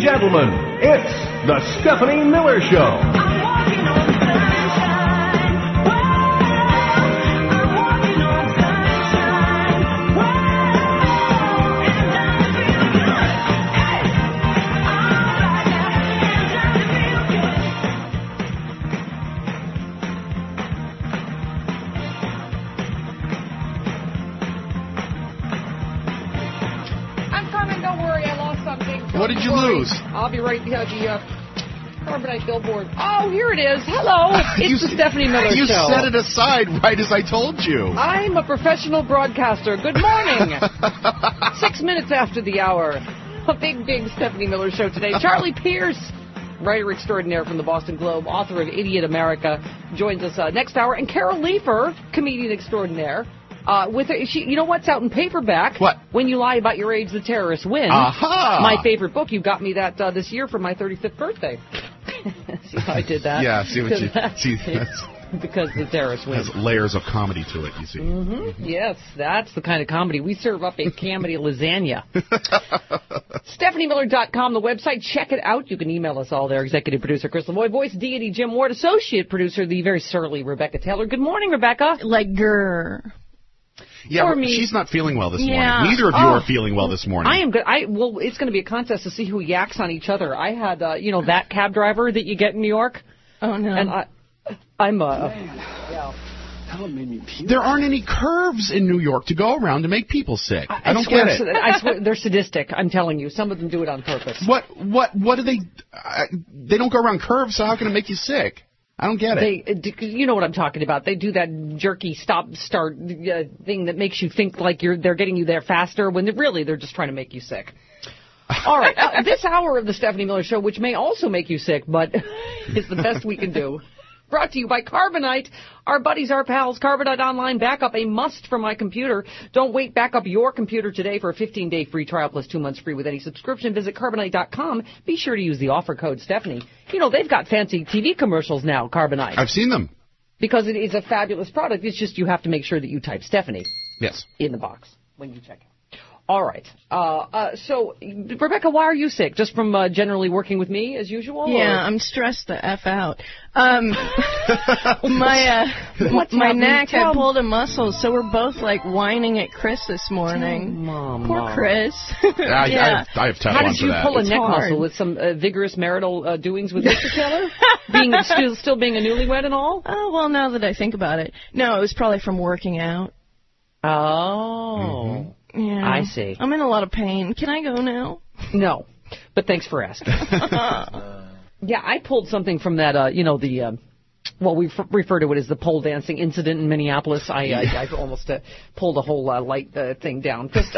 gentlemen, it's the Stephanie Miller Show. What did you lose? I'll be right behind the Carbonite billboard. Oh, here it is. Hello. It's the Stephanie Miller Show. You set it aside right as I told you. I'm a professional broadcaster. Good morning. 6 minutes after the hour. A big Stephanie Miller Show today. Charlie Pierce, writer extraordinaire from the Boston Globe, author of Idiot America, joins us next hour. And Carol Leifer, comedian extraordinaire. With her, you know what's out in paperback? What? When You Lie About Your Age, The Terrorists Win. Aha! My favorite book. You got me that this year for my 35th birthday. See how I did that? Yeah, see what you see. That's because the terrorists win. Has layers of comedy to it, you see. Mm-hmm. Yes, that's the kind of comedy. We serve up a comedy lasagna. StephanieMiller.com, the website. Check it out. You can email us all there. Executive producer Chris LaVoy, voice deity Jim Ward, associate producer the very surly Rebecca Taylor. Good morning, Rebecca. Like grrr. Yeah, she's not feeling well this morning. Neither of you are feeling well this morning. I am good. Well, it's going to be a contest to see who yaks on each other. I had, that cab driver that you get in New York. Oh, no. And I'm There aren't any curves in New York to go around to make people sick. I don't get it. I swear, they're sadistic. I'm telling you. Some of them do it on purpose. What do they... they don't go around curves, so how can it make you sick? I don't get it. You know what I'm talking about. They do that jerky stop-start thing that makes you think like they're getting you there faster when they're just trying to make you sick. All right. This hour of the Stephanie Miller Show, which may also make you sick, but is the best we can do. Brought to you by Carbonite. Our buddies, our pals. Carbonite Online Backup, a must for my computer. Don't wait. Back up your computer today for a 15-day free trial plus 2 months free with any subscription. Visit Carbonite.com. Be sure to use the offer code Stephanie. You know, they've got fancy TV commercials now, Carbonite. I've seen them. Because it is a fabulous product. It's just you have to make sure that you type Stephanie. Yes. In the box when you check it. All right. So, Rebecca, why are you sick? Just from generally working with me as usual? Yeah, I'm stressed the F out. My neck, I pulled a muscle, so we're both like whining at Chris this morning. Poor Chris. I have tough How one did you for that. pull a It's neck hard. muscle with some vigorous marital doings with Mr. Taylor? Still being a newlywed and all? Oh, well, now that I think about it. No, it was probably from working out. Oh. Yeah. I see. I'm in a lot of pain. Can I go now? No, but thanks for asking. Yeah, I pulled something from that, we refer to it as the pole dancing incident in Minneapolis. I almost pulled a whole light thing down because,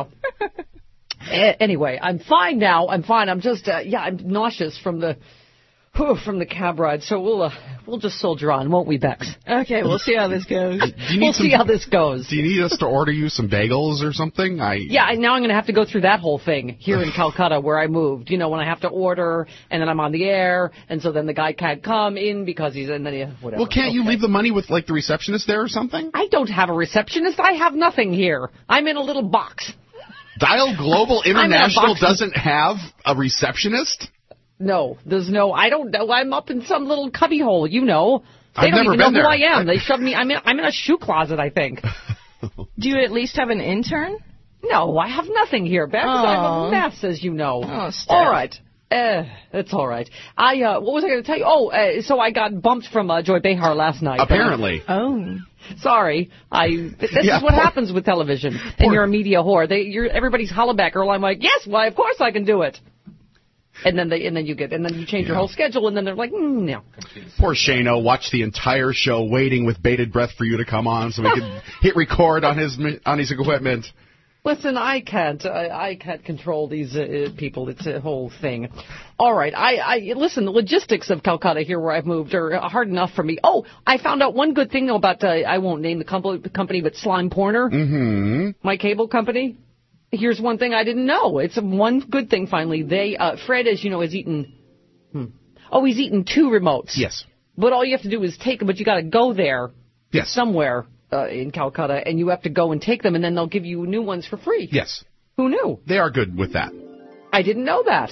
Anyway, I'm fine now. I'm fine. I'm just, I'm nauseous from the cab ride. So we'll just soldier on, won't we, Bex? Okay, we'll see how this goes. We'll see how this goes. Do you need us to order you some bagels or something? Now I'm going to have to go through that whole thing here in Calcutta where I moved. You know, when I have to order and then I'm on the air and so then the guy can't come in because whatever. Well, can't you leave the money with like the receptionist there or something? I don't have a receptionist. I have nothing here. I'm in a little box. Dial Global International doesn't have a receptionist? No, there's no. I don't know. I'm up in some little cubbyhole. You know, I've don't never even know been there. who I am. They shoved me. I'm in a shoe closet, I think. Do you at least have an intern? No, I have nothing here, Bex. I'm a mess, as you know. Oh, Steph. All right. It's all right. What was I going to tell you? So I got bumped from Joy Behar last night. Apparently. Oh. Sorry. This is what happens with television. And you're a media whore. You're everybody's hollaback girl. I'm like, yes, why, of course I can do it. And then you change your whole schedule, and then they're like, no. Poor Shano watched the entire show waiting with bated breath for you to come on so he could hit record on his equipment. Listen, I can't control these people. It's a whole thing. All right, listen. The logistics of Calcutta here, where I've moved, are hard enough for me. Oh, I found out one good thing though about I won't name the company, but Slime Porner, my cable company. Here's one thing I didn't know. It's one good thing finally. Fred, as you know, has eaten. He's eaten 2 remotes. Yes. But all you have to do is take them. But you got to go there. Yes. Somewhere in Calcutta, and you have to go and take them, and then they'll give you new ones for free. Yes. Who knew? They are good with that. I didn't know that. Yeah.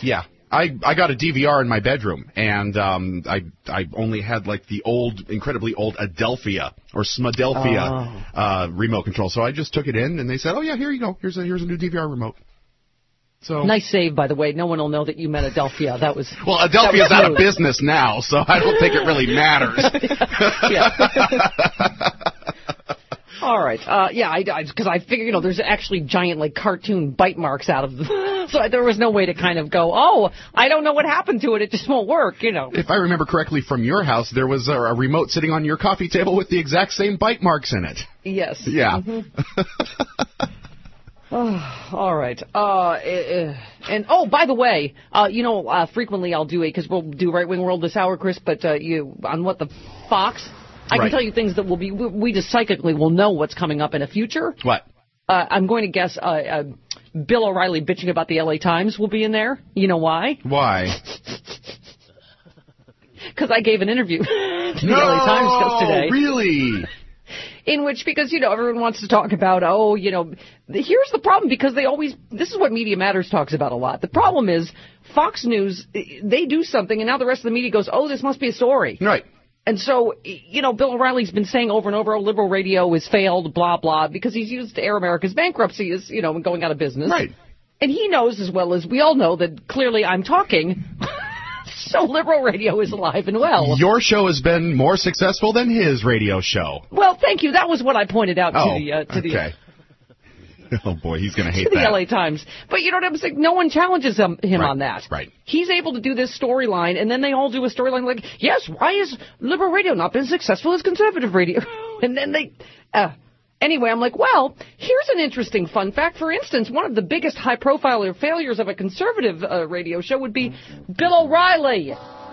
I got a DVR in my bedroom, and I only had like the incredibly old Adelphia or Smadelphia remote control. So I just took it in, and they said, "Oh yeah, here you go. Here's a new DVR remote." So nice save, by the way. No one will know that you meant Adelphia. That was well. Adelphia's out of business now, so I don't think it really matters. All right. Because I figured, there's actually giant, like, cartoon bite marks out of them. So there was no way to kind of go, oh, I don't know what happened to it. It just won't work, If I remember correctly from your house, there was a remote sitting on your coffee table with the exact same bite marks in it. Yes. Yeah. Mm-hmm. All right. And by the way, frequently I'll do because we'll do Right Wing World this hour, Chris, but on What the Fox, I can tell you things that we just psychically will know what's coming up in the future. What? I'm going to guess Bill O'Reilly bitching about the LA Times will be in there. You know why? Why? Because I gave an interview to the LA Times just today. Really? In which, because, everyone wants to talk about, here's the problem, because this is what Media Matters talks about a lot. The problem is, Fox News, they do something, and now the rest of the media goes, oh, this must be a story. Right. And so, Bill O'Reilly's been saying over and over, oh, liberal radio has failed, blah, blah, because he's used Air America's bankruptcy as, going out of business. Right. And he knows as well as we all know that clearly I'm talking. So liberal radio is alive and well. Your show has been more successful than his radio show. Well, thank you. That was what I pointed out to the okay. Oh, boy, he's going to hate to that. the LA Times. But you know what I'm saying? No one challenges him on that. Right. He's able to do this storyline, and then they all do a storyline like, yes, why has liberal radio not been as successful as conservative radio? And then they... Anyway, I'm like, well, here's an interesting fun fact. For instance, one of the biggest high-profile failures of a conservative radio show would be Bill O'Reilly.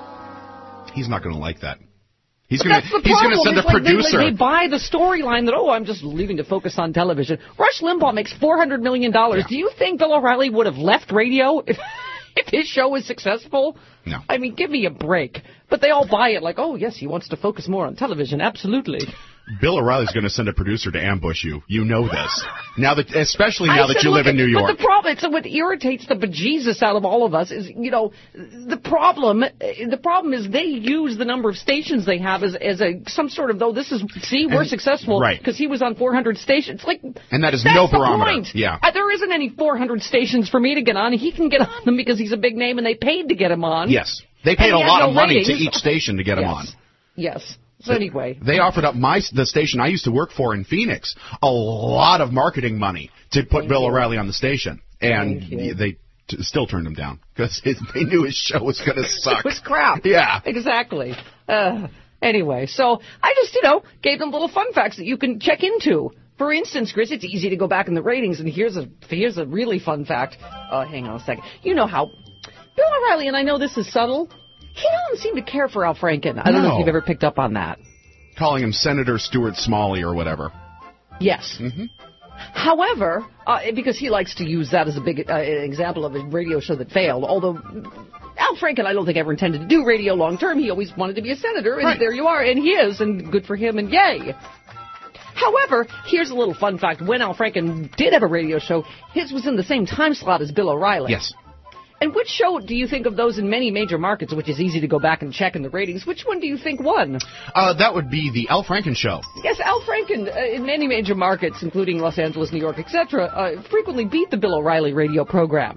He's not going to like that. He's going to send a producer. They buy the storyline that, I'm just leaving to focus on television. Rush Limbaugh makes $400 million. Yeah. Do you think Bill O'Reilly would have left radio if his show was successful? No. I mean, give me a break. But they all buy it like, oh, yes, he wants to focus more on television. Absolutely. Bill O'Reilly's going to send a producer to ambush you. You know this. Especially now that you live in New York. But the problem, so what irritates the bejesus out of all of us is, the problem is they use the number of stations they have as some sort of, we're successful. Right. Because he was on 400 stations. And that is no barometer. Point. Yeah. There isn't any 400 stations for me to get on. He can get on them because he's a big name and they paid to get him on. Yes. They paid a lot of money to each station to get him on. Yes. So anyway. They offered up the station I used to work for in Phoenix a lot of marketing money to put Bill O'Reilly on the station. And they still turned him down because they knew his show was going to suck. It was crap. Yeah. Exactly. Anyway, so I just, gave them little fun facts that you can check into. For instance, Chris, it's easy to go back in the ratings, and here's a really fun fact. Hang on a second. You know how Bill O'Reilly, and I know this is subtle, he doesn't seem to care for Al Franken. I don't know if you've ever picked up on that. Calling him Senator Stuart Smalley or whatever. Yes. Mm-hmm. However, because he likes to use that as a big example of a radio show that failed, although Al Franken, I don't think ever intended to do radio long term. He always wanted to be a senator, and there you are, and he is, and good for him, and yay. However, here's a little fun fact. When Al Franken did have a radio show, his was in the same time slot as Bill O'Reilly. Yes. And which show do you think of those in many major markets, which is easy to go back and check in the ratings? Which one do you think won? That would be the Al Franken show. Yes, Al Franken, in many major markets, including Los Angeles, New York, etc., frequently beat the Bill O'Reilly radio program.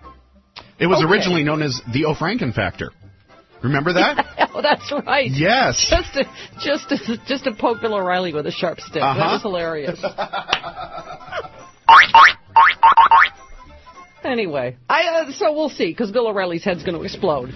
It was originally known as the O'Franken Factor. Remember that? Oh, that's right. Yes. Just to poke Bill O'Reilly with a sharp stick. Uh-huh. That was hilarious. Anyway, so we'll see, because Bill O'Reilly's head's going to explode.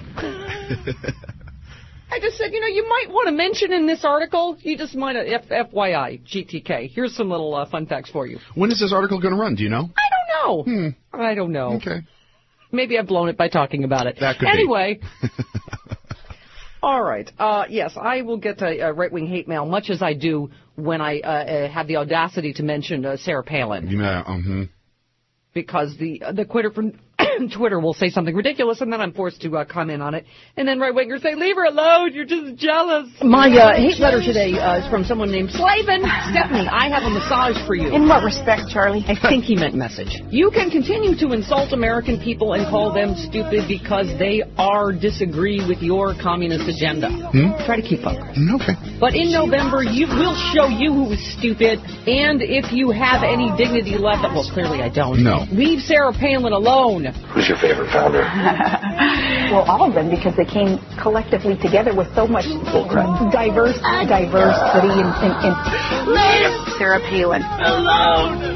I just said, you might want to mention in this article, you just might, FYI, GTK. Here's some little fun facts for you. When is this article going to run? Do you know? I don't know. I don't know. Okay. Maybe I've blown it by talking about it. That could anyway. be. All right. Yes, I will get to right-wing hate mail, much as I do when I have the audacity to mention Sarah Palin. Yeah, Because the quitter from Twitter will say something ridiculous, and then I'm forced to comment on it. And then right-wingers say, leave her alone, you're just jealous. My hate letter today is from someone named Slavin. Stephanie, I have a massage for you. In what respect, Charlie? I think he meant message. You can continue to insult American people and call them stupid because they disagree with your communist agenda. Try to keep up. Okay. But in November, we'll show you who is stupid, and if you have any dignity left, well, clearly I don't. No. Leave Sarah Palin alone. Who's your favorite founder? Well, all of them, because they came collectively together with so much diversity and Sarah Palin. Alone.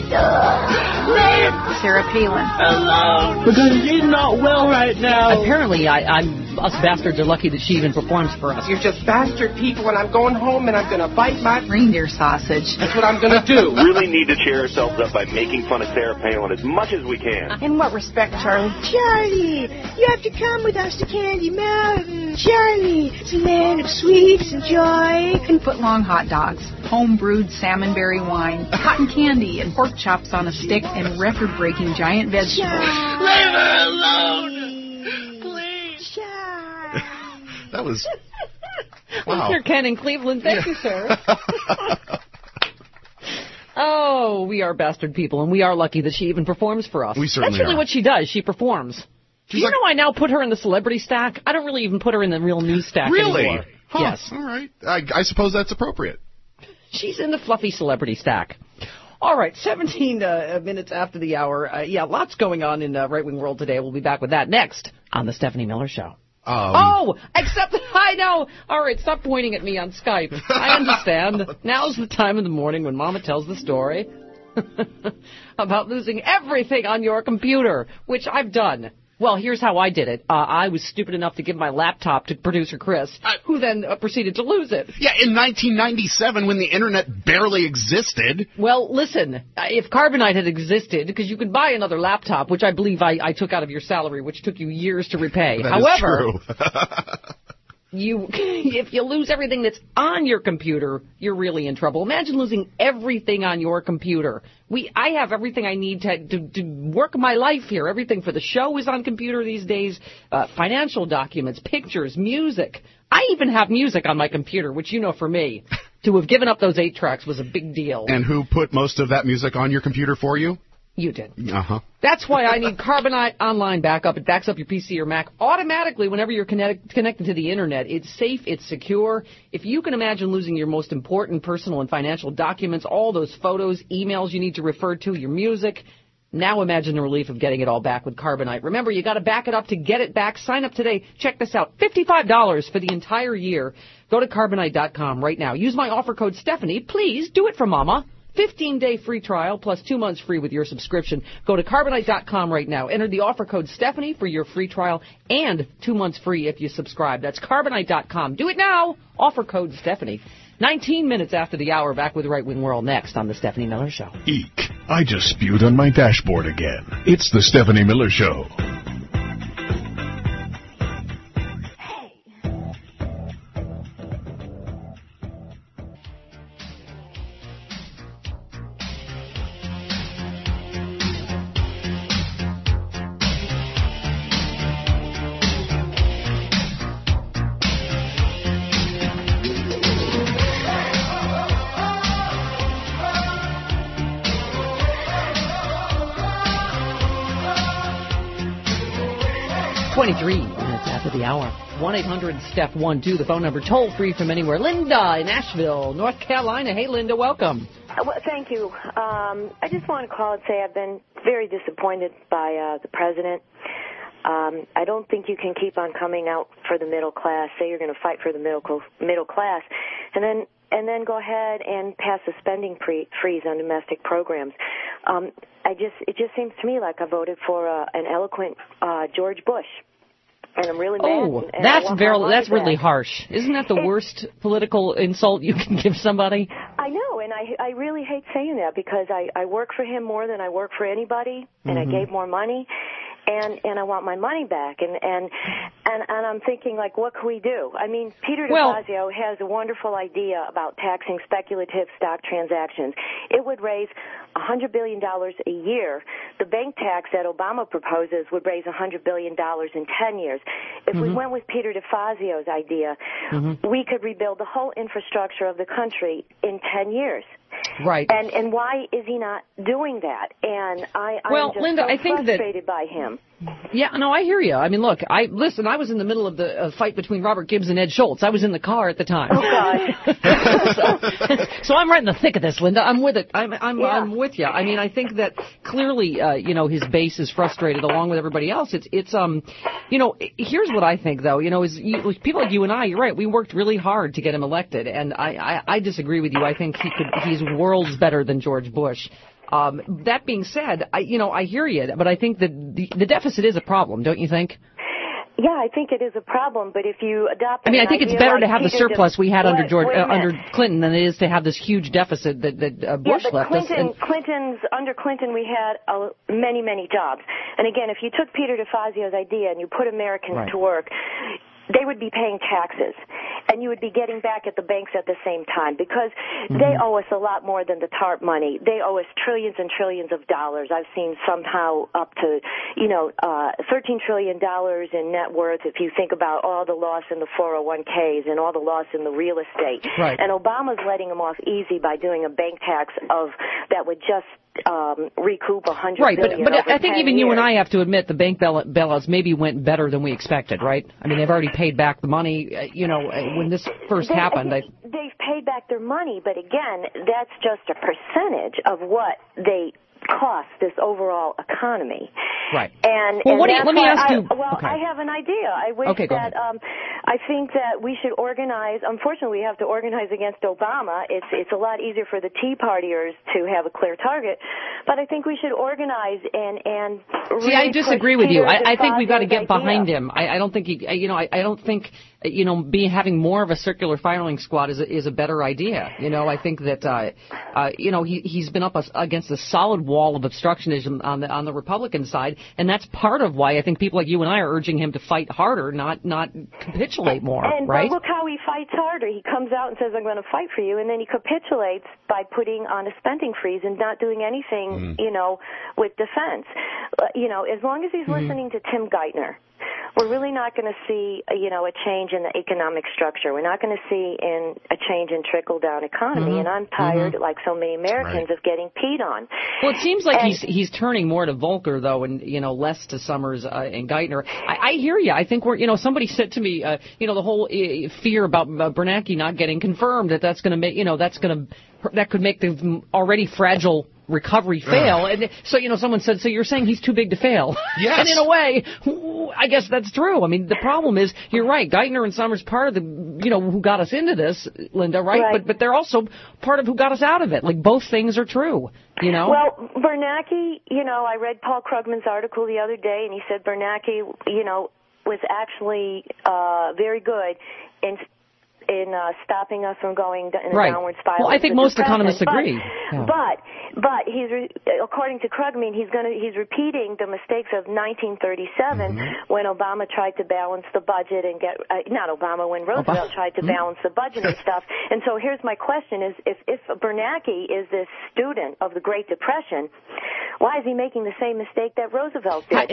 Sarah Palin. Alone. Because she's not well right now. Apparently, us bastards are lucky that she even performs for us. You're just bastard people, and I'm going home, and I'm going to bite my reindeer sausage. That's what I'm going to do. Really need to cheer ourselves up by making fun of Sarah Palin as much as we can. In what respect, Charlie? Charlie, you have to come with us to Candy Mountain. Charlie, it's a land of sweets and joy. 10-foot-long hot dogs, home-brewed salmonberry wine, cotton candy, and pork chops on a stick, and record-breaking giant vegetables. Leave her alone. That was... Wow. Mr. Ken in Cleveland, thank you, sir. Oh, we are bastard people, and we are lucky that she even performs for us. We certainly That's really are. what she does. She performs. Do you know I now put her in the celebrity stack? I don't really even put her in the real news stack anymore. Huh. Yes. All right. I suppose that's appropriate. She's in the fluffy celebrity stack. All right, 17 minutes after the hour. Lots going on in right-wing world today. We'll be back with that next on The Stephanie Miller Show. Except I know. All right, stop pointing at me on Skype. I understand. Now's the time of the morning when Mama tells the story about losing everything on your computer, which I've done. Well, here's how I did it. I was stupid enough to give my laptop to producer Chris, who then proceeded to lose it. Yeah, in 1997, when the Internet barely existed. Well, listen, if Carbonite had existed, because you could buy another laptop, which I believe I took out of your salary, which took you years to repay. However, is true. If you lose everything that's on your computer, you're really in trouble. Imagine losing everything on your computer. I have everything I need to work my life here. Everything for the show is on computer these days. Financial documents, pictures, music. I even have music on my computer, which you know for me. To have given up those 8 tracks was a big deal. And who put most of that music on your computer for you? You did. Uh-huh. That's why I need Carbonite Online Backup. It backs up your PC or Mac automatically whenever you're connected to the Internet. It's safe. It's secure. If you can imagine losing your most important personal and financial documents, all those photos, emails you need to refer to, your music, now imagine the relief of getting it all back with Carbonite. Remember, you got to back it up to get it back. Sign up today. Check this out. $55 for the entire year. Go to Carbonite.com right now. Use my offer code Stephanie. Please do it for Mama. 15-day free trial plus 2 months free with your subscription. Go to Carbonite.com right now. Enter the offer code Stephanie for your free trial and 2 months free if you subscribe. That's Carbonite.com. Do it now. Offer code Stephanie. 19 minutes after the hour, back with Right Wing World next on The Stephanie Miller Show. Eek. I just spewed on my dashboard again. It's The Stephanie Miller Show. 23 minutes after the hour. 1-800-STEPH-1-2, the phone number, toll free from anywhere. Linda in Asheville, North Carolina. Hey, Linda, welcome. Well, thank you. I just want to call and say I've been very disappointed by the president. I don't think you can keep on coming out for the middle class, say you're going to fight for the middle class, and then go ahead and pass a spending freeze on domestic programs. It just seems to me like I voted for an eloquent George Bush. And I'm really mad. Oh, that's really harsh. Isn't that the worst political insult you can give somebody? I know, and I really hate saying that because I work for him more than I work for anybody, and I gave more money. and I want my money back. And I'm thinking, like, what can we do? I mean, Peter DeFazio has a wonderful idea about taxing speculative stock transactions. It would raise $100 billion a year. The bank tax that Obama proposes would raise $100 billion in 10 years. If we went with Peter DeFazio's idea, we could rebuild the whole infrastructure of the country in 10 years. Right. And why is he not doing that? And I'm just Linda, so I think frustrated by him. Yeah, no, I hear you. I mean, look, I was in the middle of the fight between Robert Gibbs and Ed Schultz. I was in the car at the time. Oh, God. so I'm right in the thick of this, Linda. I'm with it. I'm with you. I mean, I think that clearly, his base is frustrated along with everybody else. It's here's what I think, though, is people like you and I, you're right, we worked really hard to get him elected, and I disagree with you. I think he's worlds better than George Bush. That being said, I hear you, but I think that the deficit is a problem, don't you think? Yeah, I think it is a problem, but if you adopt... I think it's better to have the surplus we had under Clinton than it is to have this huge deficit that Bush left us. Under Clinton, we had many, many jobs. And again, if you took Peter DeFazio's idea and you put Americans to work, they would be paying taxes, and you would be getting back at the banks at the same time, because they owe us a lot more than the TARP money. They owe us trillions and trillions of dollars. I've seen somehow up to, $13 trillion in net worth if you think about all the loss in the 401ks and all the loss in the real estate. Right. And Obama's letting them off easy by doing a bank tax that would just recoup $100 billion. But I think even years. you and I have to admit the bank bailouts maybe went better than we expected, right? I mean, they've already paid back the money. When this first happened, they've paid back their money, but again, that's just a percentage of what they cost this overall economy. Right. And let me ask you. I have an idea. I wish that I think that we should organize. Unfortunately, we have to organize against Obama. It's a lot easier for the Tea Partiers to have a clear target, but I think we should organize and. See, I disagree with you. I think we've got to get behind him. I don't think I don't think having more of a circular firing squad is a better idea. I think that he's been up against a solid wall of obstructionism on the Republican side, and that's part of why I think people like you and I are urging him to fight harder, not capitulate more. Right? But look how he fights harder. He comes out and says, "I'm going to fight for you," and then he capitulates by putting on a spending freeze and not doing anything, with defense. As long as he's listening to Tim Geithner, we're really not going to see, a change in the economic structure. We're not going to see a change in trickle-down economy, and I'm tired, like so many Americans, of getting peed on. Well, it seems like he's turning more to Volcker, though, and, less to Summers and Geithner. I hear you. I think somebody said to me, the whole fear about Bernanke not getting confirmed, that's going to make, that could make the already fragile recovery fail. And so, someone said, so you're saying he's too big to fail. Yes. And in a way, I guess that's true. I mean, the problem is, you're right, Geithner and Summers part of the, who got us into this, Linda, right? But they're also part of who got us out of it. Like, both things are true, Well, Bernanke, I read Paul Krugman's article the other day, and he said Bernanke, was actually very good in stopping us from going in a downward spiral. Well, I think most economists agree. But he's according to Krugman, he's repeating the mistakes of 1937 when Obama tried to balance the budget and when Roosevelt tried to balance the budget and stuff. And so here's my question: is if Bernanke is this student of the Great Depression, why is he making the same mistake that Roosevelt did?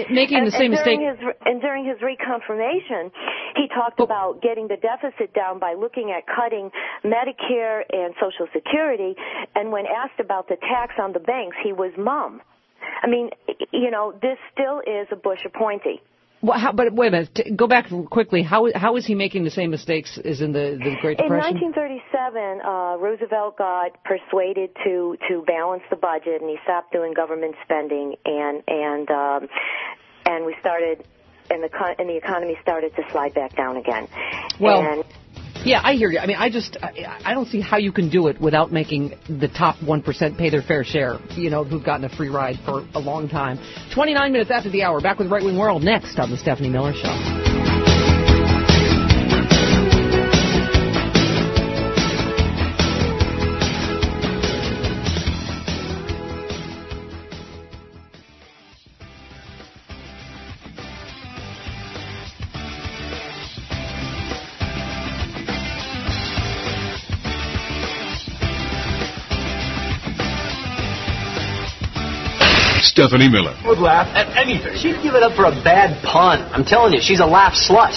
And during his reconfirmation, he talked about getting the deficit down by looking at cutting Medicare and Social Security, and when asked about the tax on the banks, he was mum. I mean, this still is a Bush appointee. Well, but wait a minute. Go back quickly. How is he making the same mistakes as in the Great Depression? In 1937, Roosevelt got persuaded to balance the budget, and he stopped doing government spending, and we started, and the economy started to slide back down again. Well. Yeah, I hear you. I mean, I don't see how you can do it without making the top 1% pay their fair share, who've gotten a free ride for a long time. 29 minutes after the hour, back with Right Wing World next on The Stephanie Miller Show. Stephanie Miller. Would laugh at anything. She'd give it up for a bad pun. I'm telling you, she's a laugh slut.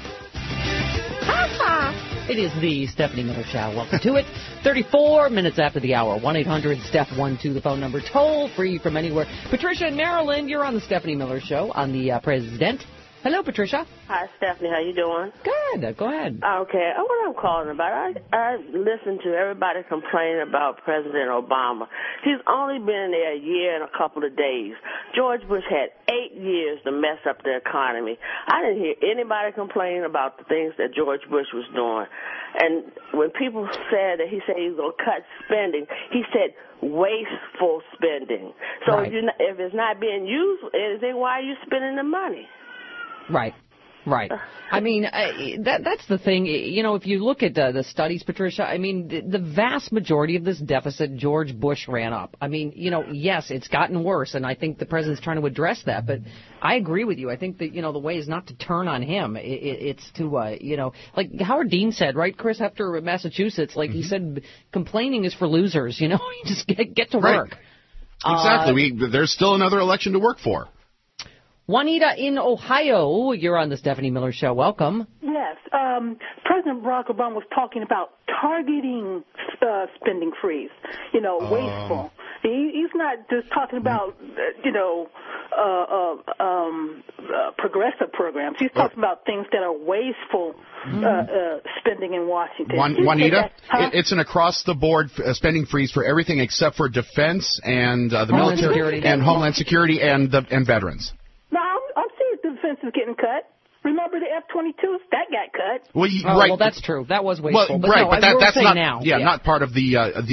It is the Stephanie Miller Show. Welcome to it. 34 minutes after the hour. 1-800-STEPH12, the phone number. Toll free from anywhere. Patricia in Maryland, you're on the Stephanie Miller Show on the President. Hello, Patricia. Hi, Stephanie. How you doing? Good. Go ahead. Okay. What I'm calling about, I listened to everybody complaining about President Obama. He's only been there a year and a couple of days. George Bush had 8 years to mess up the economy. I didn't hear anybody complaining about the things that George Bush was doing. And when people said that he said he was going to cut spending, he said wasteful spending. So right. if it's not being used, then why are you spending the money? Right. I mean, that's the thing. You know, if you look at the studies, Patricia, I mean, the vast majority of this deficit George Bush ran up. I mean, you know, yes, it's gotten worse, and I think the president's trying to address that. But I agree with you. I think that, you know, the way is not to turn on him. It's to, you know, like Howard Dean said, right, Chris, after Massachusetts, like he said, complaining is for losers, you know, just get to work. Exactly. There's still another election to work for. Juanita in Ohio, you're on the Stephanie Miller Show. Welcome. Yes. President Barack Obama was talking about targeting spending freeze, you know, wasteful. He's not just talking about, you know, progressive programs. He's talking about things that are wasteful spending in Washington. Juanita, it's an across-the-board spending freeze for everything except for defense and the military and Homeland Security and veterans. No, I'm seeing defense is getting cut. Remember the F-22s? That got cut. Well, right. Well, that's true. That was wasteful. Well, but that's not now. Yeah, not part of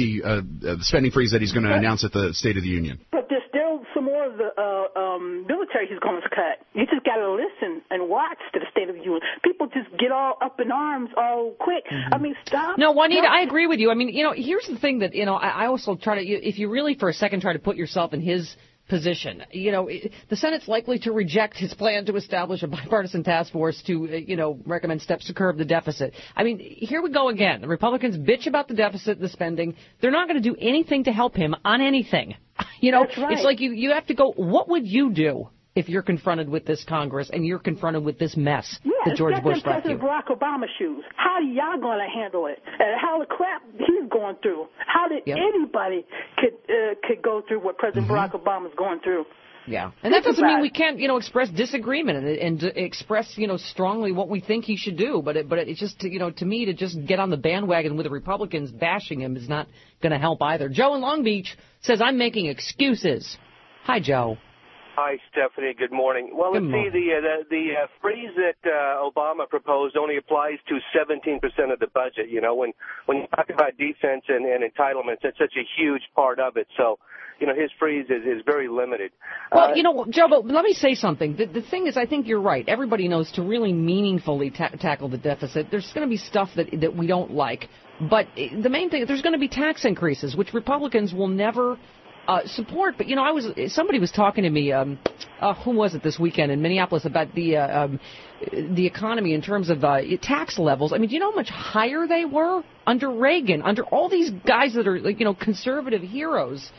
the spending freeze that he's going to announce at the State of the Union. But there's still some more of the military he's going to cut. You just got to listen and watch to the State of the Union. People just get all up in arms all quick. I mean, stop. No, Juanita, I agree with you. I mean, you know, here's the thing that, you know, I also try to, if you really for a second try to put yourself in his position. You know, the Senate's likely to reject his plan to establish a bipartisan task force to, you know, recommend steps to curb the deficit. I mean, here we go again. The Republicans bitch about the deficit, the spending. They're not going to do anything to help him on anything. You know, That's right. It's like you have to go, what would you do if you're confronted with this Congress and you're confronted with this mess that George Bush left you? President Barack Obama shoes. How are y'all going to handle it? And how the crap he's going through? How did anybody could go through what President Barack Obama's going through? Yeah, and that doesn't mean we can't, you know, express disagreement and express, you know, strongly what we think he should do. But it's just, you know, to me, to just get on the bandwagon with the Republicans bashing him is not going to help either. Joe in Long Beach says, I'm making excuses. Hi, Joe. Hi, Stephanie. Good morning. Well, let's see, the freeze that Obama proposed only applies to 17% of the budget. You know, when you talk about defense and entitlements, that's such a huge part of it. So, you know, his freeze is very limited. Well, you know, Joe, but let me say something. The thing is, I think you're right. Everybody knows to really meaningfully tackle the deficit, there's going to be stuff that we don't like. But the main thing, there's going to be tax increases, which Republicans will never support. But, you know, somebody was talking to me, who was it this weekend in Minneapolis about the economy in terms of tax levels. I mean, do you know how much higher they were under Reagan, under all these guys that are, like, you know, conservative heroes?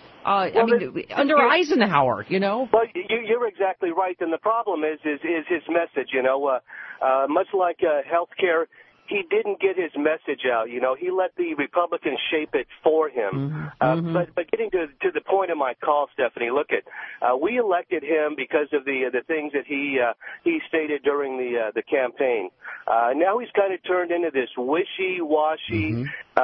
Under Eisenhower, you know? Well, you're exactly right. And the problem is his message, you know, much like health care. He didn't get his message out, you know. He let the Republicans shape it for him. But getting to the point of my call, Stephanie, look we elected him because of the things that he stated during the campaign. Now he's kind of turned into this wishy-washy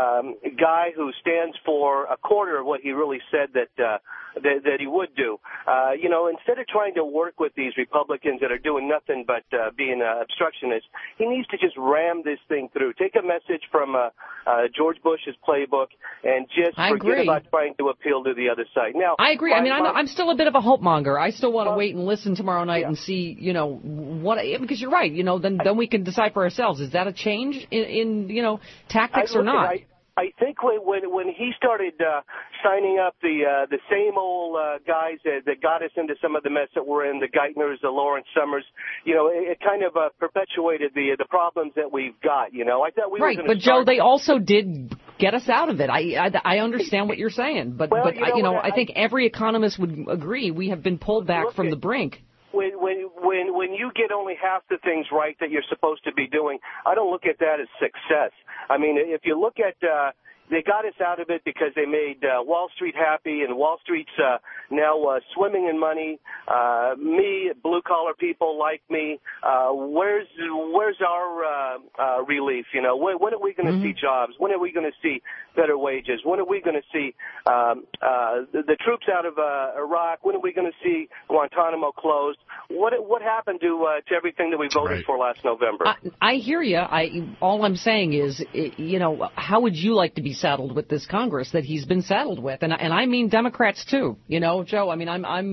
guy who stands for a quarter of what he really said that he would do. You know, instead of trying to work with these Republicans that are doing nothing but being obstructionists, he needs to just ram this thing through. Take a message from George Bush's playbook and just forget about trying to appeal to the other side. Now, I agree. I mean, I'm still a bit of a hope monger. I still want to wait and listen tomorrow night and see, you know, because you're right. You know, then we can decide for ourselves. Is that a change in you know, tactics or not? I think when he started signing up the same old guys that got us into some of the mess that we're in, the Geithners, the Lawrence Summers, you know, it kind of perpetuated the problems that we've got. You know, I thought we were but Joe, they also did get us out of it. I understand what you're saying, but I think every economist would agree we have been pulled back from the brink. When you get only half the things right that you're supposed to be doing, I don't look at that as success. I mean, if you look at they got us out of it because they made Wall Street happy, and Wall Street's now swimming in money. Me, blue-collar people like me, where's our relief? You know, when are we going to see jobs? When are we going to see better wages? When are we going to see the troops out of Iraq? When are we going to see Guantanamo closed? What happened to everything that we voted for last November? I hear you. All I'm saying is, how would you like to be saddled with this Congress that he's been saddled with? And I mean Democrats too. Joe. I mean,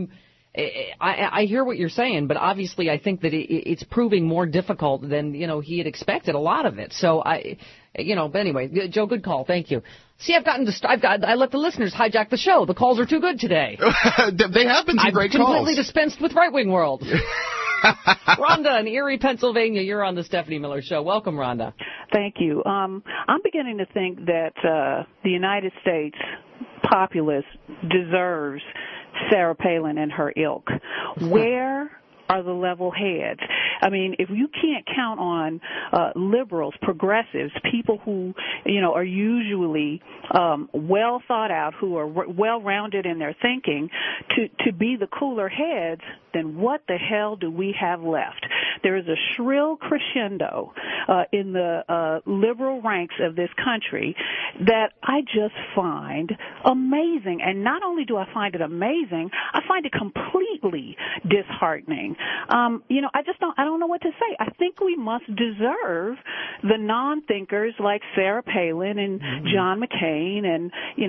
I hear what you're saying, but obviously I think that it's proving more difficult than he had expected. A lot of it. So but anyway, Joe, good call. Thank you. See, I let the listeners hijack the show. The calls are too good today. They have been some great calls. I've completely dispensed with Right Wing World. Rhonda in Erie, Pennsylvania, you're on the Stephanie Miller Show. Welcome, Rhonda. Thank you. I'm beginning to think that the United States populace deserves Sarah Palin and her ilk. Where are the level heads? I mean, if you can't count on liberals, progressives, people who, are usually well thought out, who are well-rounded in their thinking, to be the cooler heads, then what the hell do we have left? There is a shrill crescendo in the liberal ranks of this country that I just find amazing. And not only do I find it amazing, I find it completely disheartening. I don't know what to say. I think we must deserve the non-thinkers like Sarah Palin and John McCain and,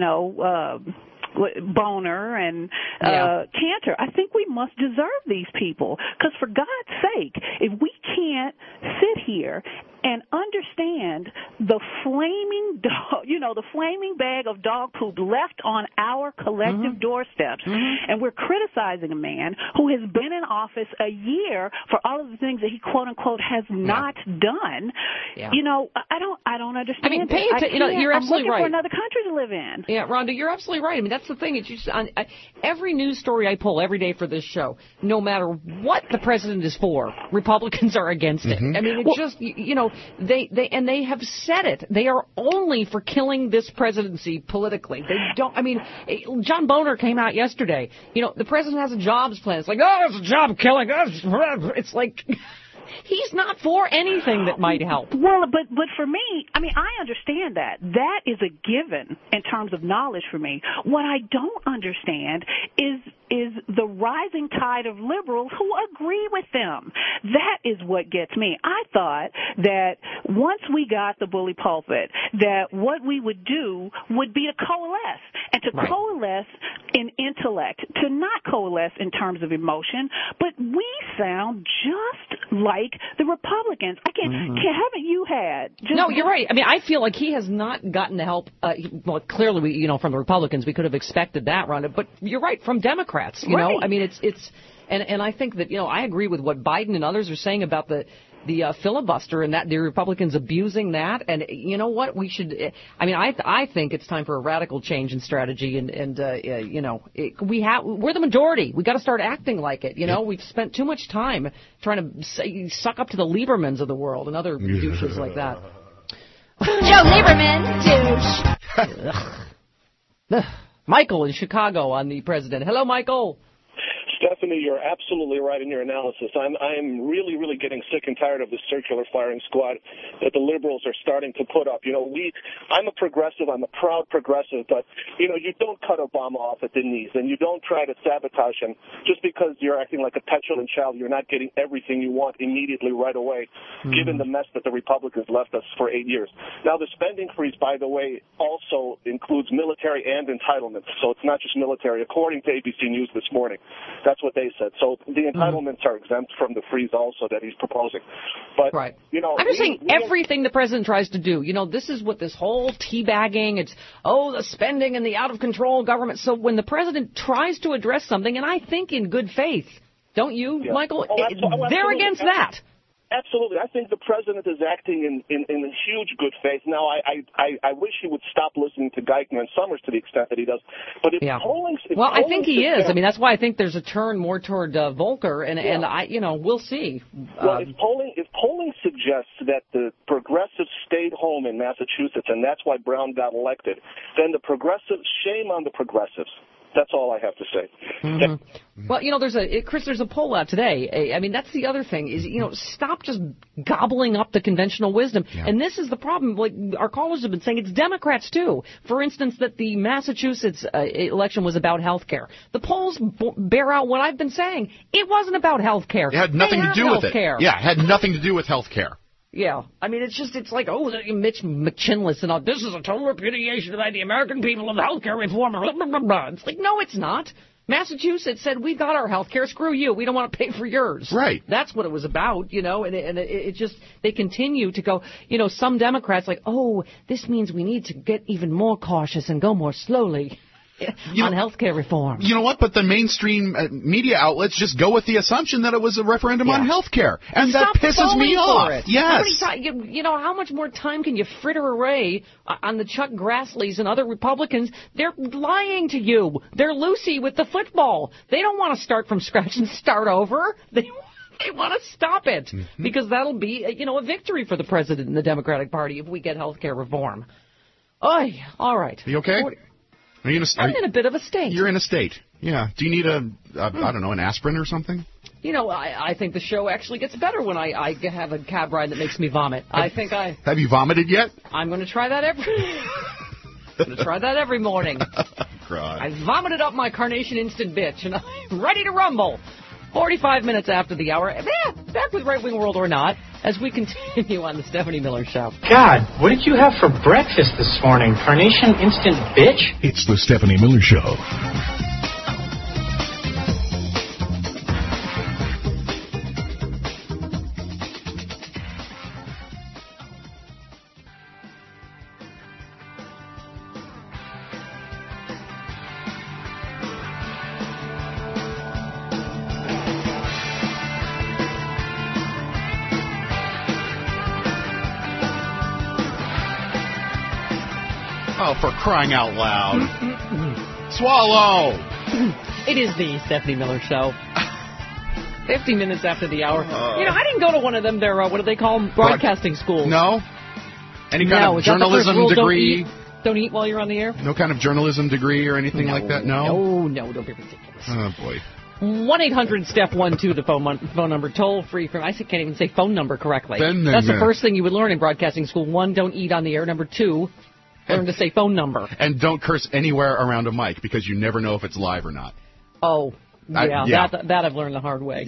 Boner and Cantor. I think we must deserve these people because, for God's sake, if we can't sit here and understand the flaming bag of dog poop left on our collective doorsteps, and we're criticizing a man who has been in office a year for all of the things that he quote unquote has not done. I don't understand. I mean, you're absolutely right. I'm looking for another country to live in. Yeah, Rhonda, you're absolutely right. I mean, that's the thing. It's just every news story I pull every day for this show, no matter what the president is for, Republicans are against it. I mean, it's just they have said it. They are only for killing this presidency politically. They don't. I mean, John Boner came out yesterday. The president has a jobs plan. It's like, it's a job killing. It's like. He's not for anything that might help. Well, but for me, I mean, I understand that. That is a given in terms of knowledge for me. What I don't understand is the rising tide of liberals who agree with them. That is what gets me. I thought that once we got the bully pulpit, that what we would do would be to coalesce, and to coalesce in intellect, to not coalesce in terms of emotion, but we sound just like the Republicans. Haven't you had? No, you're right. I mean, I feel like he has not gotten the help. Well, clearly, from the Republicans, we could have expected that, Rhonda. But you're right, from Democrats. You know, I mean, it's and I think that I agree with what Biden and others are saying about the filibuster and that the Republicans abusing that. And you know what? We should. I mean, I think it's time for a radical change in strategy. And we're the majority. We got to start acting like it. We've spent too much time trying to suck up to the Liebermans of the world and other douches like that. Joe Lieberman, douche. Michael in Chicago on the president. Hello, Michael. Stephanie, you're absolutely right in your analysis. I'm really, really getting sick and tired of this circular firing squad that the liberals are starting to put up. I'm a progressive. I'm a proud progressive, but, you don't cut Obama off at the knees, and you don't try to sabotage him just because you're acting like a petulant child. You're not getting everything you want immediately right away, given the mess that the Republicans left us for 8 years. Now, the spending freeze, by the way, also includes military and entitlements, so it's not just military, according to ABC News this morning. That's what they said. So the entitlements are exempt from the freeze also that he's proposing. But, I'm just saying everything the president tries to do, this is what this whole teabagging, it's, the spending and the out-of-control government. So when the president tries to address something, and I think in good faith, don't you, Michael? They're against that. Absolutely. I think the president is acting in huge good faith. Now, I wish he would stop listening to Geithner and Summers to the extent that he does. But if polling... I think he is. I mean, that's why I think there's a turn more toward Volker, and we'll see. Well, if polling suggests that the progressives stayed home in Massachusetts, and that's why Brown got elected, then the progressives, shame on the progressives. That's all I have to say. Mm-hmm. Well, there's a poll out today. I mean, that's the other thing is, stop just gobbling up the conventional wisdom. Yeah. And this is the problem. Like our callers have been saying, it's Democrats too. For instance, that the Massachusetts election was about health care. The polls bear out what I've been saying. It wasn't about health care. It had nothing to do with it. Yeah, it had nothing to do with health care. Yeah, I mean, it's like, Mitch McChinless and all, this is a total repudiation by the American people of healthcare reform. It's like, no, it's not. Massachusetts said, we got our healthcare, screw you, we don't want to pay for yours. Right. That's what it was about, and it just, they continue to go, some Democrats like, this means we need to get even more cautious and go more slowly. On healthcare reform. You know what? But the mainstream media outlets just go with the assumption that it was a referendum on healthcare. And that pisses me off. Yes. How much more time can you fritter away on the Chuck Grasslys and other Republicans? They're lying to you. They're Lucy with the football. They don't want to start from scratch and start over. They want to stop it because that'll be, a victory for the president and the Democratic Party if we get healthcare reform. All right. You okay? I'm in a bit of a state. You're in a state. Yeah. Do you need I don't know, an aspirin or something? I think the show actually gets better when I have a cab ride that makes me vomit. Have you vomited yet? I'm going to try that every morning. God. I vomited up my Carnation Instant bitch, and I'm ready to rumble. 45 minutes after the hour. Back with Right Wing World or Not, as we continue on the Stephanie Miller Show. God, what did you have for breakfast this morning? Carnation Instant bitch? It's the Stephanie Miller Show. Oh, for crying out loud. Swallow! It is the Stephanie Miller Show. 50 minutes after the hour. I didn't go to one of them, what do they call them? Broadcasting schools. No? Any kind of journalism degree? Don't eat while you're on the air? No kind of journalism degree or anything like that? No, don't be ridiculous. Oh, boy. 1-800-STEP-12, the phone number, toll free. I can't even say phone number correctly. That's the first thing you would learn in broadcasting school. 1, don't eat on the air. Number 2, learn to say phone number. And don't curse anywhere around a mic because you never know if it's live or not. Oh, yeah. That I've learned the hard way.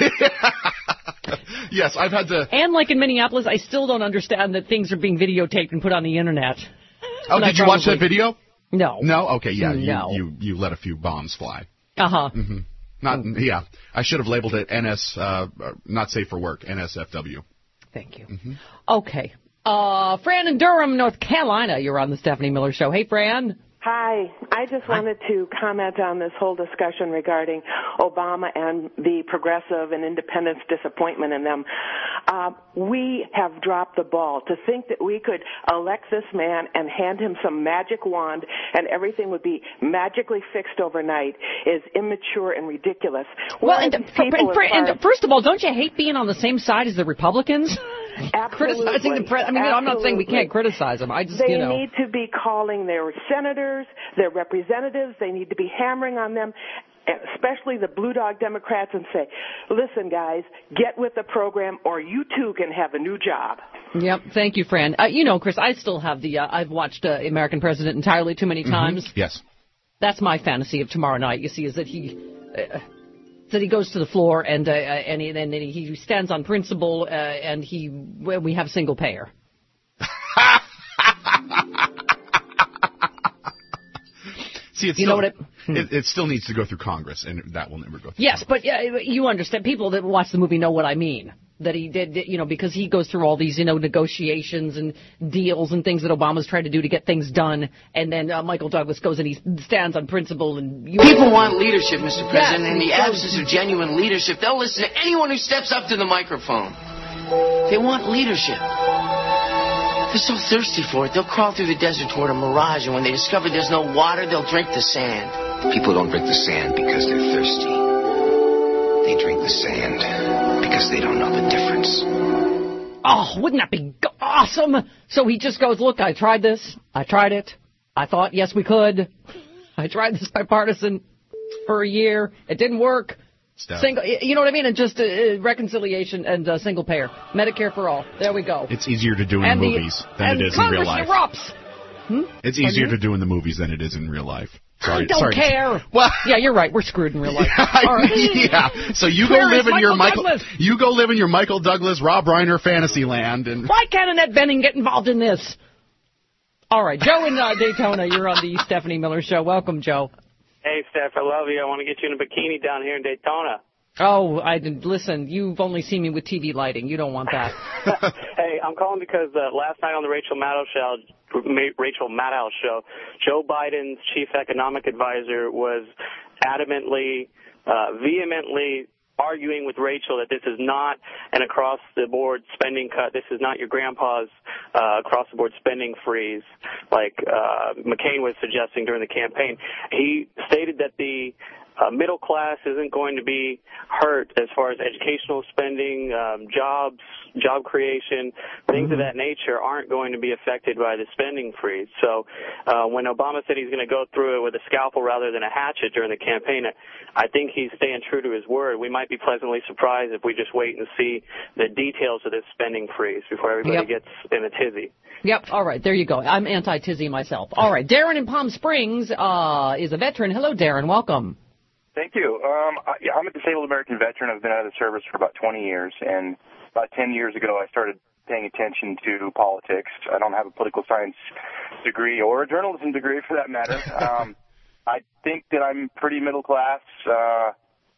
Yes, I've had to. And like in Minneapolis, I still don't understand that things are being videotaped and put on the internet. Oh, did you watch that video? No. No? Okay, yeah. No. You let a few bombs fly. Uh-huh. Mm-hmm. Yeah. I should have labeled it not safe for work, NSFW. Thank you. Mm-hmm. Okay. Fran in Durham, North Carolina, you're on the Stephanie Miller Show. Hey, Fran. Hi. I just wanted to comment on this whole discussion regarding Obama and the progressive and independents' disappointment in them. We have dropped the ball. To think that we could elect this man and hand him some magic wand and everything would be magically fixed overnight is immature and ridiculous. Well, and first of all, don't you hate being on the same side as the Republicans? Absolutely. Criticizing the president. I mean, I'm not saying we can't criticize them. They need to be calling their senators, their representatives. They need to be hammering on them, especially the Blue Dog Democrats, and say, listen, guys, get with the program or you too can have a new job. Yep. Thank you, Fran. Chris, I still have I've watched American President entirely too many times. Mm-hmm. Yes. That's my fantasy of tomorrow night, you see, is that he goes to the floor and he stands on principle and we have single payer. See, it still needs to go through Congress, and that will never go through Yes, Congress. But you understand. People that watch the movie know what I mean. That he did, because he goes through all these, negotiations and deals and things that Obama's tried to do to get things done. And then Michael Douglas goes and he stands on principle. And people want leadership, Mr. President. In the absence of genuine leadership, they'll listen to anyone who steps up to the microphone. They want leadership. They're so thirsty for it, they'll crawl through the desert toward a mirage, and when they discover there's no water, they'll drink the sand. People don't drink the sand because they're thirsty. They drink the sand because they don't know the difference. Oh, wouldn't that be awesome? So he just goes, look, I tried this. I tried it. I thought, yes, we could. I tried this bipartisan for a year. It didn't work. Single, you know what I mean? And just reconciliation and single payer. Medicare for all. There we go. It's easier to do in the movies than it is in real life. Erupts. It's easier to do in the movies than it is in real life. Sorry, I don't care. Well, yeah, you're right. We're screwed in real life. All right. Yeah. So you go live in your Michael Douglas, Rob Reiner fantasy land, and why can't Annette Bening get involved in this? All right, Joe in Daytona. You're on the Stephanie Miller Show. Welcome, Joe. Hey, Steph, I love you. I want to get you in a bikini down here in Daytona. Oh, listen, you've only seen me with TV lighting. You don't want that. Hey, I'm calling because last night on the Rachel Maddow show, Joe Biden's chief economic advisor was adamantly, vehemently arguing with Rachel that this is not an across-the-board spending cut. This is not your grandpa's across-the-board spending freeze like McCain was suggesting during the campaign. He stated that the middle class isn't going to be hurt as far as educational spending, jobs, job creation, things of that nature aren't going to be affected by the spending freeze. So when Obama said he's going to go through it with a scalpel rather than a hatchet during the campaign, I think he's staying true to his word. We might be pleasantly surprised if we just wait and see the details of this spending freeze before everybody gets in a tizzy. Yep. All right. There you go. I'm anti-tizzy myself. All right. Darren in Palm Springs is a veteran. Hello, Darren. Welcome. Thank you. I'm a disabled American veteran. I've been out of the service for about 20 years, and about 10 years ago I started paying attention to politics. I don't have a political science degree or a journalism degree for that matter. I think that I'm pretty middle class. I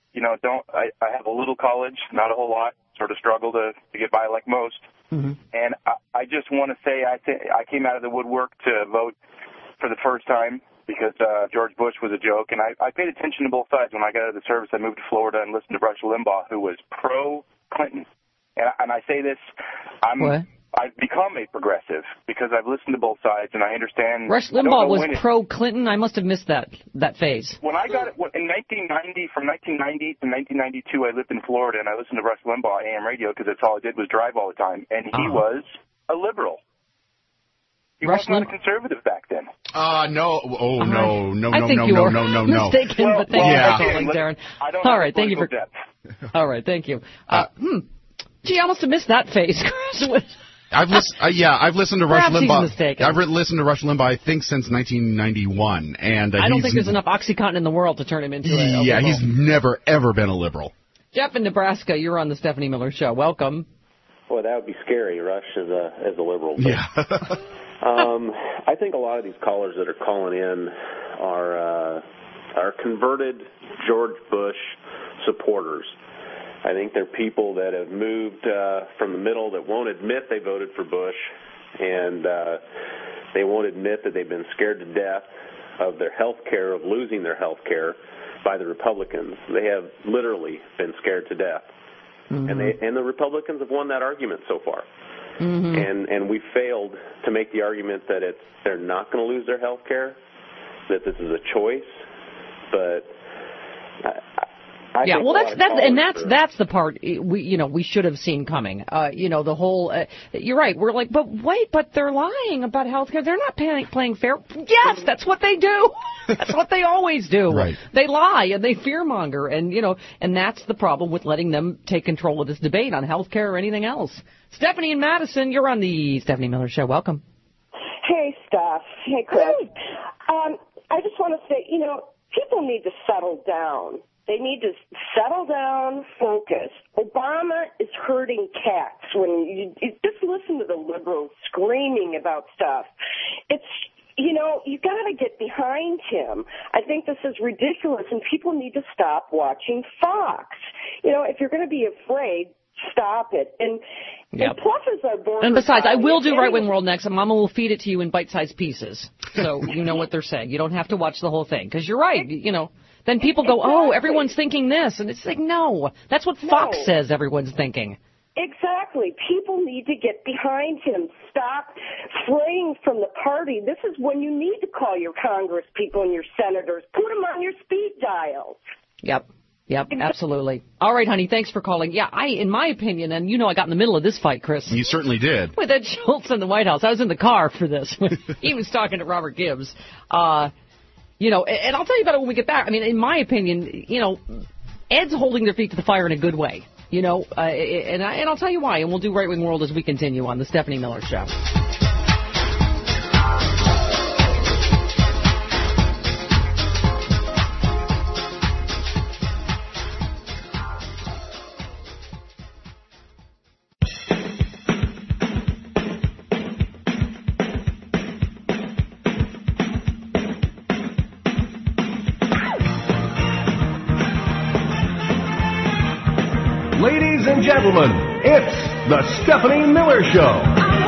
have a little college, not a whole lot, sort of struggle to get by like most. Mm-hmm. And I just want to say I came out of the woodwork to vote for the first time because George Bush was a joke, and I paid attention to both sides. When I got out of the service, I moved to Florida and listened to Rush Limbaugh, who was pro-Clinton. And I say this, I've become a progressive because I've listened to both sides, and I understand. Rush Limbaugh was pro-Clinton? I must have missed that phase. When I got it, in 1990, from 1990 to 1992, I lived in Florida, and I listened to Rush Limbaugh AM radio because that's all I did was drive all the time, and he was a liberal. He was not a conservative back then. No. Oh, no. I think you were mistaken, but thank you for calling, Darren. All right, thank you for. All right, thank you. Gee, I must have missed that phase, Chris. I've listened to Rush Limbaugh. He's mistaken. I've listened to Rush Limbaugh, I think, since 1991, and I don't think there's enough OxyContin in the world to turn him into a liberal. Yeah, he's never ever been a liberal. Jeff in Nebraska, you're on the Stephanie Miller Show. Welcome. Well, that would be scary, Rush, as a liberal. But, yeah. I think a lot of these callers that are calling in are converted George Bush supporters. I think they're people that have moved from the middle that won't admit they voted for Bush, and they won't admit that they've been scared to death of their health care, of losing their health care by the Republicans. They have literally been scared to death. Mm-hmm. And the Republicans have won that argument so far. Mm-hmm. And we failed to make the argument that they're not going to lose their health care, that this is a choice. But yeah, well, that's the part we should have seen coming. The whole you're right. We're like, but wait, but they're lying about health care. They're not playing fair. Yes, that's what they do. That's what they always do. Right. They lie and they fearmonger, and that's the problem with letting them take control of this debate on health care or anything else. Stephanie in Madison, you're on the Stephanie Miller Show. Welcome. Hey, Steph. Hey, Chris. I just want to say, people need to settle down. They need to settle down, focus. Obama is hurting cats. When you just listen to the liberals screaming about stuff, it's, you got to get behind him. I think this is ridiculous, and people need to stop watching Fox. If you're going to be afraid, stop it. And plus, as our border. And besides, I will do Right Wing World next, and Mama will feed it to you in bite-sized pieces. So you know what they're saying. You don't have to watch the whole thing, because you're right, Then people go, oh, everyone's thinking this. And it's like, no, that's what Fox says everyone's thinking. Exactly. People need to get behind him. Stop fraying from the party. This is when you need to call your Congress people and your senators. Put them on your speed dials. Yep, absolutely. All right, honey, thanks for calling. Yeah, in my opinion, and I got in the middle of this fight, Chris. You certainly did. With Ed Schultz in the White House. I was in the car for this. He was talking to Robert Gibbs. And I'll tell you about it when we get back. I mean, in my opinion, Ed's holding their feet to the fire in a good way. And I'll tell you why, and we'll do Right Wing World as we continue on the Stephanie Miller Show. Ladies and gentlemen, it's the Stephanie Miller Show.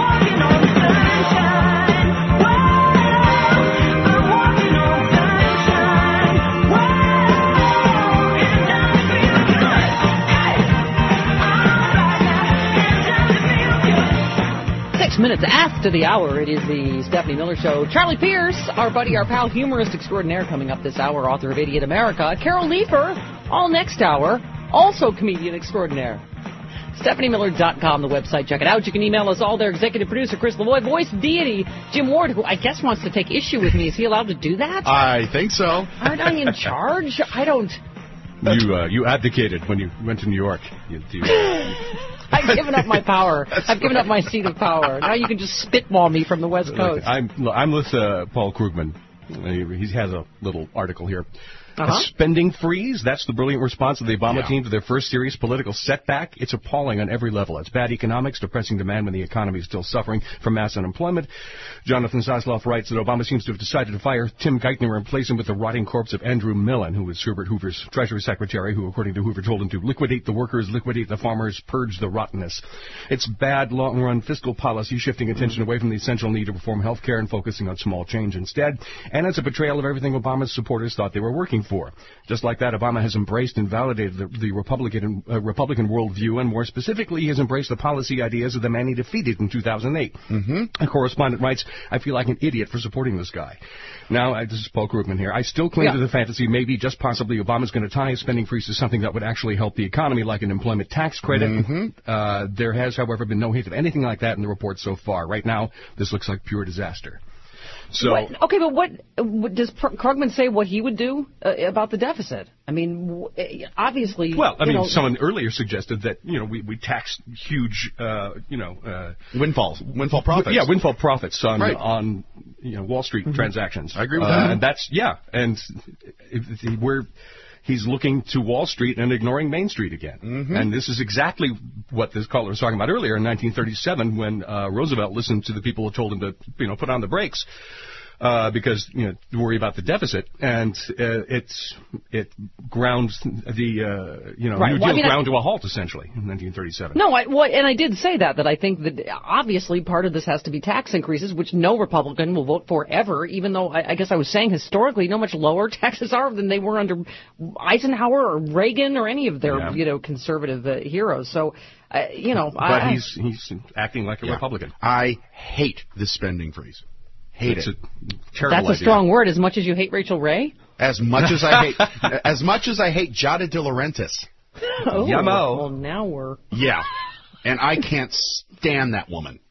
6 minutes after the hour, it is the Stephanie Miller Show. Charlie Pierce, our buddy, our pal, humorist extraordinaire, coming up this hour, author of Idiot America. Carol Leifer, all next hour, also comedian extraordinaire. StephanieMiller.com, the website. Check it out. You can email us all there. Executive producer Chris Lavoie, voice deity Jim Ward, who I guess wants to take issue with me. Is he allowed to do that? I think so. Aren't I in charge? I don't... You abdicated when you went to New York. I've given up my power. I've given up my seat of power. Now you can just spitball me from the West Coast. I'm with Paul Krugman. He has a little article here. Uh-huh. A spending freeze? That's the brilliant response of the Obama team to their first serious political setback. It's appalling on every level. It's bad economics, depressing demand when the economy is still suffering from mass unemployment. Jonathan Sosloff writes that Obama seems to have decided to fire Tim Geithner and replace him with the rotting corpse of Andrew Millen, who was Herbert Hoover's Treasury Secretary, who, according to Hoover, told him to liquidate the workers, liquidate the farmers, purge the rottenness. It's bad long-run fiscal policy, shifting attention away from the essential need to reform health care and focusing on small change instead. And it's a betrayal of everything Obama's supporters thought they were working for. Just like that, Obama has embraced and validated the Republican worldview, and more specifically, he has embraced the policy ideas of the man he defeated in 2008. Mm-hmm. A correspondent writes, I feel like an idiot for supporting this guy. Now, this is Paul Krugman here. I still cling to the fantasy, maybe just possibly, Obama's going to tie his spending freeze to something that would actually help the economy, like an employment tax credit. Mm-hmm. There has, however, been no hint of anything like that in the report so far. Right now, this looks like pure disaster. So, what does Krugman say what he would do about the deficit? I mean, obviously... Well, someone earlier suggested that, we tax huge, windfall profits. Windfall profits on Wall Street transactions. I agree with that. And that's, he's looking to Wall Street and ignoring Main Street again. Mm-hmm. And this is exactly what this caller was talking about earlier in 1937 when Roosevelt listened to the people who told him to, put on the brakes because, to worry about the deficit. And it ground the, New Deal ground to a halt, essentially, in 1937. No, and I did say that I think that obviously part of this has to be tax increases, which no Republican will vote for ever, even though I guess I was saying historically no much lower taxes are than they were under Eisenhower or Reagan or any of their, conservative heroes. So, But he's acting like a Republican. I hate the spending freeze. That's a strong word. As much as you hate Rachel Ray? As much as I hate Giada De Laurentiis. Oh, Yummo. Well, now we're... Yeah. And I can't stand that woman.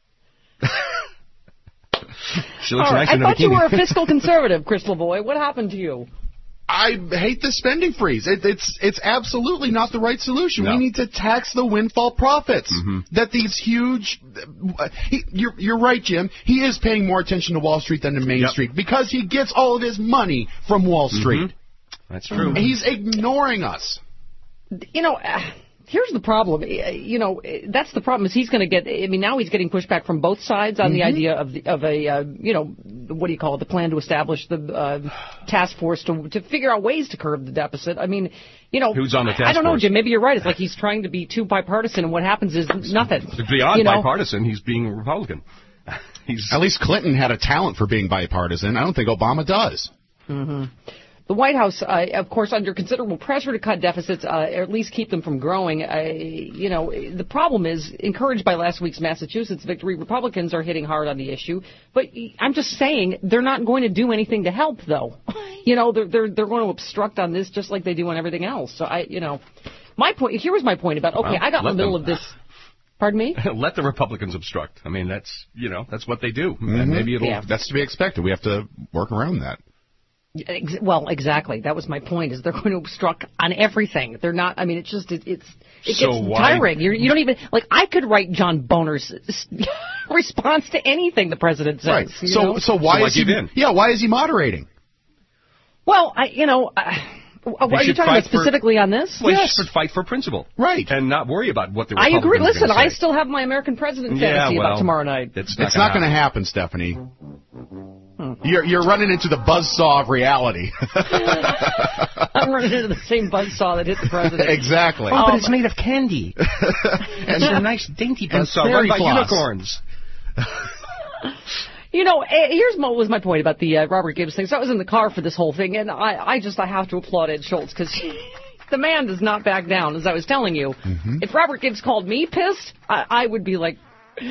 She looks nice in a bikini. I thought you were a fiscal conservative, Chris Lavoie. What happened to you? I hate the spending freeze. It's absolutely not the right solution. No. We need to tax the windfall profits. Mm-hmm. That these huge... You're right, Jim. He is paying more attention to Wall Street than to Main Street because he gets all of his money from Wall Street. Mm-hmm. That's true. He's ignoring us. Here's the problem. That's the problem is he's going to get, now he's getting pushback from both sides on the idea of a what do you call it, the plan to establish the task force to figure out ways to curb the deficit. Who's on the task force? I don't know, Jim. Maybe you're right. It's like he's trying to be too bipartisan, and what happens is nothing. Beyond bipartisan, he's being a Republican. At least Clinton had a talent for being bipartisan. I don't think Obama does. Mm-hmm. The White House, of course, under considerable pressure to cut deficits, or at least keep them from growing. The problem is, encouraged by last week's Massachusetts victory, Republicans are hitting hard on the issue. But I'm just saying, they're not going to do anything to help, though. They're going to obstruct on this just like they do on everything else. So my point. Here was my point about. Okay, I got in the middle of this. Pardon me? Let the Republicans obstruct. I mean, that's what they do. Mm-hmm. And maybe that's to be expected. We have to work around that. Well, exactly. That was my point. Is they're going to obstruct on everything. They're not. I mean, it gets tiring. You don't even I could write John Boner's response to anything the president says. Right. So why is he? Yeah. Why is he moderating? Well, are you talking about specifically on this? Well, yes. He should fight for principle. Right. And not worry about what the Republicans I agree. Listen, say. I still have my American president fantasy about tomorrow night. It's not going to happen, Stephanie. You're running into the buzzsaw of reality. I'm running into the same buzzsaw that hit the president. Exactly. Oh, but it's made of candy. It's a nice, dainty buzzsaw run by unicorns. Here's what was my point about the Robert Gibbs thing. So I was in the car for this whole thing, and I have to applaud Ed Schultz, because the man does not back down, as I was telling you. Mm-hmm. If Robert Gibbs called me pissed, I would be like,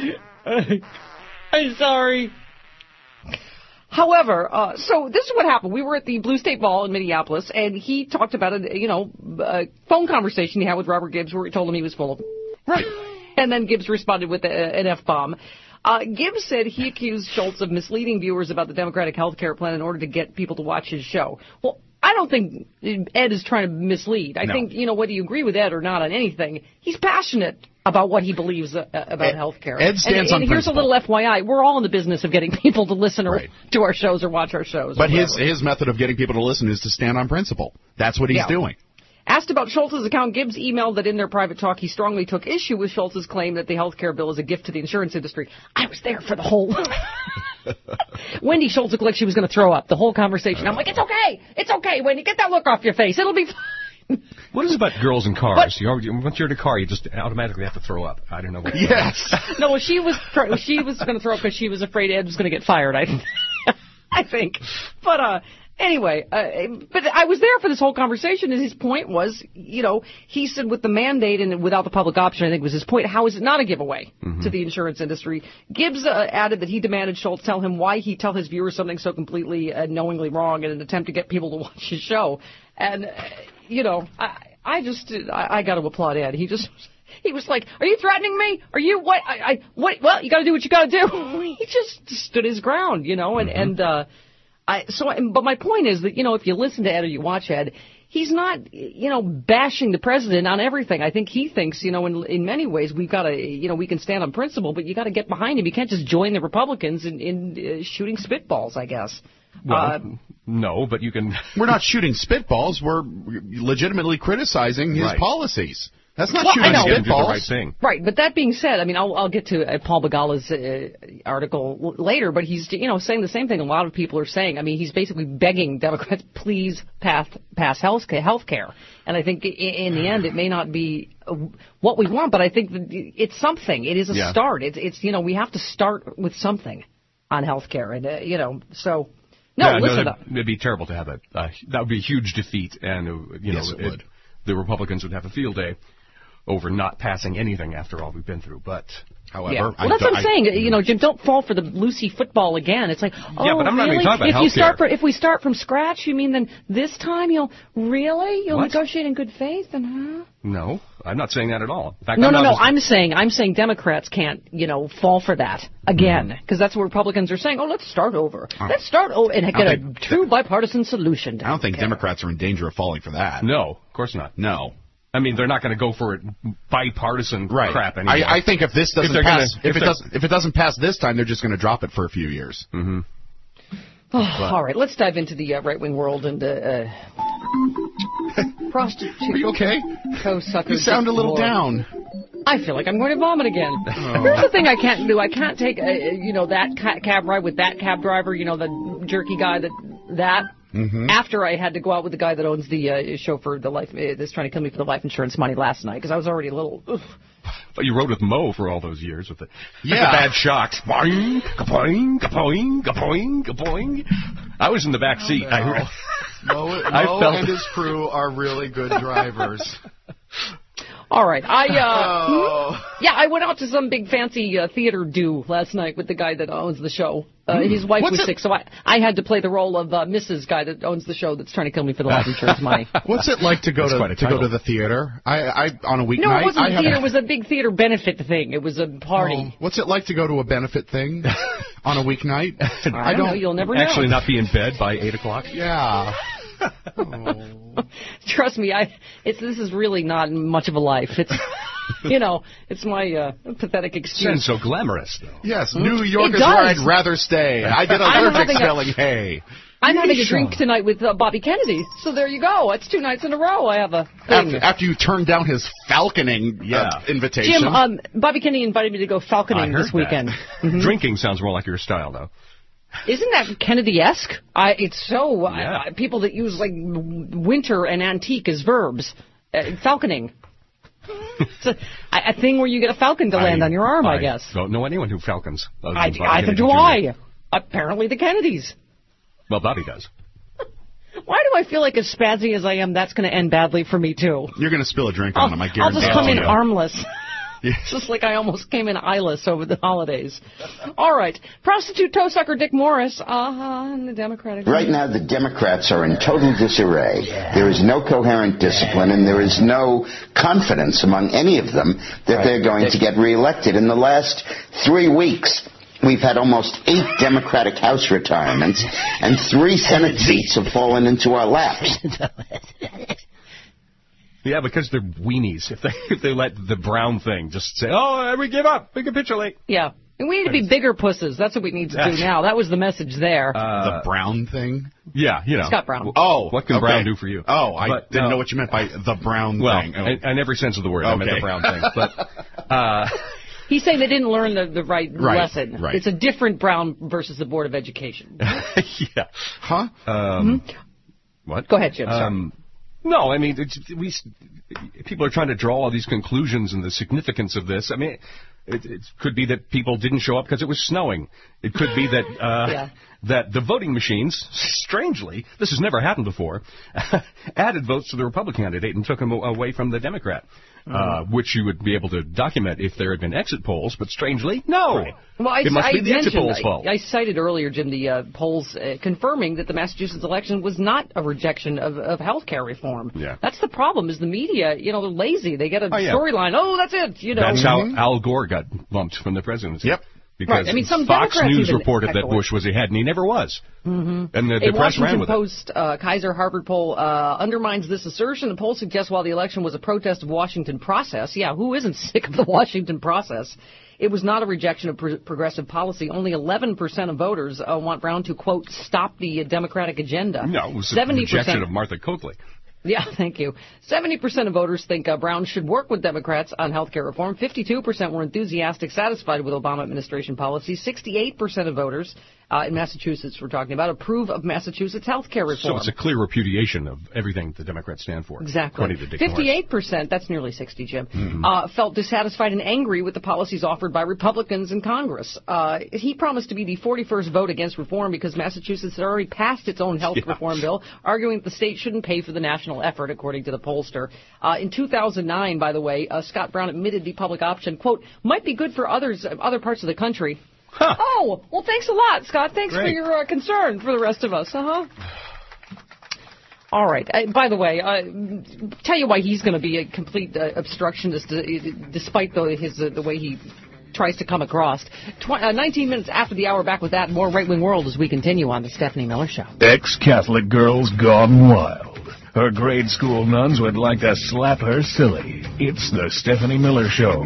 I'm sorry. However, so this is what happened. We were at the Blue State Ball in Minneapolis, and he talked about a phone conversation he had with Robert Gibbs where he told him he was full of... Right. And then Gibbs responded with an F-bomb. Gibbs said he accused Schultz of misleading viewers about the Democratic health care plan in order to get people to watch his show. Well, I don't think Ed is trying to mislead. I think, whether you agree with Ed or not on anything, he's passionate about what he believes about health care. Ed stands on principle. Here's a little FYI. We're all in the business of getting people to listen to our shows or watch our shows. But his method of getting people to listen is to stand on principle. That's what he's doing. Asked about Schultz's account, Gibbs emailed that in their private talk he strongly took issue with Schultz's claim that the health care bill is a gift to the insurance industry. I was there for the whole... Wendy Schultz looked like she was going to throw up the whole conversation. I'm like, it's okay, Wendy, get that look off your face. It'll be fine. What is it about girls in cars? Once you're in a car, you just automatically have to throw up. I don't know what. Yes. No, well, she was going to throw up because she was afraid Ed was going to get fired. I think. But anyway, but I was there for this whole conversation, and his point was, he said with the mandate and without the public option, I think was his point, how is it not a giveaway to the insurance industry? Gibbs added that he demanded Schultz tell him why he tell his viewers something so completely knowingly wrong in an attempt to get people to watch his show. And, I got to applaud Ed. He was like, are you threatening me? Are you, what? Well, you got to do what you got to do. He just stood his ground, but my point is that, if you listen to Ed or you watch Ed, he's not, bashing the president on everything. I think he thinks, in many ways we've got to, we can stand on principle, but you got to get behind him. You can't just join the Republicans in shooting spitballs, I guess. Well, no, but you can... We're not shooting spitballs. We're legitimately criticizing his policies. That's not shooting spitballs. Right thing. Right, but that being said, I mean, I'll get to Paul Begala's article later, but he's, saying the same thing a lot of people are saying. I mean, he's basically begging Democrats, please pass health care. And I think in the end, it may not be what we want, but I think that it's something. It is a start. It's we have to start with something on health care. And, so... No, listen up. It'd be terrible to have that. That would be a huge defeat, and yes, it would. The Republicans would have a field day over not passing anything after all we've been through. But however, well, that's what I'm saying. Jim, don't fall for the Lucy football again. It's like, but I'm not really? even talking about healthcare. If we start from scratch, you mean then this time you'll negotiate in good faith and No, I'm not saying that at all. In fact, no. I'm saying Democrats can't, fall for that again, because that's what Republicans are saying. Oh, let's start over. Let's start over and get a true bipartisan solution. I don't think Democrats are in danger of falling for that. No, of course not. No. I mean, they're not going to go for it bipartisan crap anymore. I think if this doesn't pass, if it doesn't pass this time, they're just going to drop it for a few years. Mm-hmm. All right, let's dive into the right-wing world and prostitute. Are you okay? Co-sucker. You sound a little down. I feel like I'm going to vomit again. Here's the thing I can't do. I can't take that cab ride with that cab driver. The jerky guy that. Mm-hmm. After I had to go out with the guy that owns the chauffeur, that's trying to kill me for the life insurance money last night, because I was already a little... But you rode with Mo for all those years with the bad shocks. Boing, kapoing, kapoing, kapoing, kapoing. I was in the back seat. Mo and his crew are really good drivers. All right. I went out to some big fancy theater do last night with the guy that owns the show. His wife was sick, so I had to play the role of Mrs. guy that owns the show that's trying to kill me for the life insurance money. What's it like to go to the theater? I on a weeknight. No, it wasn't a theater. It was a big theater benefit thing. It was a party. What's it like to go to a benefit thing on a weeknight? I don't know. You'll never know. Actually, not be in bed by 8:00. Yeah. Trust me, this is really not much of a life. It's, it's my pathetic excuse. Sounds so glamorous, though. Yes, New York is where I'd rather stay. I did allergic spelling hay. I'm having a drink tonight with Bobby Kennedy, so there you go. It's 2 nights in a row I have a thing. After you turned down his falconing invitation. Jim, Bobby Kennedy invited me to go falconing this weekend. Mm-hmm. Drinking sounds more like your style, though. Isn't that Kennedy-esque? It's so... people that use, like, winter and antique as verbs. Falconing. It's a thing where you get a falcon to land on your arm, I guess. I don't know anyone who falcons. Either do I. Apparently the Kennedys. Well, Bobby does. Why do I feel like as spazzy as I am, that's going to end badly for me, too? You're going to spill a drink on him, I guarantee. I'll just come in armless. Just like I almost came in eyeless over the holidays. All right. Prostitute toe sucker Dick Morris in the Democratic Right now, the Democrats are in total disarray. There is no coherent discipline, and there is no confidence among any of them that they're going to get reelected. In the last 3 weeks, we've had almost 8 Democratic House retirements, and 3 Senate seats have fallen into our laps. Yeah, because they're weenies. If they let the Brown thing just say, oh, we give up, we capitulate. Yeah. And we need to be bigger pusses. That's what we need to do now. That was the message there. The Brown thing? Yeah, Scott Brown. Oh. What can Brown do for you? Oh, I didn't know what you meant by the Brown thing. In every sense of the word, I meant the Brown thing. But... He's saying they didn't learn the right lesson. Right. It's a different Brown versus the Board of Education. Yeah. Huh? What? Go ahead, Jim. Sorry. No, I mean, people are trying to draw all these conclusions and the significance of this. I mean, it could be that people didn't show up because it was snowing. It could be that that the voting machines, strangely, this has never happened before, added votes to the Republican candidate and took them away from the Democrat. Which you would be able to document if there had been exit polls, but strangely, no. Right. Well, it must be the exit polls' fault. I cited earlier, Jim, the polls confirming that the Massachusetts election was not a rejection of health care reform. Yeah. That's the problem, is the media, they're lazy. They get a storyline. Oh, that's it. That's how Al Gore got bumped from the presidency. Yep. Because some Fox Democrats News reported that Bush was ahead, and he never was. Mm-hmm. And the press ran with it. A Washington Post, Kaiser-Harvard poll undermines this assertion. The poll suggests while the election was a protest of Washington process, who isn't sick of the Washington process? It was not a rejection of progressive policy. Only 11% of voters want Brown to, quote, stop the Democratic agenda. No, it was a rejection of Martha Coakley. Yeah, thank you. 70% of voters think Brown should work with Democrats on health care reform. 52% were enthusiastic, satisfied with Obama administration policies. 68% of voters in Massachusetts, we're talking about, approve of Massachusetts health care reform. So it's a clear repudiation of everything the Democrats stand for. Exactly. 58%, that's nearly 60, Jim, felt dissatisfied and angry with the policies offered by Republicans in Congress. He promised to be the 41st vote against reform because Massachusetts had already passed its own health reform bill, arguing that the state shouldn't pay for the national effort, according to the pollster. In 2009, by the way, Scott Brown admitted the public option, quote, might be good for other parts of the country. Huh. Oh, well, thanks a lot, Scott. Thanks for your concern for the rest of us. All right. By the way, tell you why he's going to be a complete obstructionist, despite the way he tries to come across. 19 minutes after the hour, back with that and more Right Wing World as we continue on the Stephanie Miller Show. Ex-Catholic girls gone wild. Her grade school nuns would like to slap her silly. It's the Stephanie Miller Show.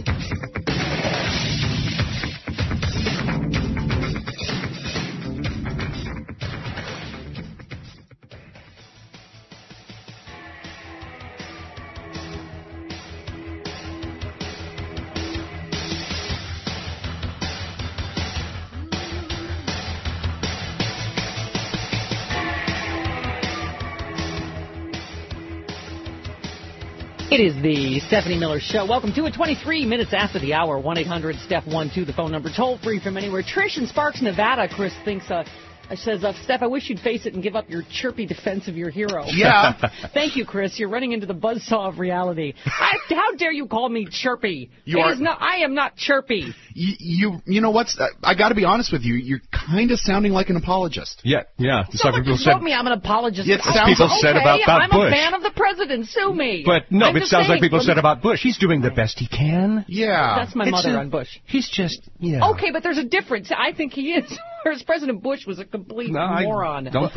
It is the Stephanie Miller Show. Welcome to it. 23 minutes after the hour. 1-800-STEPH-12, the phone number. Toll free from anywhere. Trish in Sparks, Nevada. Chris thinks It says, Steph, I wish you'd face it and give up your chirpy defense of your hero. Yeah. Thank you, Chris. You're running into the buzzsaw of reality. How dare you call me chirpy? I am not chirpy. You know what's? I got to be honest with you. You're kind of sounding like an apologist. Yeah. Someone wrote me I'm an apologist. It sounds people said about I'm Bush. a fan of the president. Sue me. But no, I'm it just sounds like saying, people said about Bush. He's doing the best he can. Yeah. That's my mother on Bush. He's just, yeah. Okay, but there's a difference. I think he is. Whereas President Bush was a complete moron. I don't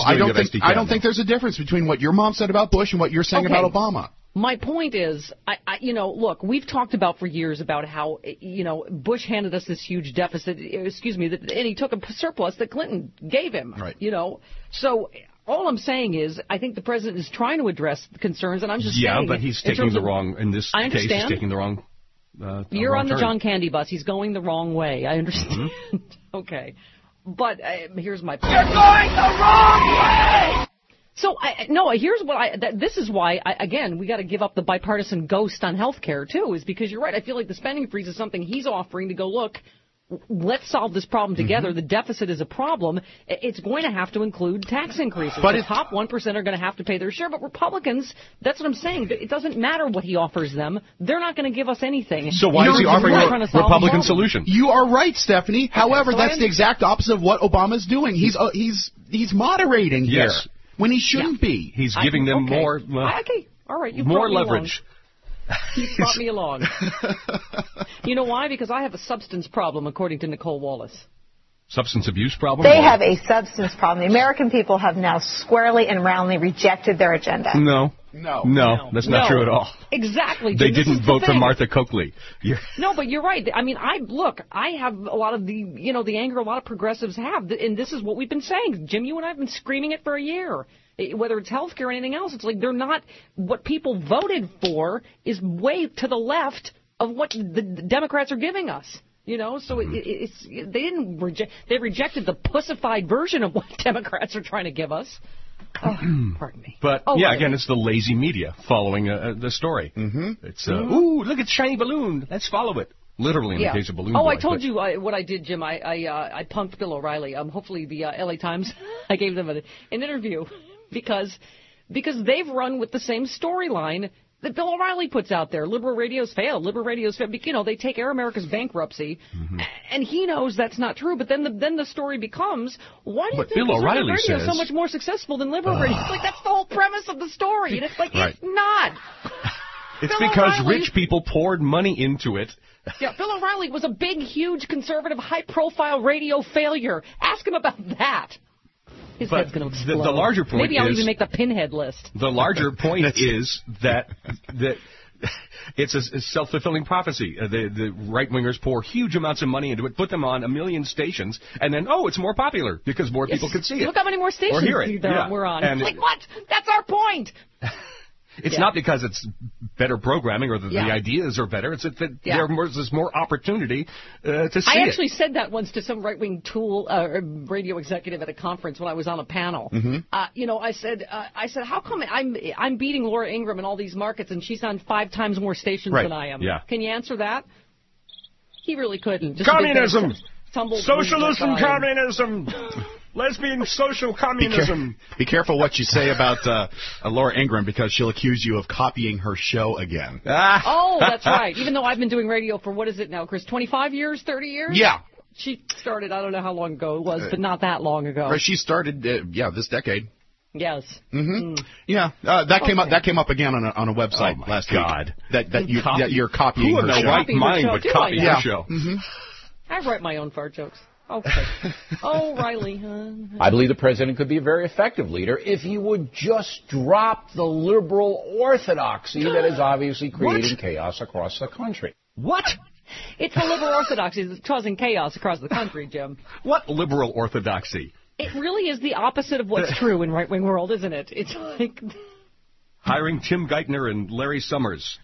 think there's a difference between what your mom said about Bush and what you're saying about Obama. My point is, look, we've talked about for years about how, Bush handed us this huge deficit, and he took a surplus that Clinton gave him. Right. So all I'm saying is, I think the president is trying to address the concerns, and I'm just saying. Yeah, but he's taking the wrong, in this case, he's taking the wrong. You're on the John Candy bus. He's going the wrong way. I understand. Mm-hmm. Okay. But here's my point. You're going the wrong way! So, here's what this is why, again, we got to give up the bipartisan ghost on health care, too, is because you're right. I feel like the spending freeze is something he's offering to go, look, let's solve this problem together. Mm-hmm. The deficit is a problem. It's going to have to include tax increases. But the top 1% are going to have to pay their share. But Republicans, that's what I'm saying. It doesn't matter what he offers them. They're not going to give us anything. So why is he offering a Republican solution? You are right, Stephanie. However, that's the exact opposite of what Obama's doing. He's moderating here when he shouldn't be. He's giving them more. Okay, all right. More leverage. He brought me along. You know why? Because I have a substance problem, according to Nicole Wallace. Substance abuse problem? They have a substance problem. The American people have now squarely and roundly rejected their agenda. No, that's not true at all. Exactly. They didn't vote for Martha Coakley. No, but you're right. I mean, I have a lot of the anger a lot of progressives have, and this is what we've been saying. Jim, you and I have been screaming it for a year. Whether it's health care or anything else, it's like they're not, what people voted for is way to the left of what the Democrats are giving us. So they rejected the pussified version of what Democrats are trying to give us. Oh, pardon me. But, again, it's the lazy media following the story. Mm-hmm. It's, ooh, look, it's shiny balloon. Let's follow it. Literally in the case of Balloon Boy. I told you what I did, Jim. I punked Bill O'Reilly. Hopefully the L.A. Times, I gave them an interview because they've run with the same storyline that Bill O'Reilly puts out there. Liberal radio's failed. They take Air America's bankruptcy, and he knows that's not true. But then the story becomes, why do you think conservative radio is so much more successful than liberal radio? It's like that's the whole premise of the story, and it's like it's not. It's because rich people poured money into it. Yeah, Bill O'Reilly was a big, huge, conservative, high-profile radio failure. Ask him about that. His head's going to explode. The larger point Maybe I'll even make the pinhead list. The larger point is that it's a self-fulfilling prophecy. The right-wingers pour huge amounts of money into it, put them on 1 million stations, and then, it's more popular because more people can see it. Look how many more stations we're on. And like, what? That's our point. It's not because it's better programming or the ideas are better. It's that there's more opportunity to see it. I actually said that once to some right-wing radio executive at a conference when I was on a panel. Mm-hmm. I said, how come I'm beating Laura Ingraham in all these markets and she's on 5 times more stations than I am? Yeah. Can you answer that? He really couldn't. Communism! Socialism, communism! Lesbian social communism. Be careful what you say about Laura Ingraham because she'll accuse you of copying her show again. Oh, that's right. Even though I've been doing radio for, what is it now, Chris, 25 years, 30 years? Yeah. She started, I don't know how long ago it was, but not that long ago. She started, this decade. Yes. Mm-hmm. Yeah, that came up again on a website last week. That you're copying her show. Who in their right mind would copy her show? Mm-hmm. I write my own fart jokes. Okay. O'Reilly. I believe the president could be a very effective leader if he would just drop the liberal orthodoxy that is obviously creating chaos across the country. What? It's the liberal orthodoxy that's causing chaos across the country, Jim. What liberal orthodoxy? It really is the opposite of what's true in right-wing world, isn't it? It's like... Hiring Tim Geithner and Larry Summers.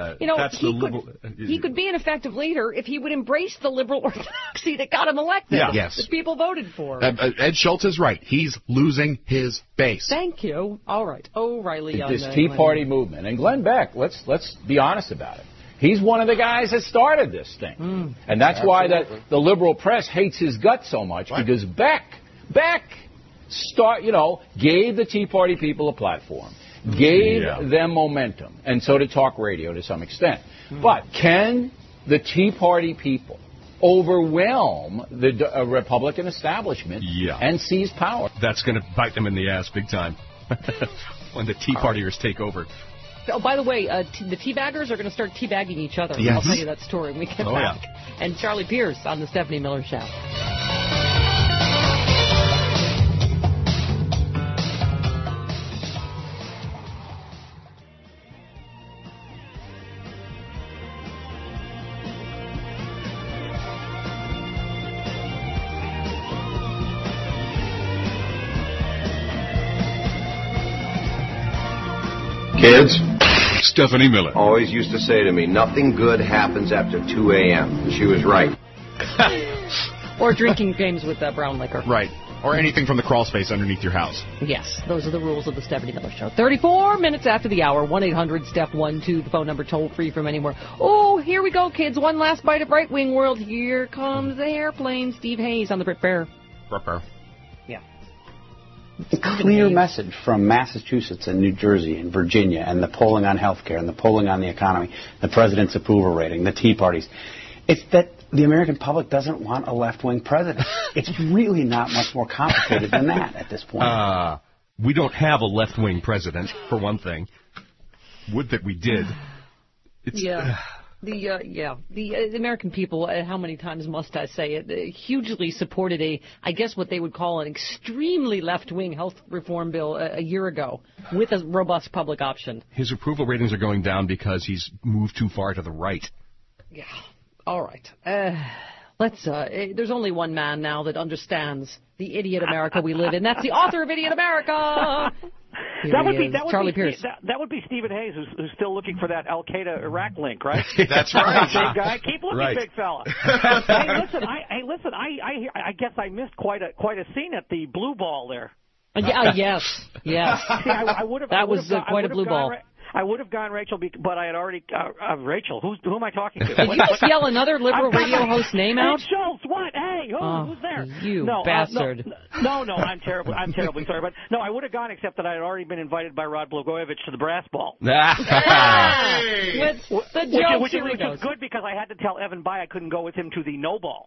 He could be an effective leader if he would embrace the liberal orthodoxy that got him elected. Yeah. Yes. That people voted for. Ed Schultz is right. He's losing his base. Thank you. All right. O'Reilly. This Tea Party movement. And Glenn Beck, let's be honest about it. He's one of the guys that started this thing. And that's why the liberal press hates his guts so much, because Beck Beck gave the Tea Party people a platform, gave them momentum, and so did talk radio to some extent. But can the Tea Party people overwhelm the Republican establishment and seize power? That's going to bite them in the ass big time when the Tea Partiers take over. Oh, by the way, the teabaggers are going to start teabagging each other. Yes. I'll tell you that story when we get back. And Charlie Pierce on the Stephanie Miller Show. Kids, Stephanie Miller always used to say to me, nothing good happens after 2 a.m. She was right. Or drinking games with brown liquor. Right. Or anything from the crawl space underneath your house. Yes, those are the rules of the Stephanie Miller Show. 34 minutes after the hour, 1-800-STEPH-12, the phone number toll free from anywhere. Oh, here we go, kids. One last bite of Right Wing World. Here comes the airplane. Steve Hayes on the Brit Bear. Yeah. A clear message from Massachusetts and New Jersey and Virginia and the polling on health care and the polling on the economy, the president's approval rating, the Tea Parties. It's that the American public doesn't want a left-wing president. It's really not much more complicated than that at this point. We don't have a left-wing president, for one thing. Would that we did. The American people, how many times must I say it, hugely supported what they would call an extremely left-wing health reform bill a year ago with a robust public option. His approval ratings are going down because he's moved too far to the right. Yeah. All right. There's only one man now that understands the idiot America we live in. That's the author of Idiot America. That Charlie Pierce. That would be Stephen Hayes, who's still looking for that Al Qaeda Iraq link, right? That's right. Big guy, keep looking, big fella. Hey, listen. I guess I missed quite a scene at the blue ball there. Yes. See, I would have. That was quite a blue ball. I would have gone Rachel, but I had already Rachel. Who am I talking to? Did you just yell another liberal radio host name out? Hey, Schultz, what? Hey, who's there? You bastard. No, I'm terribly sorry, but no, I would have gone except that I had already been invited by Rod Blagojevich to the brass ball. Which is good because I had to tell Evan Bayh I couldn't go with him to the no ball.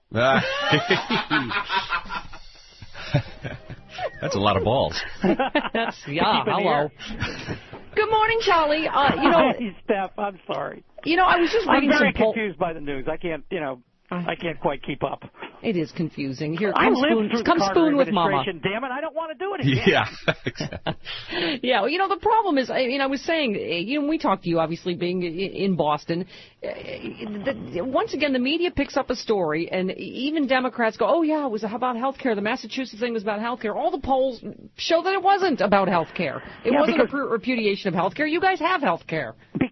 That's a lot of balls. Hello. Good morning, Charlie. Hey, Steph, I'm sorry. I was just reading I'm very confused by the news. I can't quite keep up. It is confusing. Here, I lived through the Carter spoon with Mama. Damn it, I don't want to do it again. Yeah. Well, the problem is, I was saying, we talked to you, obviously, being in Boston. Once again, the media picks up a story, and even Democrats go, oh, yeah, it was about health care. The Massachusetts thing was about health care. All the polls show that it wasn't about health care. It wasn't a repudiation of health care. You guys have health care.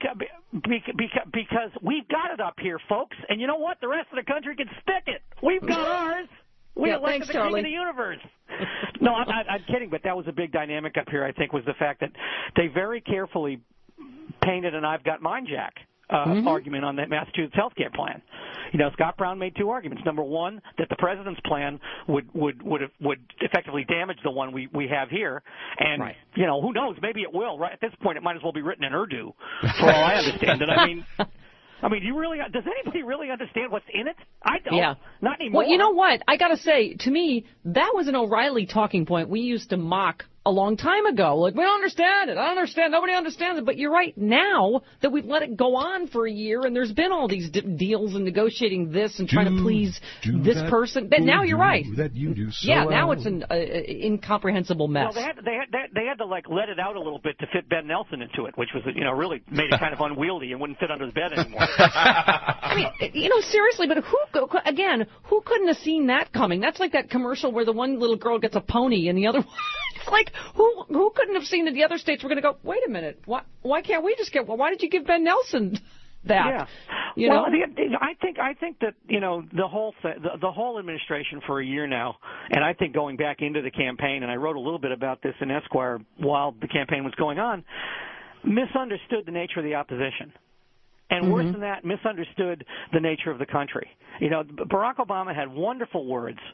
Because we've got it up here, folks, and you know what? The rest of the country can stick it. We've got ours. We elected the king of the universe. No, I'm kidding, but that was a big dynamic up here, I think, was the fact that they very carefully painted an I've got mine, Jack argument on that Massachusetts health care plan. Scott Brown made two arguments. Number one, that the president's plan would effectively damage the one we have here. And, who knows, maybe it will. Right at this point, it might as well be written in Urdu, for all I understand it. I mean, does anybody really understand what's in it? I don't. Yeah. Not anymore. Well, you know what? I got to say, to me, that was an O'Reilly talking point we used to mock a long time ago. Like, we don't understand it. I don't understand. Nobody understands it. But you're right. Now that we've let it go on for a year and there's been all these deals and negotiating this and trying to please this person, then now you're right. That you do so now it's an incomprehensible mess. Well, they had to let it out a little bit to fit Ben Nelson into it, which was really made it kind of unwieldy and wouldn't fit under the bed anymore. I mean, seriously, but who couldn't have seen that coming? That's like that commercial where the one little girl gets a pony and the other one. It's like, who couldn't have seen that the other states were going to go, wait a minute, why can't we just why did you give Ben Nelson that? Yeah. I think that, the whole administration for a year now, and I think going back into the campaign, and I wrote a little bit about this in Esquire while the campaign was going on, misunderstood the nature of the opposition. And worse than that, misunderstood the nature of the country. Barack Obama had wonderful words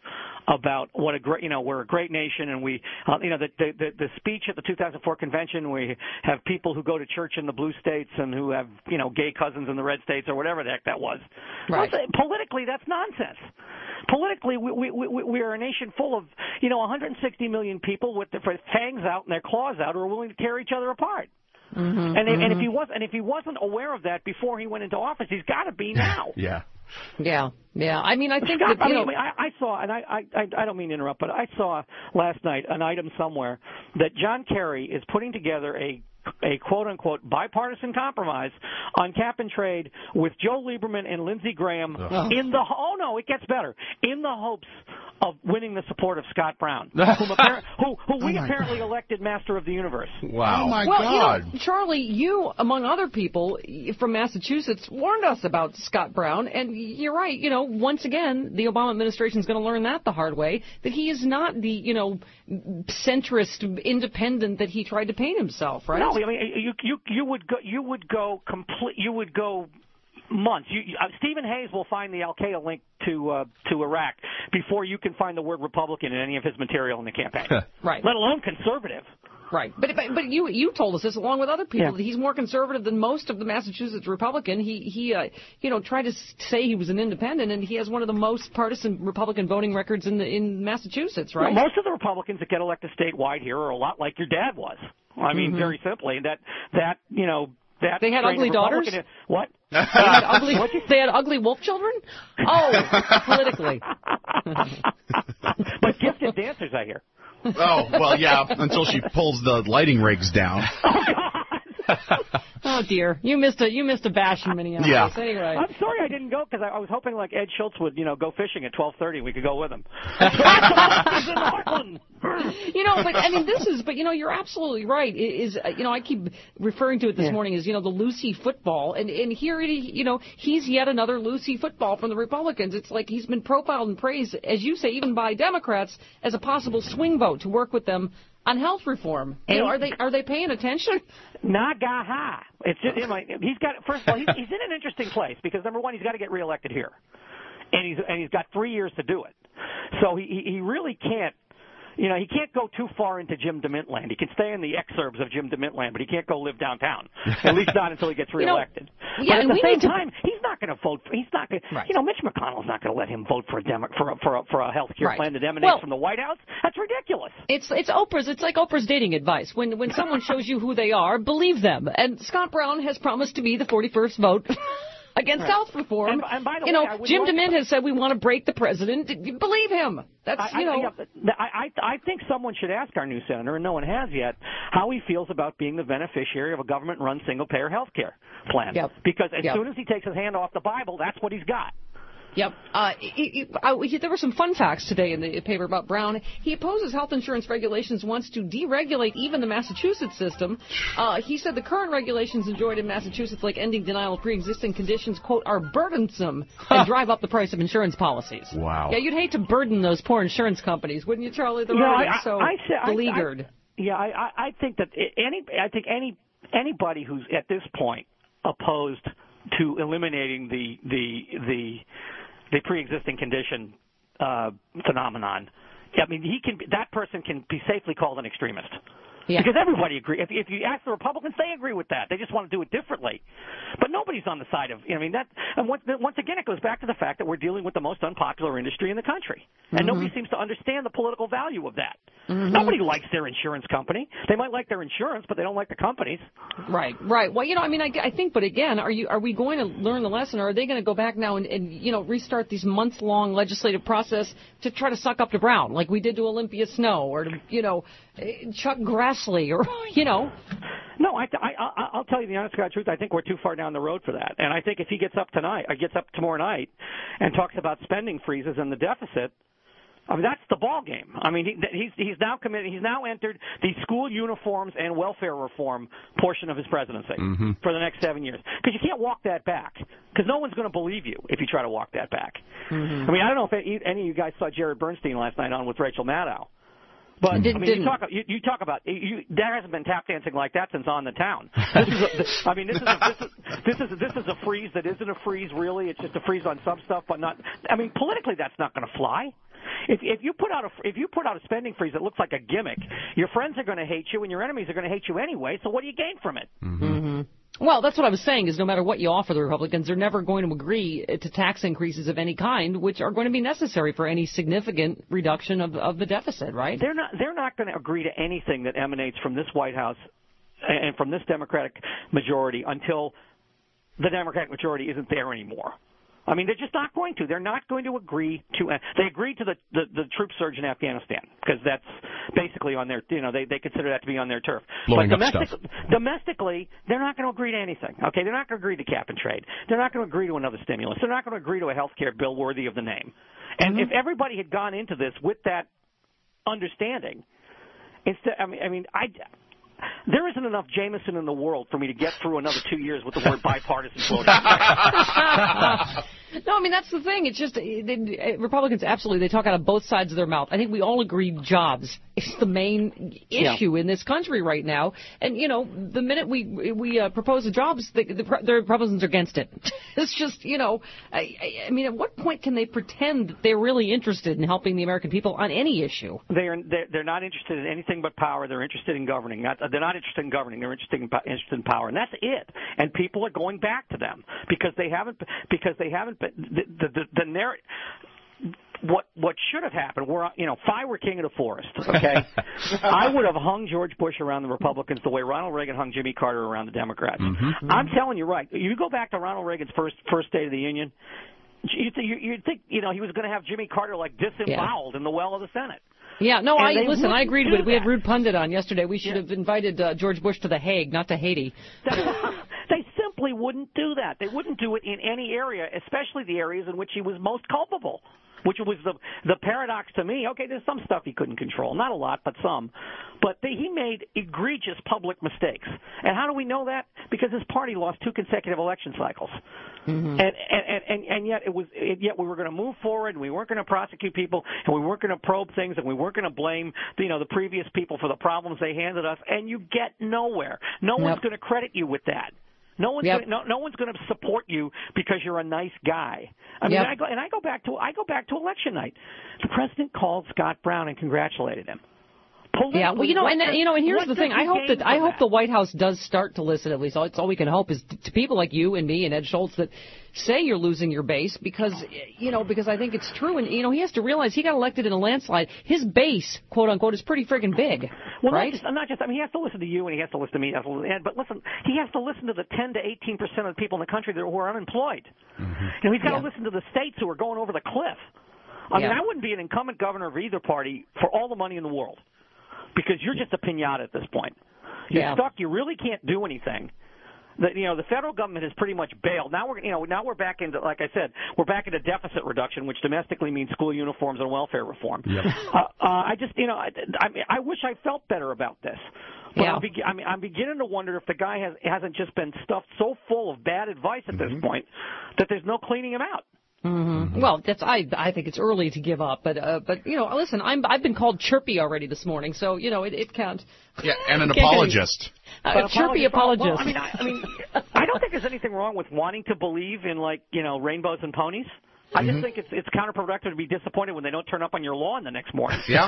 about what a great, we're a great nation, and we, the speech at the 2004 convention, we have people who go to church in the blue states and who have, gay cousins in the red states or whatever the heck that was. Right. Politically, that's nonsense. Politically, we are a nation full of, 160 million people with their fangs out and their claws out who are willing to tear each other apart. Mm-hmm, and if he wasn't aware of that before he went into office, he's got to be now. Yeah. I mean, I think Scott, that, I saw, and I don't mean to interrupt, but I saw last night an item somewhere that John Kerry is putting together a quote-unquote bipartisan compromise on cap and trade with Joe Lieberman and Lindsey Graham it gets better, in the hopes of winning the support of Scott Brown, who we apparently elected Master of the Universe. Wow. Oh, my God. Charlie, you, among other people from Massachusetts, warned us about Scott Brown, and you're right. Once again, the Obama administration is going to learn that the hard way, that he is not the, centrist independent that he tried to paint himself, right? No, I mean, you would go months. Stephen Hayes will find the Al-Qaeda link to Iraq before you can find the word Republican in any of his material in the campaign. Right. Let alone conservative. Right. But you told us this along with other people that he's more conservative than most of the Massachusetts Republican. He tried to say he was an independent, and he has one of the most partisan Republican voting records in Massachusetts, right? Well, most of the Republicans that get elected statewide here are a lot like your dad was. I mean, very simply, that they had ugly daughters? What? They had ugly wolf children? Oh, politically. But gifted dancers, I hear. Oh, well, yeah, until she pulls the lighting rigs down. Oh, dear. You missed a bash in Minneapolis. Yeah. Anyway. I'm sorry I didn't go because I was hoping like Ed Schultz would, go fishing at 12:30 and we could go with him. But you're absolutely right. I keep referring to it this morning as, the Lucy football. And here, he's yet another Lucy football from the Republicans. It's like he's been profiled and praised, as you say, even by Democrats, as a possible swing vote to work with them on health reform. Are they paying attention? Nagaha. It's just, he's got, first of all, he's in an interesting place because, number one, he's got to get reelected here. And he's got 3 years to do it. So he really can't, he can't go too far into Jim DeMint land. He can stay in the exurbs of Jim DeMint land, but he can't go live downtown. At least not until he gets reelected. But at the same time, he's not going to vote. He's not going. Right. Mitch McConnell's not going to let him vote for a health care plan that emanates from the White House. That's ridiculous. It's like Oprah's dating advice. When someone shows you who they are, believe them. And Scott Brown has promised to be the 41st vote against health reform. And by the way, Jim DeMint has said we want to break the president. Believe him. That's I think someone should ask our new senator, and no one has yet, how he feels about being the beneficiary of a government-run single-payer health care plan. Yep. Because as soon as he takes his hand off the Bible, that's what he's got. Yep. There were some fun facts today in the paper about Brown. He opposes health insurance regulations, wants to deregulate even the Massachusetts system. He said the current regulations enjoyed in Massachusetts, like ending denial of pre-existing conditions, quote, are burdensome and drive up the price of insurance policies. Wow. Yeah, you'd hate to burden those poor insurance companies, wouldn't you, Charlie? They're already so beleaguered. I think that anybody who's at this point opposed to eliminating the pre-existing condition phenomenon, that person can be safely called an extremist. Yeah. Because everybody agrees. If you ask the Republicans, they agree with that. They just want to do it differently. But nobody's on the side of, and once again, it goes back to the fact that we're dealing with the most unpopular industry in the country. And nobody seems to understand the political value of that. Nobody likes their insurance company. They might like their insurance, but they don't like the companies. Right. Well, I think, but again, are we going to learn the lesson, or are they going to go back now and restart these months-long legislative process to try to suck up to Brown, like we did to Olympia Snow, or to, Chuck Grassley, or, No, I'll tell you the honest God truth. I think we're too far down the road for that. And I think if he gets up tomorrow night and talks about spending freezes and the deficit, that's the ball game. He's now committed. He's now entered the school uniforms and welfare reform portion of his presidency for the next 7 years. Because you can't walk that back. Because no one's going to believe you if you try to walk that back. I don't know if any of you guys saw Jared Bernstein last night on with Rachel Maddow. But I mean, you talk about there hasn't been tap dancing like that since On the Town. This is a freeze that isn't a freeze really. It's just a freeze on some stuff, but not. I mean, politically, that's not going to fly. If you put out a spending freeze that looks like a gimmick, your friends are going to hate you and your enemies are going to hate you anyway. So what do you gain from it? Mm-hmm. Well, that's what I was saying, is no matter what you offer the Republicans, they're never going to agree to tax increases of any kind, which are going to be necessary for any significant reduction of the deficit, right? They're not going to agree to anything that emanates from this White House and from this Democratic majority until the Democratic majority isn't there anymore. I mean, they're just not going to. They're not going to agree to. They agreed to the troop surge in Afghanistan because that's basically on their. They consider that to be on their turf. Blowing but up stuff. Domestically, they're not going to agree to anything. Okay, they're not going to agree to cap and trade. They're not going to agree to another stimulus. They're not going to agree to a health care bill worthy of the name. And if everybody had gone into this with that understanding, instead, there isn't enough Jameson in the world for me to get through another 2 years with the word bipartisan floating. No, I mean, that's the thing. It's just Republicans, absolutely, they talk out of both sides of their mouth. I think we all agree jobs is the main issue in this country right now. And, the minute we propose the jobs, the Republicans are against it. It's just, I mean, at what point can they pretend that they're really interested in helping the American people on any issue? They're not interested in anything but power. They're interested in governing. They're not interested in governing. They're interested in power, and that's it. And people are going back to them because they haven't the narrative. What should have happened? If I were king of the forest, okay, I would have hung George Bush around the Republicans the way Ronald Reagan hung Jimmy Carter around the Democrats. Mm-hmm. I'm telling you, right? You go back to Ronald Reagan's first State of the Union. You'd think he was going to have Jimmy Carter disemboweled in the well of the Senate. Yeah, no, I agreed with it. We had Rude Pundit on yesterday. We should have invited George Bush to The Hague, not to Haiti. They simply wouldn't do that. They wouldn't do it in any area, especially the areas in which he was most culpable, which was the paradox to me. Okay, there's some stuff he couldn't control. Not a lot, but some. But he made egregious public mistakes. And how do we know that? Because his party lost 2 consecutive election cycles. Mm-hmm. And yet we were going to move forward, and we weren't going to prosecute people, and we weren't going to probe things, and we weren't going to blame the previous people for the problems they handed us, and you get nowhere. No one's going to credit you with that. No one's no one's going to support you because you're a nice guy. I mean, I go back to election night. The president called Scott Brown and congratulated him. Yeah, well, and here's the thing. I hope the White House does start to listen. At least it's all we can hope is to people like you and me and Ed Schultz that say you're losing your base because I think it's true. And he has to realize he got elected in a landslide. His base, quote unquote, is pretty friggin' big. Well, right? Not just. I mean, he has to listen to you and he has to listen to me. But listen, he has to listen to the 10 to 18% of the people in the country who are unemployed. Mm-hmm. He's got to listen to the states who are going over the cliff. I mean, I wouldn't be an incumbent governor of either party for all the money in the world. Because you're just a piñata at this point. You're stuck. You really can't do anything. The federal government has pretty much bailed. Now we're back into, like I said, we're back into deficit reduction, which domestically means school uniforms and welfare reform. Yep. I wish I felt better about this. But I'm beginning to wonder if the guy hasn't just been stuffed so full of bad advice at this point that there's no cleaning him out. Mm-hmm. Well, I think it's early to give up, but listen, I've been called chirpy already this morning, so it counts. Yeah, and an apologist. A chirpy apologist. Well, I mean, I don't think there's anything wrong with wanting to believe in rainbows and ponies. I just think it's counterproductive to be disappointed when they don't turn up on your lawn the next morning. Yeah.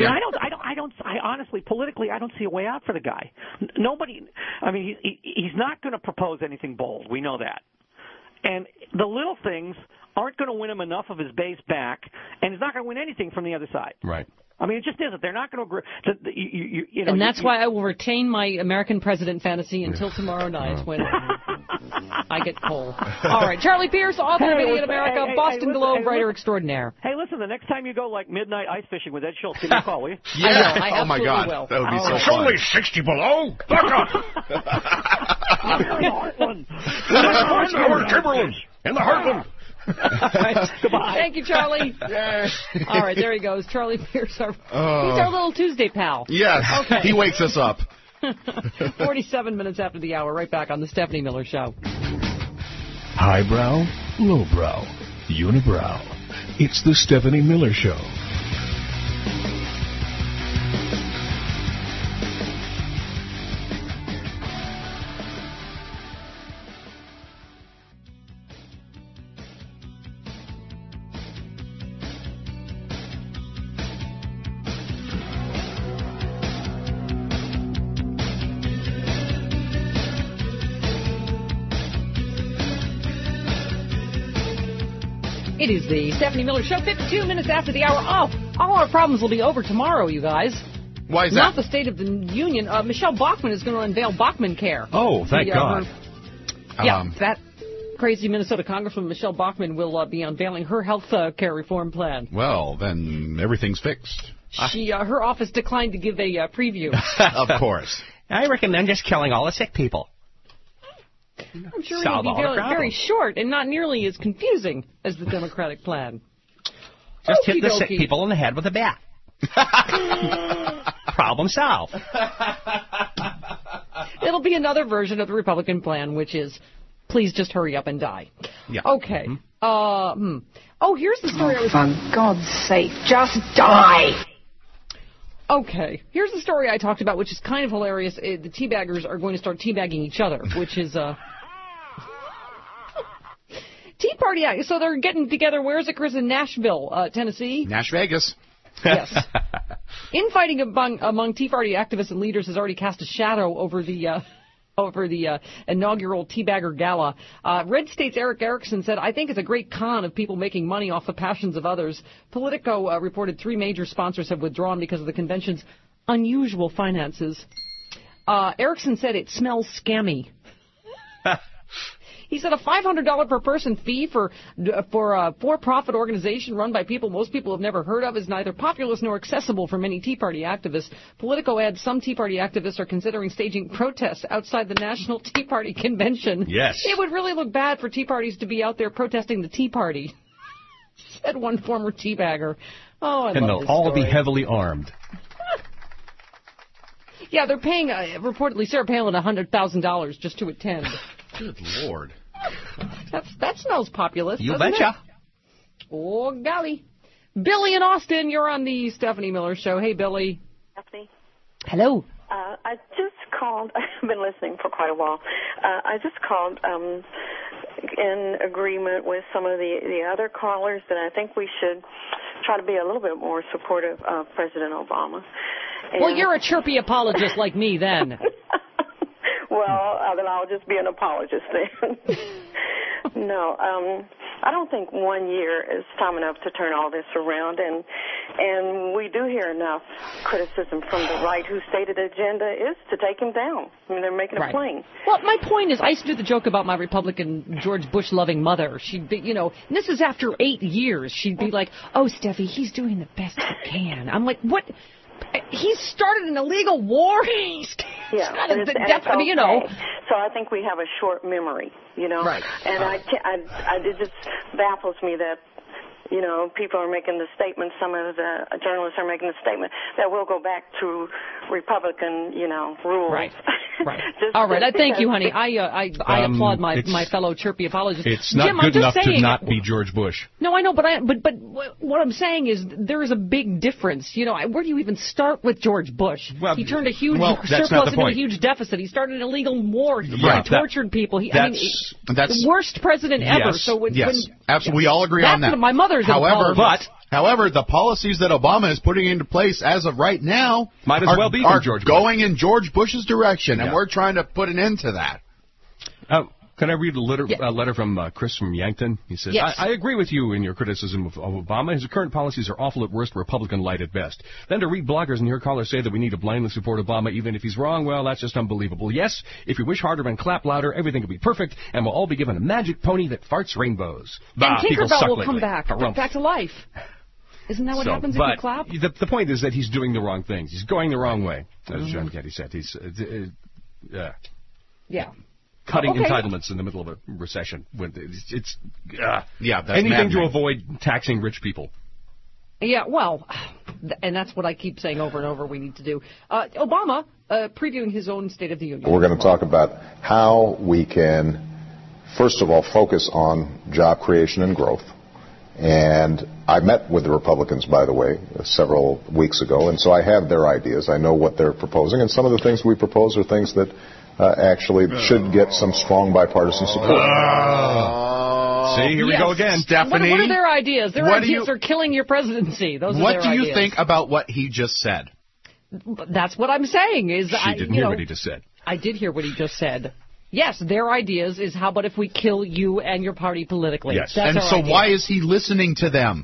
I honestly, politically, I don't see a way out for the guy. Nobody. I mean, he's not going to propose anything bold. We know that. And the little things aren't going to win him enough of his base back, and he's not going to win anything from the other side. Right. I mean, it just isn't. They're not going to agree. And that's why I will retain my American president fantasy until tomorrow night when I get cold. All right. Charlie Pierce, author of Idiot America, Boston Globe writer extraordinaire. Hey, listen, the next time you go midnight ice fishing with Ed Schultz, give me a call, will you? Yeah. I oh, my God. Will. That would be so It's fun. only 60 below. Buck up. I'm here in Heartland. Our Timberlands in the Heartland. Goodbye. Thank you, Charlie. All right, there he goes. Charlie Pierce. He's our little Tuesday pal. Yes. Okay. He wakes us up. 47 minutes after the hour. Right back on the Stephanie Miller Show. Highbrow, lowbrow, unibrow. It's the Stephanie Miller Show. It is the Stephanie Miller Show, 52 minutes after the hour. Oh, all our problems will be over tomorrow, you guys. Why is Not that? the State of the Union. Michelle Bachmann is going to unveil Bachmann Care. Oh, thank God. That crazy Minnesota Congresswoman Michelle Bachmann will be unveiling her health care reform plan. Well, then everything's fixed. Her office declined to give a preview. Of course. I recommend just killing all the sick people. I'm sure it will be very short and not nearly as confusing as the Democratic plan. Just hit the sick people in the head with a bat. Problem solved. It'll be another version of the Republican plan, which is, please just hurry up and die. Yeah. Okay. Oh, here's the story. For God's sake, just die. Okay. Here's the story I talked about, which is kind of hilarious. The teabaggers are going to start teabagging each other, which is Tea Party. So they're getting together. Where is it, Chris? In Nashville, Tennessee? Nash Vegas. Yes. Infighting among Tea Party activists and leaders has already cast a shadow over the inaugural Teabagger Gala. Red State's Eric Erickson said, I think it's a great con of people making money off the passions of others. Politico reported 3 major sponsors have withdrawn because of the convention's unusual finances. Erickson said it smells scammy. He said a $500 per person fee for a for-profit organization run by people most people have never heard of is neither populist nor accessible for many Tea Party activists. Politico adds some Tea Party activists are considering staging protests outside the National Tea Party Convention. Yes. It would really look bad for Tea Parties to be out there protesting the Tea Party, said one former teabagger. Oh, I love this story. And they'll all be heavily armed. Yeah, they're paying, reportedly, Sarah Palin $100,000 just to attend. Good Lord. That smells populist. You doesn't betcha. It? Oh, golly. Billy in Austin, you're on the Stephanie Miller Show. Hey, Billy. Stephanie. Hello. I just called. I've been listening for quite a while. I just called in agreement with some of the other callers that I think we should try to be a little bit more supportive of President Obama. And well, you're a chirpy apologist like me then. Well, then I'll just be an apologist then. No, I don't think 1 year is time enough to turn all this around, and we do hear enough criticism from the right whose stated agenda is to take him down. I mean, they're making it plain. Well, my point is, I used to do the joke about my Republican George Bush-loving mother. She'd be, and this is after 8 years. She'd be like, oh, Steffi, he's doing the best he can. I'm like, what? He started an illegal war. Yeah, I mean, So I think we have a short memory, Right. And it just baffles me that, people are making the statement, some of the journalists are making the statement that we'll go back to Republican, rules. Right. Right. All right. Thank you, honey. I applaud my fellow chirpy apologist. It's not Jim, good enough saying, to not be George Bush. No, I know, but what I'm saying is there is a big difference. Where do you even start with George Bush? Well, he turned a huge surplus into a huge deficit. He started an illegal war. He tortured people. That's the worst president ever. Yes, So absolutely. We all agree on that. My mother's However, the policies that Obama is putting into place as of right now might as well be are George going in George Bush's direction, and we're trying to put an end to that. Can I read a letter from Chris from Yankton? He says, yes. I agree with you in your criticism of Obama. His current policies are awful at worst, Republican light at best. Then to read bloggers and hear callers say that we need to blindly support Obama even if he's wrong, well, that's just unbelievable. Yes, if you wish harder and clap louder, everything will be perfect, and we'll all be given a magic pony that farts rainbows. And Tinkerbell will come back to life. Isn't that what happens if you clap? The point is that he's doing the wrong things. He's going the wrong way, as John Getty said. He's cutting entitlements in the middle of a recession. That's anything maddening. To avoid taxing rich people. Yeah, well, and that's what I keep saying over and over we need to do. Obama previewing his own State of the Union. We're going to talk about how we can, first of all, focus on job creation and growth. And I met with the Republicans, by the way, several weeks ago, and so I have their ideas. I know what they're proposing, and some of the things we propose are things that actually should get some strong bipartisan support. See, here we go again. Stephanie. What are their ideas? Their ideas are killing your presidency. What do you think about what he just said? That's what I'm saying. She didn't hear what he just said. I did hear what he just said. Yes, their ideas is how about if we kill you and your party politically? Yes. That's And our so idea. why is he listening to them?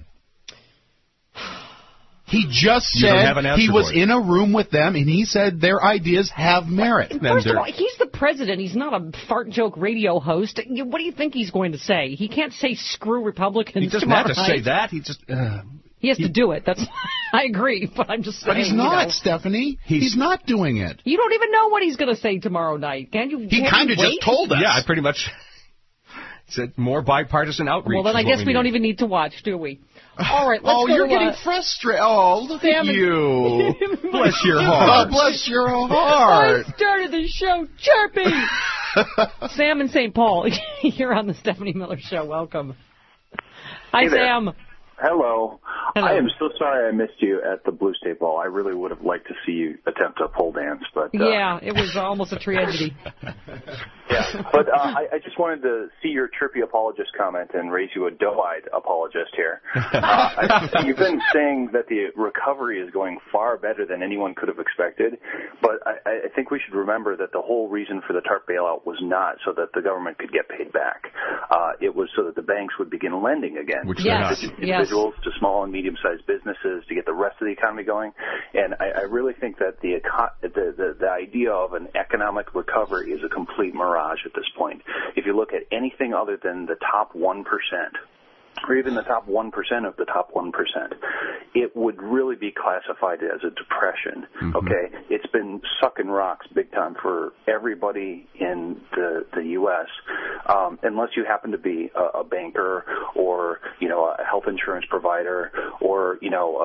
He just You don't said have an answer he was for it. in a room with them, and he said their ideas have merit. First of all, he's the president. He's not a fart joke radio host. What do you think he's going to say? He can't say screw Republicans. He doesn't tomorrow have to night. say that. He just... He has to do it. That's. I agree, but I'm just saying. But he's not, you know. Stephanie. He's not doing it. You don't even know what he's going to say tomorrow night, can you? He kind of just told us. Yeah, I pretty much said more bipartisan outreach. Well, then I guess we don't even need to watch, do we? All right, let's go you're to, getting frustrated. Oh, look Sam at you. Bless your heart. Oh, bless your heart. I started the show chirping. Sam in St. Paul, you're on the Stephanie Miller Show. Welcome. Hi, Hey there. Sam. Hello. Hello. I am so sorry I missed you at the Blue State Ball. I really would have liked to see you attempt a pole dance, but Yeah, it was almost a tragedy. but I just wanted to see your chirpy apologist comment and raise you a doe-eyed apologist here. You've been saying that the recovery is going far better than anyone could have expected, but I think we should remember that the whole reason for the TARP bailout was not so that the government could get paid back. It was so that the banks would begin lending again. Which they're not. Individuals to small and medium-sized businesses to get the rest of the economy going. And I really think that the idea of an economic recovery is a complete mirage at this point. If you look at anything other than the top 1%, or even the top 1% of the top 1%, it would really be classified as a depression, okay? It's been sucking rocks big time for everybody in the U.S., unless you happen to be a banker or, a health insurance provider or,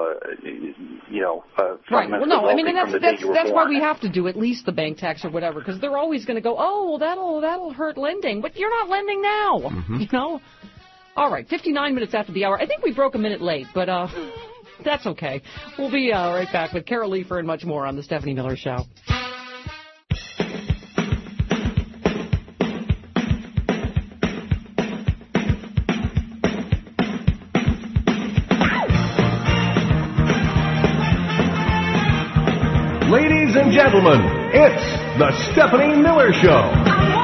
Right. Well, no, I mean, and that's born. why we have to do at least the bank tax or whatever, because they're always going to go, oh, well, that'll hurt lending, but you're not lending now, All right, 59 minutes after the hour. I think we broke a minute late, but that's okay. We'll be right back with Carol Leifer and much more on the Stephanie Miller Show. Ladies and gentlemen, it's the Stephanie Miller Show.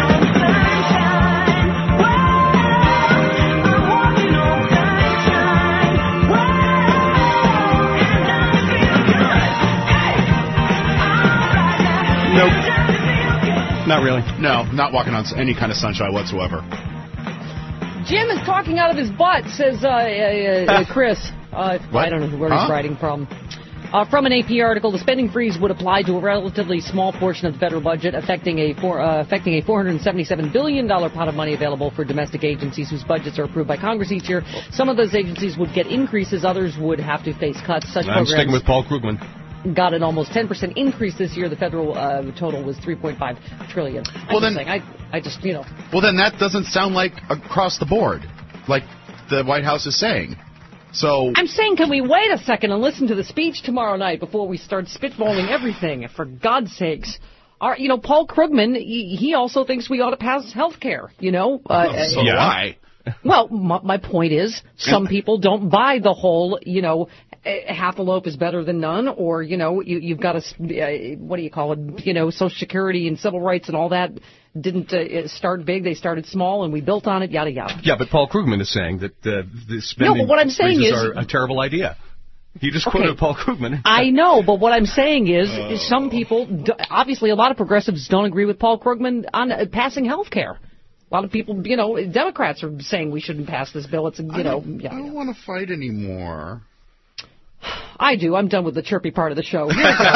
Nope. Not really. No, not walking on any kind of sunshine whatsoever. Jim is talking out of his butt, says Chris. I don't know where he's writing from. From an AP article, the spending freeze would apply to a relatively small portion of the federal budget, affecting a $477 billion pot of money available for domestic agencies whose budgets are approved by Congress each year. Some of those agencies would get increases, others would have to face cuts. Such I'm sticking with Paul Krugman. Got an almost 10% increase this year. The federal total was $3.5 trillion. Well, then, I just. Well, then that doesn't sound like across the board, like the White House is saying. So I'm saying, can we wait a second and listen to the speech tomorrow night before we start spitballing everything? For God's sakes. Paul Krugman, he also thinks we ought to pass health care, why? Well, my point is, some people don't buy the whole, half a loaf is better than none, or, you've got to, what do you call it, Social Security and civil rights and all that didn't start big, they started small, and we built on it, yada, yada. Yeah, but Paul Krugman is saying that the spending freezes are a terrible idea. He just quoted Paul Krugman. I know, but what I'm saying is some people, obviously a lot of progressives don't agree with Paul Krugman on passing health care. A lot of people, Democrats are saying we shouldn't pass this bill. It's, I don't want to fight anymore. I do. I'm done with the chirpy part of the show.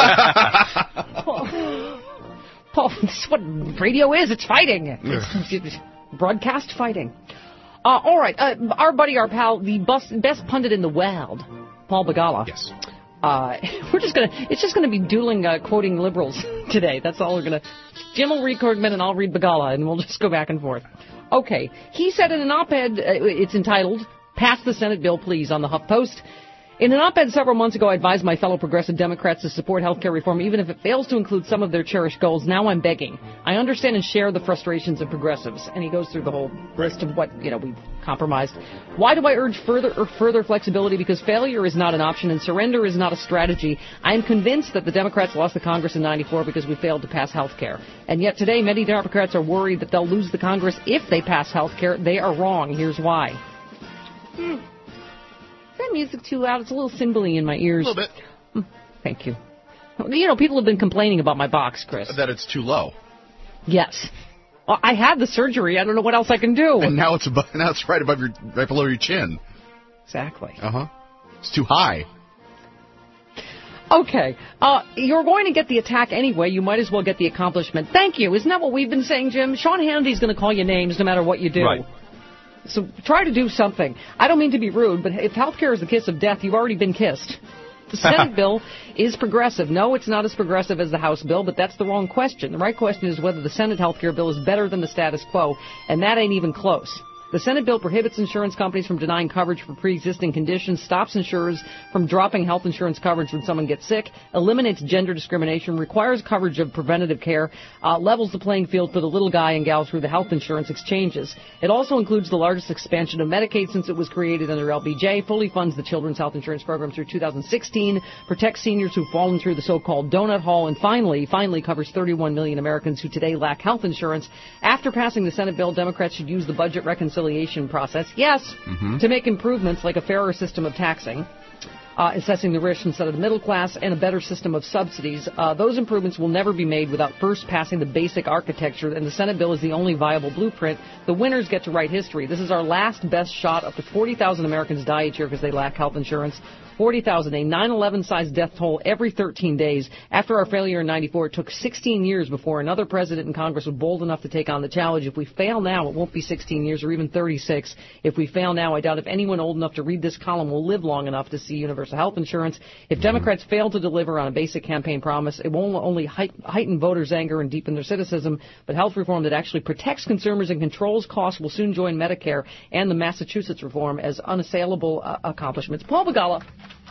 Paul, this is what radio is. It's fighting. It's broadcast fighting. All right. Our buddy, our pal, the best pundit in the world, Paul Begala. Yes. It's just gonna be dueling, quoting liberals today. That's all we're gonna. Jim will read Krugman and I'll read Begala, and we'll just go back and forth. Okay. He said in an op-ed, it's entitled, "Pass the Senate Bill, Please," on the HuffPost. In an op-ed several months ago, I advised my fellow progressive Democrats to support health care reform, even if it fails to include some of their cherished goals. Now I'm begging. I understand and share the frustrations of progressives. And he goes through the whole list of what, we've compromised. Why do I urge further flexibility? Because failure is not an option and surrender is not a strategy. I am convinced that the Democrats lost the Congress in '94 because we failed to pass health care. And yet today, many Democrats are worried that they'll lose the Congress if they pass health care. They are wrong. Here's why. Is that music too loud? It's a little cymbally in my ears. A little bit. Thank you. People have been complaining about my box, Chris. That it's too low. Yes. Well, I had the surgery. I don't know what else I can do. And now it's right below your chin. Exactly. It's too high. Okay. You're going to get the attack anyway. You might as well get the accomplishment. Thank you. Isn't that what we've been saying, Jim? Sean Hannity's going to call you names no matter what you do. Right. So try to do something. I don't mean to be rude, but if health care is the kiss of death, you've already been kissed. The Senate bill is progressive. No, it's not as progressive as the House bill, but that's the wrong question. The right question is whether the Senate health care bill is better than the status quo, and that ain't even close. The Senate bill prohibits insurance companies from denying coverage for pre-existing conditions, stops insurers from dropping health insurance coverage when someone gets sick, eliminates gender discrimination, requires coverage of preventative care, levels the playing field for the little guy and gal through the health insurance exchanges. It also includes the largest expansion of Medicaid since it was created under LBJ, fully funds the Children's Health Insurance Program through 2016, protects seniors who've fallen through the so-called donut hole, and finally covers 31 million Americans who today lack health insurance. After passing the Senate bill, Democrats should use the budget reconciliation process, to make improvements like a fairer system of taxing, assessing the rich instead of the middle class, and a better system of subsidies. Those improvements will never be made without first passing the basic architecture, and the Senate bill is the only viable blueprint. The winners get to write history. This is our last best shot. Up to 40,000 Americans die each year because they lack health insurance. 40,000, a 9/11-sized death toll every 13 days. After our failure in '94, it took 16 years before another president in Congress was bold enough to take on the challenge. If we fail now, it won't be 16 years or even 36. If we fail now, I doubt if anyone old enough to read this column will live long enough to see universal health insurance. If Democrats fail to deliver on a basic campaign promise, it won't only heighten voters' anger and deepen their cynicism, but health reform that actually protects consumers and controls costs will soon join Medicare and the Massachusetts reform as unassailable accomplishments. Paul Begala,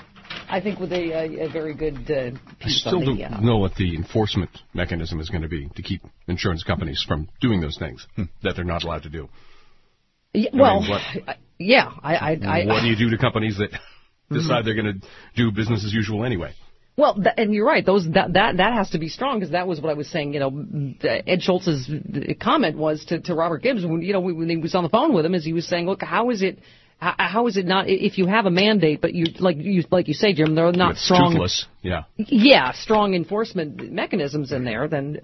I think, with a very good piece. I still don't know what the enforcement mechanism is going to be to keep insurance companies from doing those things that they're not allowed to do. Well, what do you do to companies that decide they're going to do business as usual anyway? Well, and you're right. That has to be strong, because that was what I was saying. Ed Schultz's comment was to Robert Gibbs when he was on the phone with him, as he was saying, look, how is it not, if you have a mandate, but you like you say, Jim, they're not it's strong. Toothless. Yeah, strong enforcement mechanisms in there, then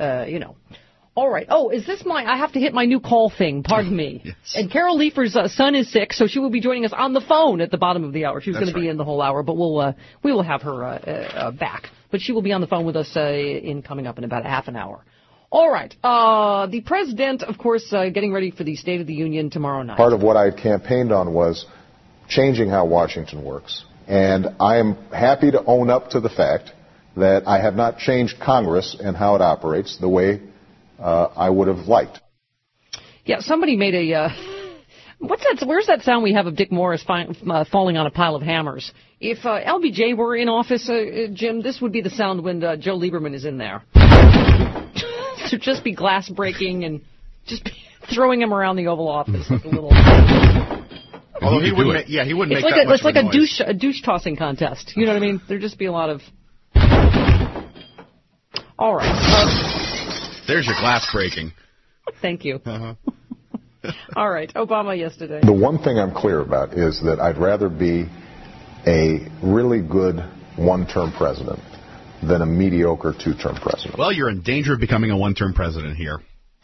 All right. Oh, is this I have to hit my new call thing. Pardon me. Yes. And Carol Leifer's son is sick, so she will be joining us on the phone at the bottom of the hour. She was going to be in the whole hour, but we will have her back. But she will be on the phone with us coming up in about a half an hour. All right. The president, of course, getting ready for the State of the Union tomorrow night. Part of what I campaigned on was changing how Washington works. And I am happy to own up to the fact that I have not changed Congress and how it operates the way I would have liked. Yeah, somebody made what's that? Where's that sound we have of Dick Morris falling on a pile of hammers? If LBJ were in office, Jim, this would be the sound when Joe Lieberman is in there. To just be glass breaking and just throwing him around the Oval Office like a little. Although he wouldn't make it's that much it's like of a noise. a douche tossing contest. You know what I mean? There'd just be a lot of. All right. There's your glass breaking. Thank you. All right. Obama yesterday. The one thing I'm clear about is that I'd rather be a really good one-term president than a mediocre two-term president. Well, you're in danger of becoming a one-term president here.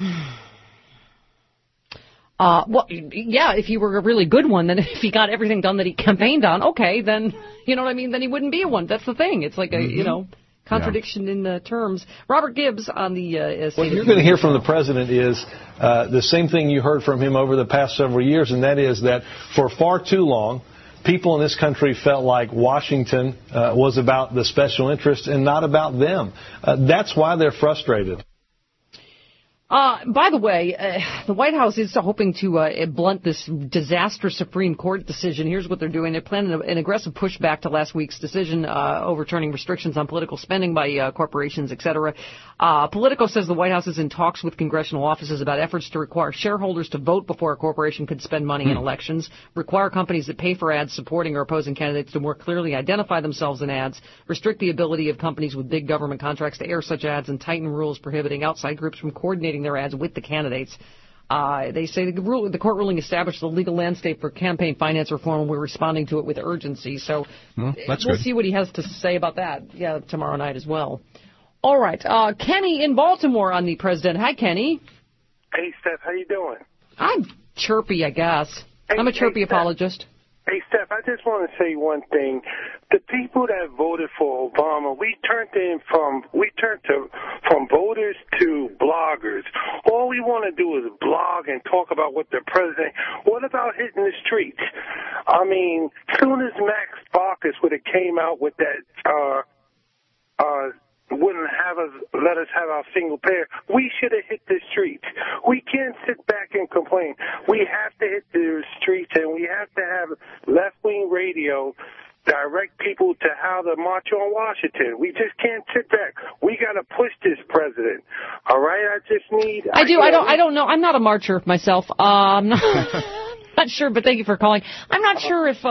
Well, yeah, if he were a really good one, then if he got everything done that he campaigned on, okay, then, you know what I mean, then he wouldn't be a one. That's the thing. It's like a, contradiction in the terms. Robert Gibbs on the... what you're going to hear from the president is the same thing you heard from him over the past several years, and that is that for far too long, people in this country felt like Washington was about the special interests and not about them. That's why they're frustrated. By the way, the White House is hoping to blunt this disastrous Supreme Court decision. Here's what they're doing. They're planning an aggressive pushback to last week's decision overturning restrictions on political spending by corporations, etc. Politico says the White House is in talks with congressional offices about efforts to require shareholders to vote before a corporation could spend money in elections, require companies that pay for ads supporting or opposing candidates to more clearly identify themselves in ads, restrict the ability of companies with big government contracts to air such ads, and tighten rules prohibiting outside groups from coordinating their ads with the candidates. They say the court ruling established the legal landscape for campaign finance reform, and we're responding to it with urgency. So we'll see what he has to say about that tomorrow night as well. All right. Kenny in Baltimore on the president. Hi, Kenny. Hey, Steph. How you doing? I'm chirpy, I guess. I'm a chirpy apologist. Hey, Steph, I just want to say one thing. The people that voted for Obama, we turned from voters to bloggers. All we want to do is blog and talk about what the president. What about hitting the streets? I mean, soon as Max Baucus would have came out with that, wouldn't let us have our single payer, we should have hit the streets. We can't sit back and complain. We have to hit the streets, and we have to have left-wing radio direct people to how to march on Washington. We just can't sit back. We got to push this president. All right? I don't know. I'm not a marcher myself. Not sure, but thank you for calling. I'm not sure if,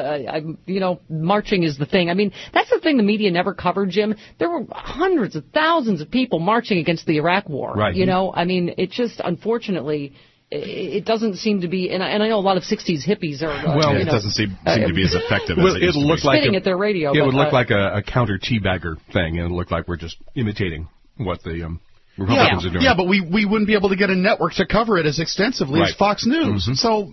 marching is the thing. I mean, that's the thing the media never covered, Jim. There were hundreds of thousands of people marching against the Iraq War. Right. I mean, it just, unfortunately, it doesn't seem to be, and I know a lot of 60s hippies are, it doesn't seem to be as effective as it used to be. Spitting at their radio. It would look like a counter teabagger thing, and it would look like we're just imitating what the Republicans are doing. Yeah, but we wouldn't be able to get a network to cover it as extensively as Fox News. Mm-hmm. So,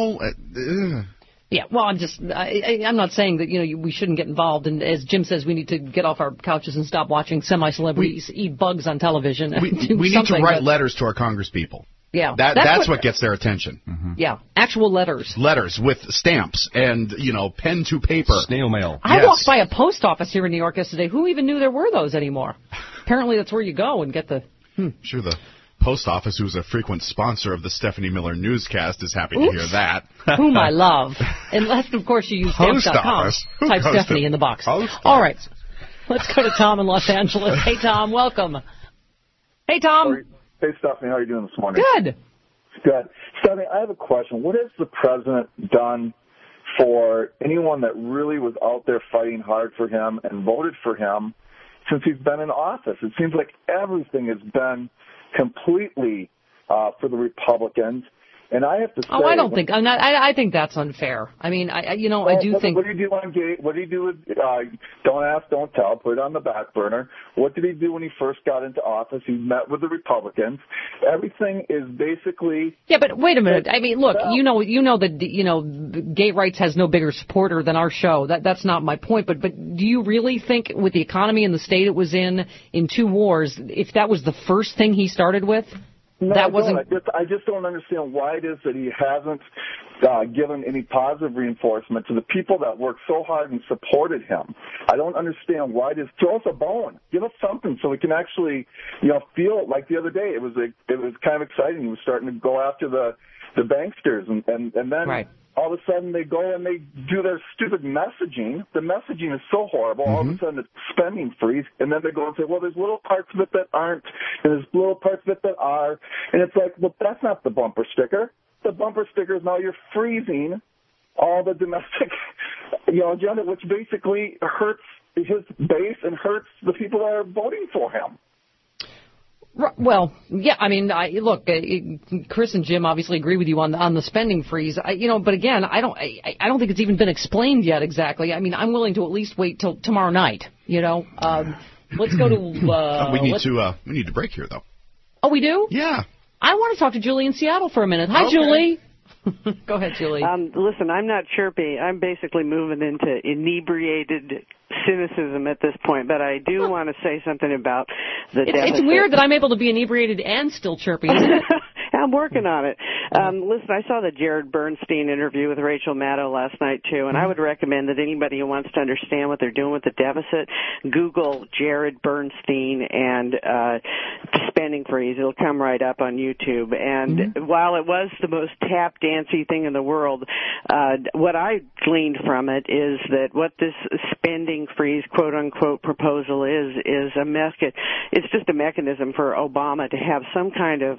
Yeah, well, I'm not saying that, we shouldn't get involved. And as Jim says, we need to get off our couches and stop watching semi-celebrities eat bugs on television. We need to write letters to our congresspeople. Yeah. That's what gets their attention. Mm-hmm. Yeah, actual letters. Letters with stamps and, pen to paper. Snail mail. I walked by a post office here in New York yesterday. Who even knew there were those anymore? Apparently that's where you go and get the... Sure, the post office, who's a frequent sponsor of the Stephanie Miller newscast, is happy to hear that. Whom I love. Unless, of course, you use stamps.com. Type Stephanie in the box. All right. Let's go to Tom in Los Angeles. Hey, Tom. Welcome. Hey, Tom. Hey, Stephanie. How are you doing this morning? Good. Good. Stephanie, I have a question. What has the president done for anyone that really was out there fighting hard for him and voted for him since he's been in office? It seems like everything has been completely for the Republicans. And I have to say, I think that's unfair. I mean, I do think. What do you do on gay? What do you do with don't ask, don't tell? Put it on the back burner. What did he do when he first got into office? He met with the Republicans. Everything is basically. Yeah, but wait a minute. I mean, look, you know that gay rights has no bigger supporter than our show. That's not my point. But do you really think, with the economy and the state it was in 2 wars, if that was the first thing he started with? No, I just don't understand why it is that he hasn't given any positive reinforcement to the people that worked so hard and supported him. I don't understand why it is. Throw us a bone. Give us something so we can actually, feel like the other day. It was kind of exciting. He was starting to go after the banksters, and then all of a sudden they go and they do their stupid messaging. The messaging is so horrible. All of a sudden it's spending freeze, and then they go and say, well, there's little parts of it that aren't, and there's little parts of it that are. And it's like, well, that's not the bumper sticker. The bumper sticker is now you're freezing all the domestic agenda, which basically hurts his base and hurts the people that are voting for him. Well, yeah, I mean, look, Chris and Jim obviously agree with you on the spending freeze. But again, I don't think it's even been explained yet exactly. I mean, I'm willing to at least wait till tomorrow night. Let's go to. We need to break here, though. Oh, we do? Yeah. I want to talk to Julie in Seattle for a minute. Hi, Julie. Go ahead, Julie. Listen, I'm not chirpy. I'm basically moving into inebriated cynicism at this point, but I do want to say something about the deficit. It's weird that I'm able to be inebriated and still chirpy, isn't it? I'm working on it. Listen, I saw the Jared Bernstein interview with Rachel Maddow last night, too, and I would recommend that anybody who wants to understand what they're doing with the deficit, Google Jared Bernstein and spending freeze. It'll come right up on YouTube. And while it was the most tap-dancey thing in the world, what I gleaned from it is that what this spending freeze, quote-unquote, proposal is it's just a mechanism for Obama to have some kind of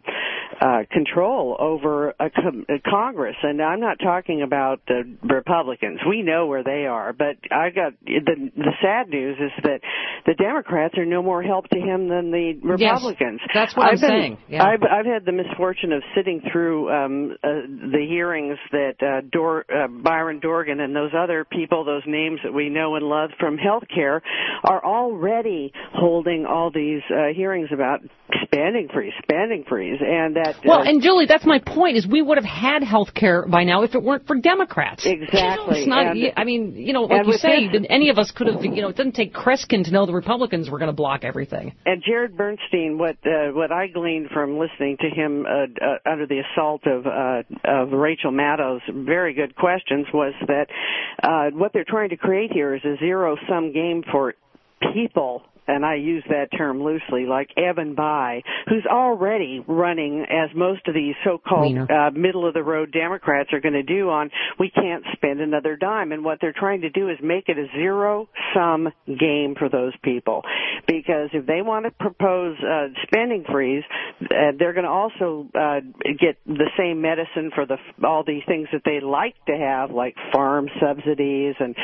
control over a Congress. And I'm not talking about the Republicans. We know where they are. But the sad news is that the Democrats are no more help to him than the Republicans. Yes, that's what I'm saying. Yeah. I've had the misfortune of sitting through the hearings that Byron Dorgan and those other people, those names that we know and love from healthcare, are already holding all these hearings about spending freeze, and that. And Julie, that's my point. Is we would have had health care by now if it weren't for Democrats. Exactly. It's not. I mean, like you say, any of us could have. It doesn't take Kreskin to know the Republicans were going to block everything. And Jared Bernstein, what I gleaned from listening to him under the assault of Rachel Maddow's very good questions was that what they're trying to create here is a zero-sum game for people. And I use that term loosely, like Evan Bayh, who's already running, as most of these so-called middle-of-the-road Democrats are going to do, on we can't spend another dime. And what they're trying to do is make it a zero-sum game for those people. Because if they want to propose spending freeze, they're going to also get the same medicine for all these things that they like to have, like farm subsidies and,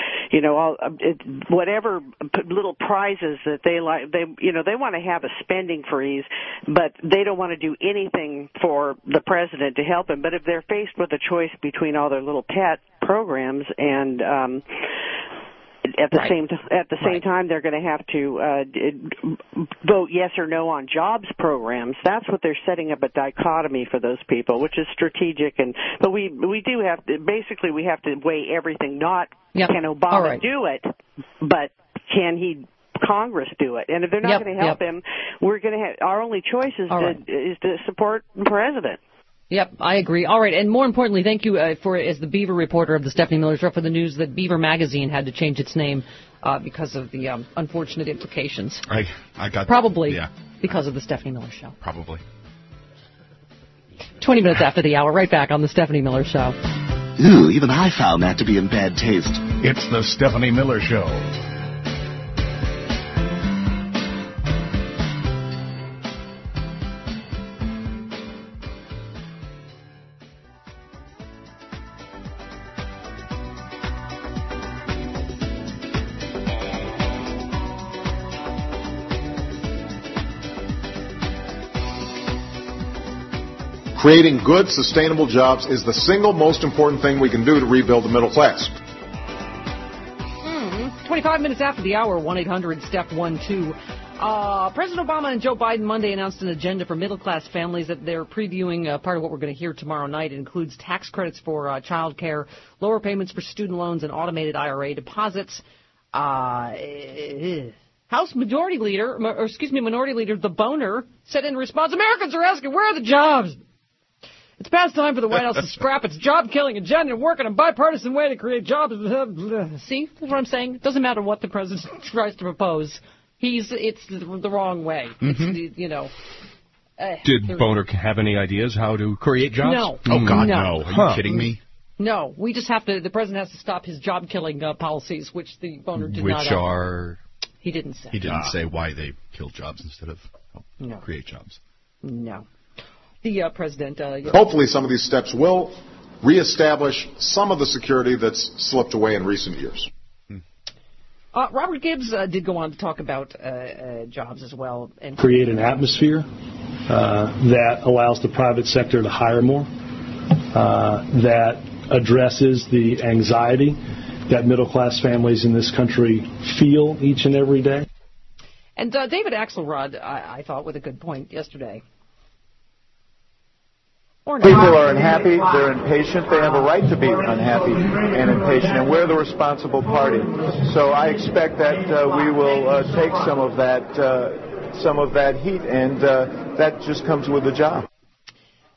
whatever little prizes that they like. They want to have a spending freeze, but they don't want to do anything for the president to help him. But if they're faced with a choice between all their little pet programs and at the same time, they're going to have to vote yes or no on jobs programs. That's what they're setting up, a dichotomy for those people, which is strategic. But we do have to, basically we have to weigh everything. Not can Obama do it, but can Congress do it? And if they're not going to help him, we're going to have our only choice is to support the president. Yep, I agree. All right, and more importantly, thank you as the Beaver reporter of the Stephanie Miller Show, for the news that Beaver Magazine had to change its name because of the unfortunate implications. I got probably because of the Stephanie Miller Show. Probably. 20 minutes after the hour, right back on the Stephanie Miller Show. Ooh, even I found that to be in bad taste. It's the Stephanie Miller Show. Creating good, sustainable jobs is the single most important thing we can do to rebuild the middle class. 25 minutes after the hour, 1-800-STEP-12. President Obama and Joe Biden Monday announced an agenda for middle-class families that they're previewing. Part of what we're going to hear tomorrow night. It includes tax credits for child care, lower payments for student loans, and automated IRA deposits. House Minority Leader, the Boner, said in response, Americans are asking, where are the jobs? It's past time for the White House to scrap its job-killing agenda and work in a bipartisan way to create jobs. See, that's what I'm saying. It doesn't matter what the president tries to propose. It's the wrong way. Did Boner have any ideas how to create jobs? No. Oh, God, no. Are you kidding me? No. We just the president has to stop his job-killing policies, which the Boner did not. Which are? He didn't say. He didn't say why they kill jobs instead of create jobs. No. The president. Hopefully some of these steps will reestablish some of the security that's slipped away in recent years. Robert Gibbs did go on to talk about jobs as well. And create an atmosphere that allows the private sector to hire more, that addresses the anxiety that middle-class families in this country feel each and every day. And David Axelrod, I thought, with a good point yesterday. People are unhappy, they're impatient, they have a right to be unhappy and impatient, and we're the responsible party. So I expect that we will take some of that heat, and that just comes with the job.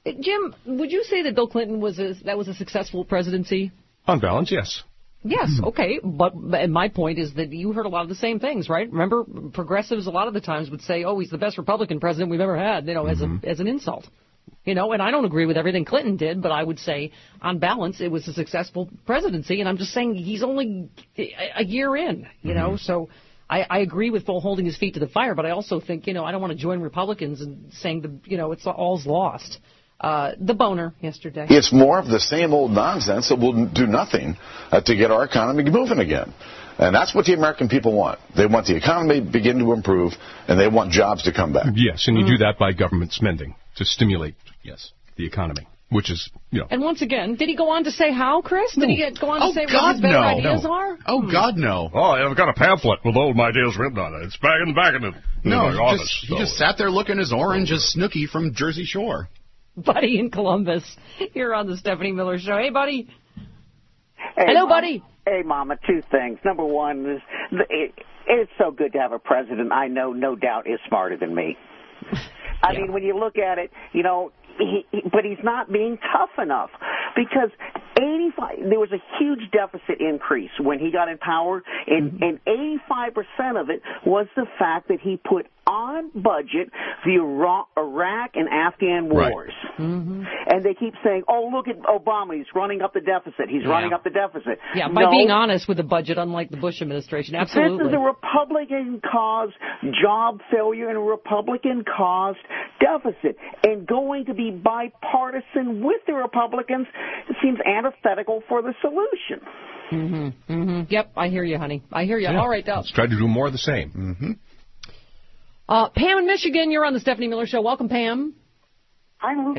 Jim, would you say that Bill Clinton was a successful presidency? On balance, yes. Yes, okay, but my point is that you heard a lot of the same things, right? Remember, progressives a lot of the times would say, "Oh, he's the best Republican president we've ever had," as an insult. And I don't agree with everything Clinton did, but I would say, on balance, it was a successful presidency, and I'm just saying he's only a year in, so I agree with Bull holding his feet to the fire, but I also think, I don't want to join Republicans and saying, it's all's lost. The boner yesterday. It's more of the same old nonsense that will do nothing to get our economy moving again. And that's what the American people want. They want the economy to begin to improve, and they want jobs to come back. Yes, and you do that by government spending to stimulate, the economy, which is, And once again, did he go on to say how, Chris? No. Did he go on to say what his better ideas are? Oh, God, no. Oh, I've got a pamphlet with all my ideas written on it. It's back in my office. He just sat there looking as orange as Snooki from Jersey Shore. Buddy in Columbus, you're on the Stephanie Miller Show. Hey, buddy. Hey, hello, buddy. Hey, Mama, two things. Number one is it's so good to have a president I know, no doubt, is smarter than me. I mean, when you look at it, but he's not being tough enough because there was a huge deficit increase when he got in power, and 85% of it was the fact that he put on budget the Iraq and Afghan wars. Right. Mm-hmm. And they keep saying, oh, look at Obama, he's running up the deficit. He's running up the deficit. Yeah, by being honest with the budget, unlike the Bush administration. Absolutely. This is a Republican-caused job failure and a Republican-caused deficit. And going to be bipartisan with the Republicans seems antithetical for the solution. Mm-hmm. Mm-hmm. Yep, I hear you, honey. I hear you. Yeah. All right, let's try to do more of the same. Mm-hmm. Pam in Michigan, you're on the Stephanie Miller Show. Welcome, Pam. I'm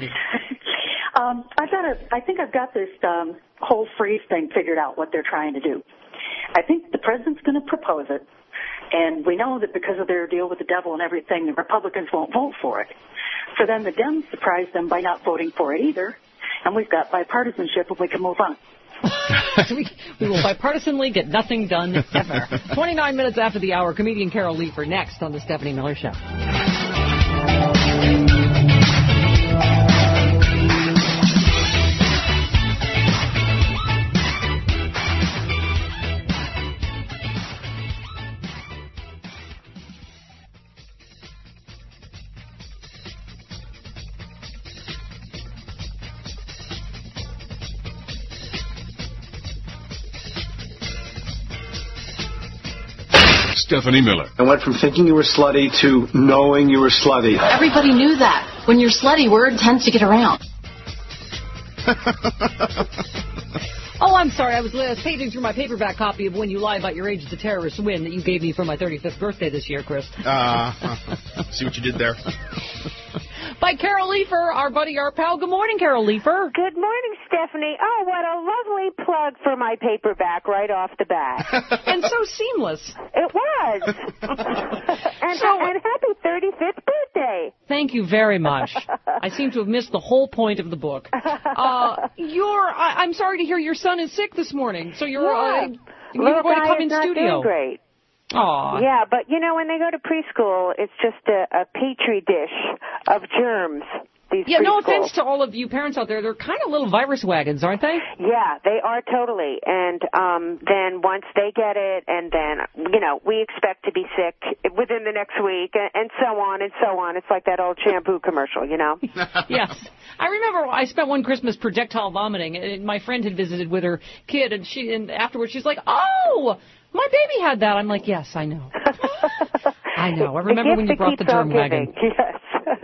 I think I've got this whole freeze thing figured out, what they're trying to do. I think the president's going to propose it, and we know that because of their deal with the devil and everything, the Republicans won't vote for it. So then the Dems surprise them by not voting for it either, and we've got bipartisanship and we can move on. We will bipartisanly get nothing done ever. 29 minutes after the hour, comedian Carol Leifer next on the Stephanie Miller Show. Stephanie Miller. I went from thinking you were slutty to knowing you were slutty. Everybody knew that. When you're slutty, word tends to get around. Oh, I'm sorry. I was paging through my paperback copy of When You Lie About Your Age is a Terrorist Win that you gave me for my 35th birthday this year, Chris. See what you did there? By Carol Leifer, our buddy, our pal. Good morning, Carol Leifer. Good morning, Stephanie. Oh, what a lovely plug for my paperback right off the bat. And so seamless. It was. and happy 35th birthday. Thank you very much. I seem to have missed the whole point of the book. I'm sorry to hear your son is sick this morning. So you're going to come in studio. Great. Aww. Yeah, but when they go to preschool, it's just a petri dish of germs. No offense to all of you parents out there. They're kind of little virus wagons, aren't they? Yeah, they are totally. And then once they get it, and then, we expect to be sick within the next week, and so on and so on. It's like that old shampoo commercial, Yes. I remember I spent one Christmas projectile vomiting, and my friend had visited with her kid, and afterwards she's like, oh, my baby had that. I'm like, yes, I know. I know. I remember when you brought the germ wagon. Yes.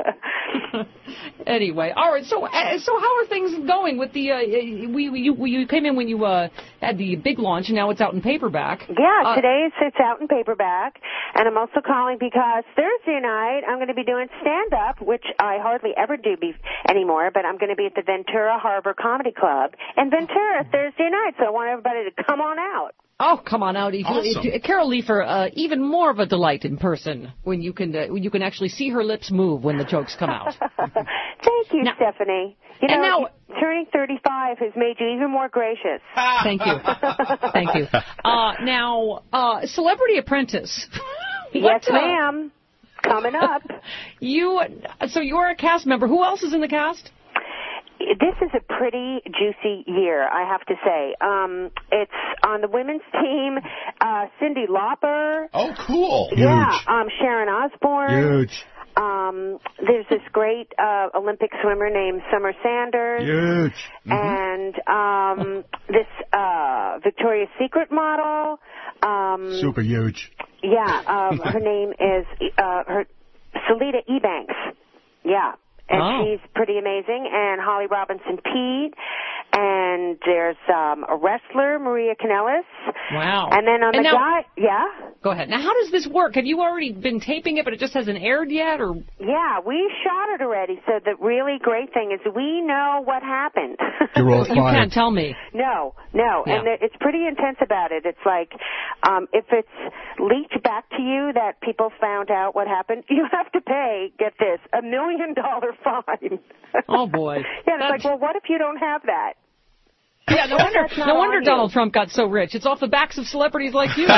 Anyway, all right. So how are things going with the? You came in when you had the big launch, and now it's out in paperback. Yeah, today it's out in paperback, and I'm also calling because Thursday night I'm going to be doing stand-up, which I hardly ever do anymore. But I'm going to be at the Ventura Harbor Comedy Club in Ventura Thursday night, so I want everybody to come on out. Oh, come on out. Awesome. Carol Leifer, even more of a delight in person when you can actually see her lips move when the jokes come out. Thank you, Stephanie. Turning 35 has made you even more gracious. Thank you. Thank you. Now, Celebrity Apprentice. Yes, ma'am. Coming up. So you're a cast member. Who else is in the cast? This is a pretty juicy year, I have to say. It's on the women's team, Cyndi Lauper. Oh, cool. Yeah, Sharon Osbourne. Huge. There's this great Olympic swimmer named Summer Sanders. Huge. And this Victoria's Secret model. Super huge. Yeah, her name is Salida Ebanks. Yeah. And she's pretty amazing. And Holly Robinson Peete. And there's a wrestler, Maria Kanellis. Wow. And then on the guy, yeah? Go ahead. Now, how does this work? Have you already been taping it, but it just hasn't aired yet? Or Yeah, we shot it already. So the really great thing is we know what happened. You're all fired. You can't tell me. No. Yeah. And it's pretty intense about it. It's like if it's leaked back to you that people found out what happened, you have to pay, get this, $1 million fine. Oh, boy. Yeah, it's like, well, what if you don't have that? Yeah, no wonder Donald Trump got so rich. It's off the backs of celebrities like you.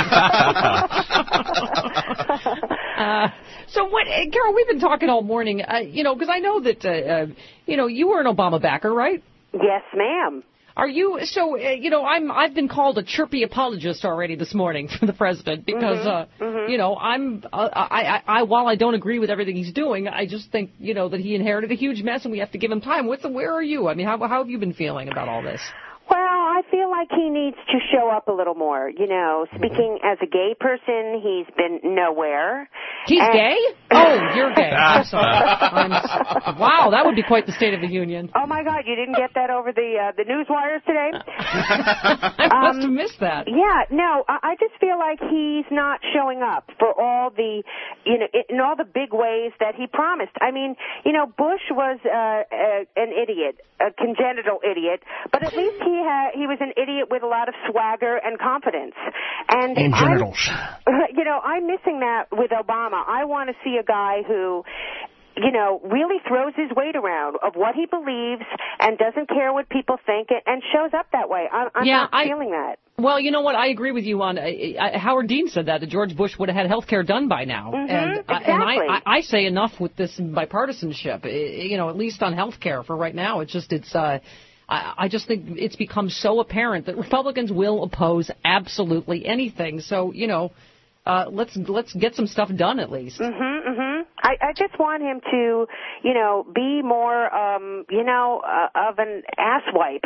So what, Carol, we've been talking all morning, because I know that, you were an Obama backer, right? Yes, ma'am. Are you, I've been called a chirpy apologist already this morning for the president because, while I don't agree with everything he's doing, I just think, that he inherited a huge mess and we have to give him time. Where are you? I mean, how have you been feeling about all this? Well, I feel like he needs to show up a little more. Speaking as a gay person, he's been nowhere. He's gay? Oh, you're gay. I'm sorry. Wow, that would be quite the State of the Union. Oh, my God, you didn't get that over the news wires today? I must have missed that. Yeah, no, I just feel like he's not showing up for all the, in all the big ways that he promised. I mean, Bush was an idiot, a congenital idiot, but at least he was an idiot with a lot of swagger and confidence. And genitals. I'm missing that with Obama. I want to see a guy who, really throws his weight around of what he believes and doesn't care what people think and shows up that way. I'm not feeling that. Well, you know what? I agree with you on Howard Dean said that George Bush would have had health care done by now. Exactly. And I say enough with this bipartisanship, at least on health care for right now. I just think it's become so apparent that Republicans will oppose absolutely anything. So, let's get some stuff done at least. I just want him to, be more, of an asswipe.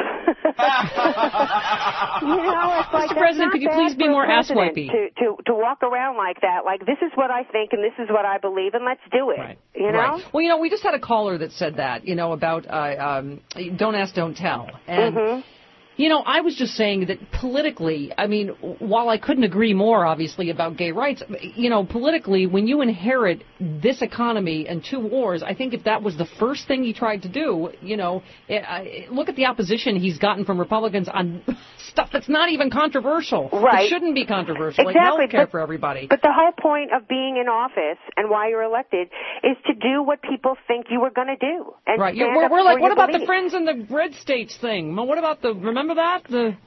It's like, Mr. President, could you please be more asswipey? To walk around like that, like this is what I think and this is what I believe and let's do it. Right. Right. Well, we just had a caller that said that, about don't ask, don't tell. And I was just saying that politically, I mean, while I couldn't agree more, obviously, about gay rights, politically, when you inherit this economy and 2 wars, I think if that was the first thing he tried to do, look at the opposition he's gotten from Republicans on stuff that's not even controversial. Right. It shouldn't be controversial, exactly. like health care for everybody. But the whole point of being in office and why you're elected is to do what people think you were going to do. And right. We're like, what about the Friends in the Red States thing? What about remember that?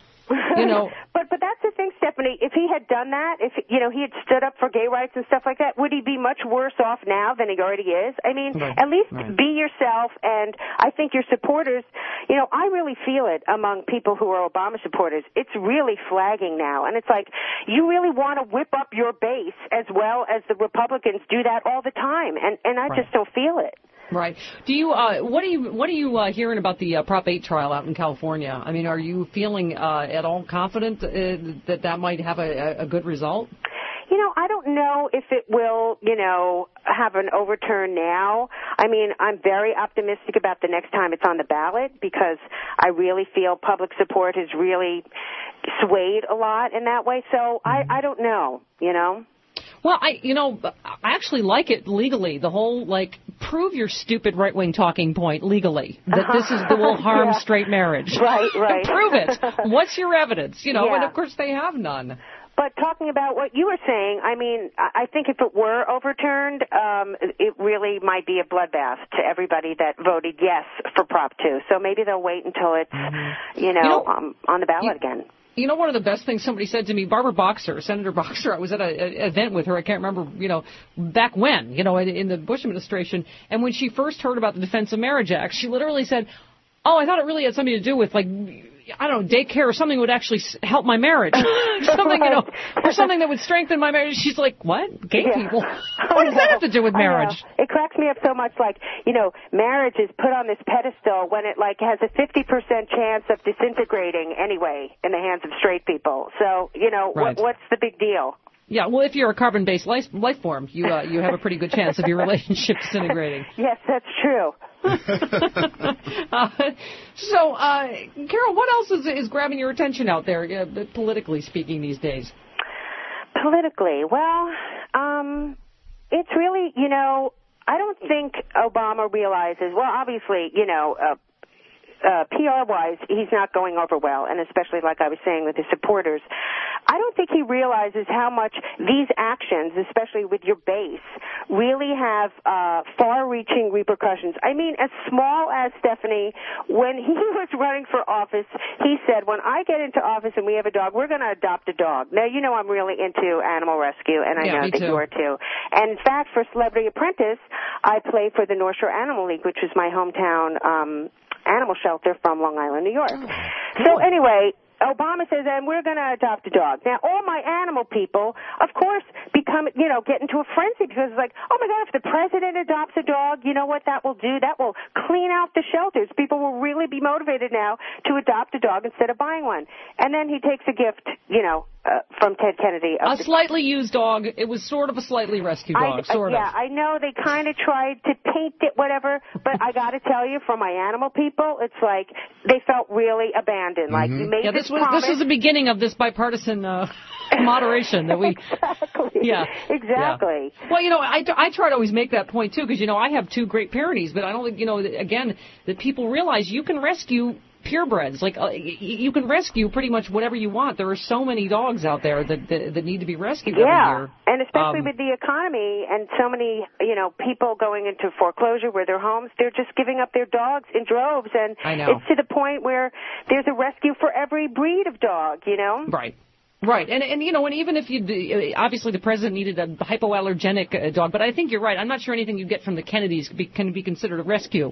But that's the thing, Stephanie. If he had done that, if he had stood up for gay rights and stuff like that, would he be much worse off now than he already is? I mean, at least be yourself. And I think your supporters, I really feel it among people who are Obama supporters. It's really flagging now, and it's like you really want to whip up your base as well as the Republicans do that all the time, and I just don't feel it. Right. Do you? What are you hearing about the Prop 8 trial out in California? I mean, are you feeling at all confident that might have a good result? I don't know if it will, have an overturn now. I mean, I'm very optimistic about the next time it's on the ballot because I really feel public support has really swayed a lot in that way. So I don't know, Well, I actually like it legally. The whole, prove your stupid right-wing talking point legally, that this will harm straight marriage. Right. Prove it. What's your evidence? And of course they have none. But talking about what you were saying, I mean, I think if it were overturned, it really might be a bloodbath to everybody that voted yes for Prop 2. So maybe they'll wait until it's, on the ballot again. One of the best things somebody said to me, Barbara Boxer, Senator Boxer, I was at an event with her, I can't remember, back when, in the Bush administration, and when she first heard about the Defense of Marriage Act, she literally said, Oh, I thought it really had something to do with, like, I don't know, daycare or something would actually help my marriage. Something, you know, or something that would strengthen my marriage. She's like, what? Gay people? What does that have to do with marriage? It cracks me up so much, like, you know, marriage is put on this pedestal when it, like, has a 50% chance of disintegrating anyway in the hands of straight people. So, you know, what's the big deal? Yeah, well, if you're a carbon-based life form, you have a pretty good chance of your relationship disintegrating. Yes, that's true. Carol, what else is grabbing your attention out there, politically speaking, these days? Politically, well, it's really, you know, I don't think Obama realizes, well, obviously, you know, PR-wise, he's not going over well, and especially, like I was saying, with his supporters. I don't think he realizes how much these actions, especially with your base, really have far-reaching repercussions. I mean, as small as, Stephanie, when he was running for office, he said, when I get into office and we have a dog, we're going to adopt a dog. Now, you know I'm really into animal rescue, and I know that you are too. And, in fact, for Celebrity Apprentice, I play for the North Shore Animal League, which is my hometown animal shelter from Long Island, New York. So anyway, Obama says, and we're going to adopt a dog. Now, all my animal people, of course, get into a frenzy because it's like, oh, my God, if the president adopts a dog, you know what that will do? That will clean out the shelters. People will really be motivated now to adopt a dog instead of buying one. And then he takes a gift, from Ted Kennedy. A slightly used dog. It was sort of a slightly rescued dog, sort of. Yeah, I know they kind of tried to paint it, whatever, but I got to tell you, for my animal people, it's like they felt really abandoned. Like, you made this promise. This was the beginning of this bipartisan moderation that we... Exactly. Yeah. Exactly. Yeah. Well, I try to always make that point, too, because, I have two Great Pyrenees, but I don't think, again, that people realize you can rescue purebreds. Like, you can rescue pretty much whatever you want. There are so many dogs out there that need to be rescued every year. And especially with the economy and so many, people going into foreclosure with their homes, they're just giving up their dogs in droves. And it's to the point where there's a rescue for every breed of dog, Right. Right, and and even if you obviously the president needed a hypoallergenic dog, but I think you're right. I'm not sure anything you get from the Kennedys can be considered a rescue.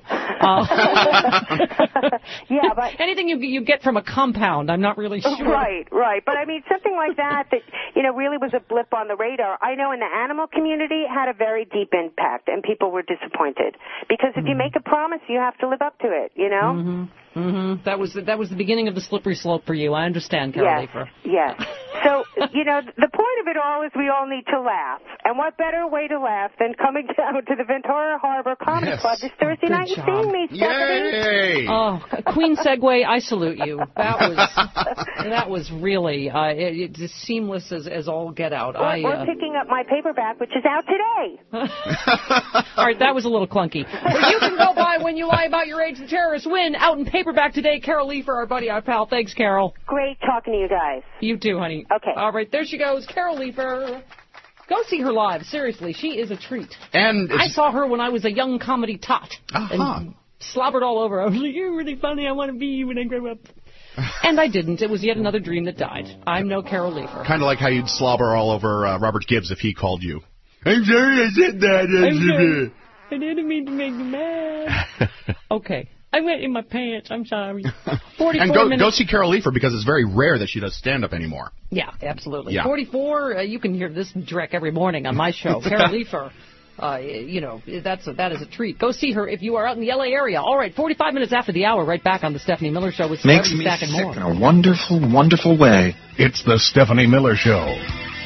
Yeah, but anything you get from a compound, I'm not really sure. Right. But I mean, something like that really was a blip on the radar. I know in the animal community it had a very deep impact, and people were disappointed because if you make a promise, you have to live up to it. That was the beginning of the slippery slope for you. I understand, Carol Leifer. Yes. So, the point of it all is we all need to laugh. And what better way to laugh than coming down to the Ventura Harbor Comedy Club this Thursday night and seeing me, Stephanie? Yay! Oh, Queen segue, I salute you. That was really it's as seamless as all get out. We're picking up my paperback, which is out today. All right, that was a little clunky. But you can go buy When You Lie About Your Age, The Terrorists Win, out in paperback today. Carol Leifer, our buddy, our pal. Thanks, Carol. Great talking to you guys. You too, honey. Okay. All right, there she goes, Carol Leifer. Go see her live. Seriously, she is a treat. And I saw her when I was a young comedy tot and slobbered all over. I was like, you're really funny. I want to be you when I grow up. And I didn't. It was yet another dream that died. I'm no Carol Leifer. Kind of like how you'd slobber all over Robert Gibbs if he called you. I'm sorry I said that. I'm sorry. I didn't mean to make you mad. Okay. I went in my pants. I'm sorry. 44 and minutes. go see Carol Leifer because it's very rare that she does stand-up anymore. Yeah, absolutely. Yeah. 44, you can hear this dreck every morning on my show. Carol Leifer, that is a treat. Go see her if you are out in the L.A. area. All right, 45 minutes after the hour, right back on the Stephanie Miller Show with Makes Celebrity me Stack and sick more. in a wonderful, wonderful way. It's the Stephanie Miller Show.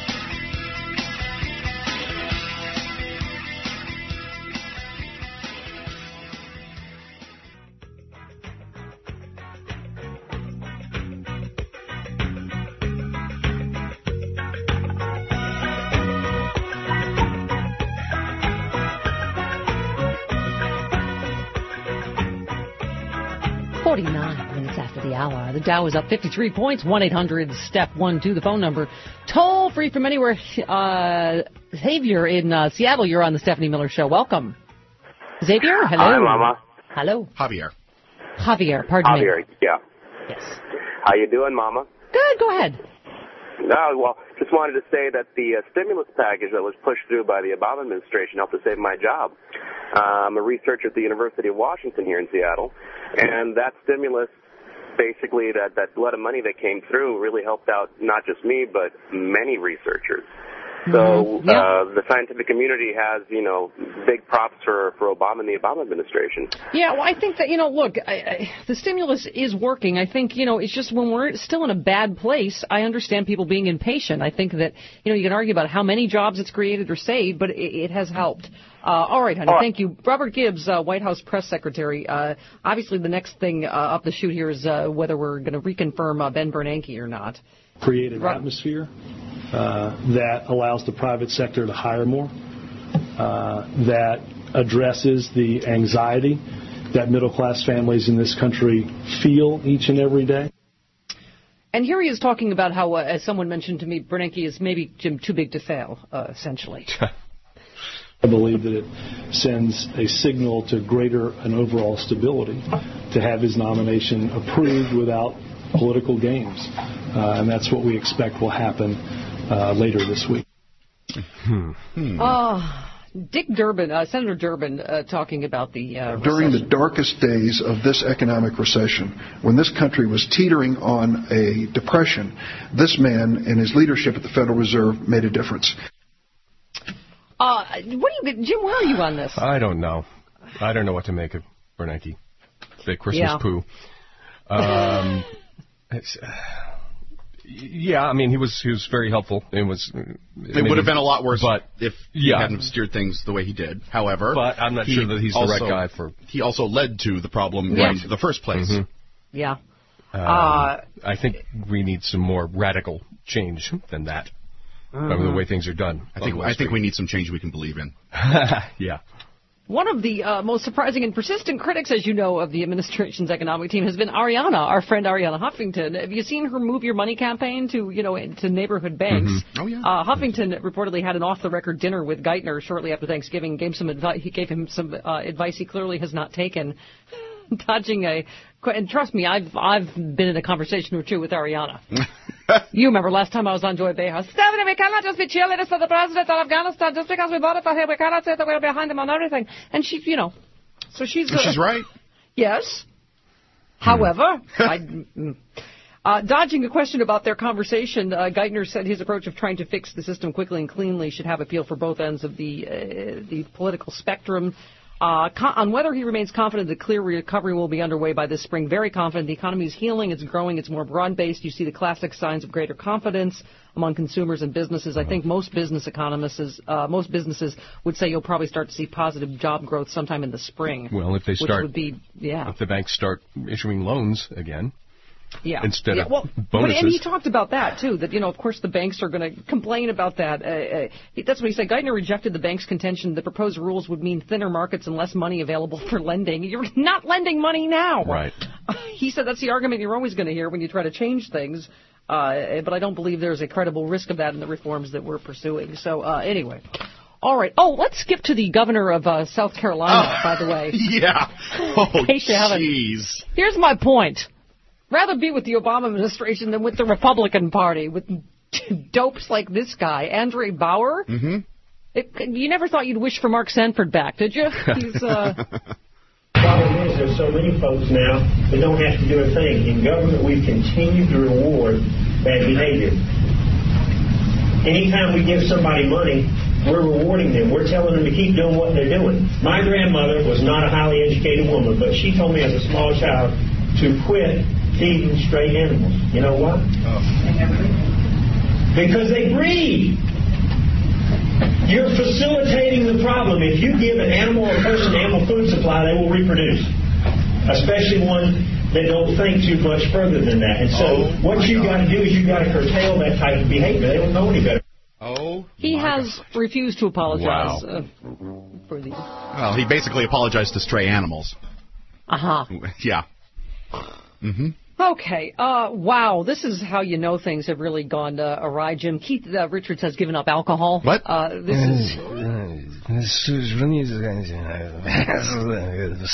The Dow is up 53 points, 1-800-STEP-1-2, the phone number. Toll free from anywhere. Xavier in Seattle, you're on the Stephanie Miller Show. Welcome. Xavier, hello. Hi, Mama. Hello. Javier, pardon me. Javier, yeah. Yes. How you doing, Mama? Good, go ahead. No, well, just wanted to say that the stimulus package that was pushed through by the Obama administration helped to save my job. I'm a researcher at the University of Washington here in Seattle, and that stimulus, basically that lot of money that came through really helped out not just me, but many researchers. So the scientific community has, big props for Obama and the Obama administration. Yeah, well, I think that, look, the stimulus is working. I think, it's just when we're still in a bad place, I understand people being impatient. I think that, you can argue about how many jobs it's created or saved, but it has helped. All right, honey, thank you. Robert Gibbs, White House press secretary. Obviously, the next thing up the chute here is whether we're going to reconfirm Ben Bernanke or not. Create an atmosphere that allows the private sector to hire more, that addresses the anxiety that middle-class families in this country feel each and every day. And here he is talking about how, as someone mentioned to me, Bernanke is maybe, Jim, too big to fail, essentially. I believe that it sends a signal to greater and overall stability to have his nomination approved without political games. And that's what we expect will happen later this week. Dick Durbin, Senator Durbin, talking about the during the darkest days of this economic recession, when this country was teetering on a depression, this man and his leadership at the Federal Reserve made a difference. Jim, where are you on this? I don't know. I don't know what to make of Bernanke. The Christmas poo. Yeah, I mean, he was very helpful. It would have been a lot worse if he hadn't steered things the way he did. However, but I'm not sure that he's the right guy for. He also led to the problem in the first place. Mm-hmm. Yeah. I think we need some more radical change than that. The way things are done. I think we need some change we can believe in. Yeah. One of the most surprising and persistent critics, as you know, of the administration's economic team has been Arianna, our friend Arianna Huffington. Have you seen her Move Your Money campaign to neighborhood banks? Mm-hmm. Oh, yeah. Huffington reportedly had an off-the-record dinner with Geithner shortly after Thanksgiving. He gave him some advice he clearly has not taken, dodging a. And trust me, I've been in a conversation or two with Arianna. You remember last time I was on Joy Behar. Stephanie, we cannot just be cheerleaders for the president of Afghanistan just because we voted for him. We cannot say that we're behind him on everything. And she, so she's right. Yes. However, dodging a question about their conversation, Geithner said his approach of trying to fix the system quickly and cleanly should have appeal for both ends of the political spectrum. On whether he remains confident the clear recovery will be underway by this spring, very confident. The economy is healing, it's growing, it's more broad-based. You see the classic signs of greater confidence among consumers and businesses. I think most businesses would say you'll probably start to see positive job growth sometime in the spring. Well, if they start, which would be, if the banks start issuing loans again. Yeah. Instead of bonuses. And he talked about that, too, that, of course, the banks are going to complain about that. That's what he said. Geithner rejected the bank's contention that proposed rules would mean thinner markets and less money available for lending. You're not lending money now. Right. He said that's the argument you're always going to hear when you try to change things. But I don't believe there's a credible risk of that in the reforms that we're pursuing. So, anyway. All right. Oh, let's skip to the governor of South Carolina, by the way. Yeah. Oh, jeez. Here's my point. Rather be with the Obama administration than with the Republican Party, with dopes like this guy, Andre Bauer. Mm-hmm. You never thought you'd wish for Mark Sanford back, did you? He's, The problem is there's so many folks now that don't have to do a thing. In government, we've continued to reward bad behavior. Anytime we give somebody money, we're rewarding them. We're telling them to keep doing what they're doing. My grandmother was not a highly educated woman, but she told me as a small child to quit feeding stray animals. You know why? Because they breed. You're facilitating the problem. If you give an animal or a person animal food supply, they will reproduce. Especially one that don't think too much further than that. And so what you've got to do is you've got to curtail that type of behavior. They don't know any better. He has refused to apologize for the... Well, he basically apologized to stray animals. Yeah. Mm-hmm. Okay. Wow. This is how you know things have really gone awry, Jim. Keith Richards has given up alcohol. What? This is...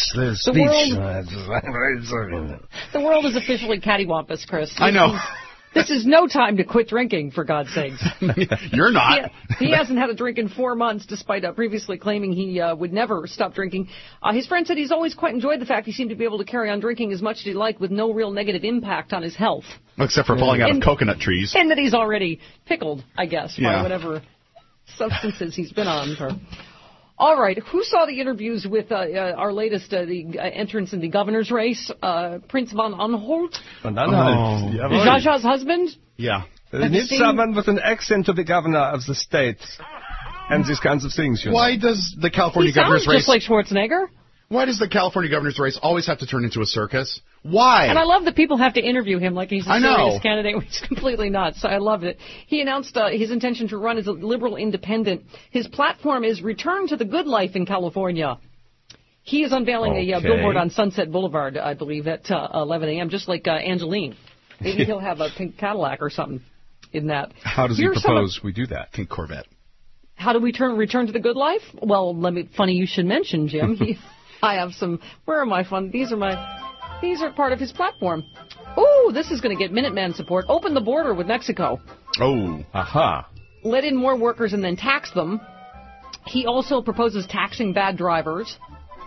The world is officially cattywampus, Chris. I know. This is no time to quit drinking, for God's sakes. You're not. He hasn't had a drink in 4 months, despite previously claiming he would never stop drinking. His friend said he's always quite enjoyed the fact he seemed to be able to carry on drinking as much as he liked with no real negative impact on his health. Except for falling out of coconut trees. And that he's already pickled, I guess, by Yeah. whatever substances he's been on. All right, who saw the interviews with our latest the entrance in the governor's race, Prince von Anhalt? Von Anhalt. Zsa Zsa's husband? Yeah. They need someone with an accent to be governor of the state. And these kinds of things, you know. Why does the California He sounds governor's race... just like Schwarzenegger. Why does the California governor's race always have to turn into a circus? Why? And I love that people have to interview him like he's a I know. serious candidate, which is completely nuts. I love it. He announced his intention to run as a liberal independent. His platform is Return to the Good Life in California. He is unveiling a billboard on Sunset Boulevard, I believe, at 11 a.m., just like Angeline. Maybe he'll have a pink Cadillac or something in that. How does he propose we do that? Pink Corvette. How do we return to the good life? Well, funny you should mention, Jim. I have some. Where are my fun? These are part of his platform. Ooh, this is going to get Minuteman support. Open the border with Mexico. Oh, aha. Let in more workers and then tax them. He also proposes taxing bad drivers.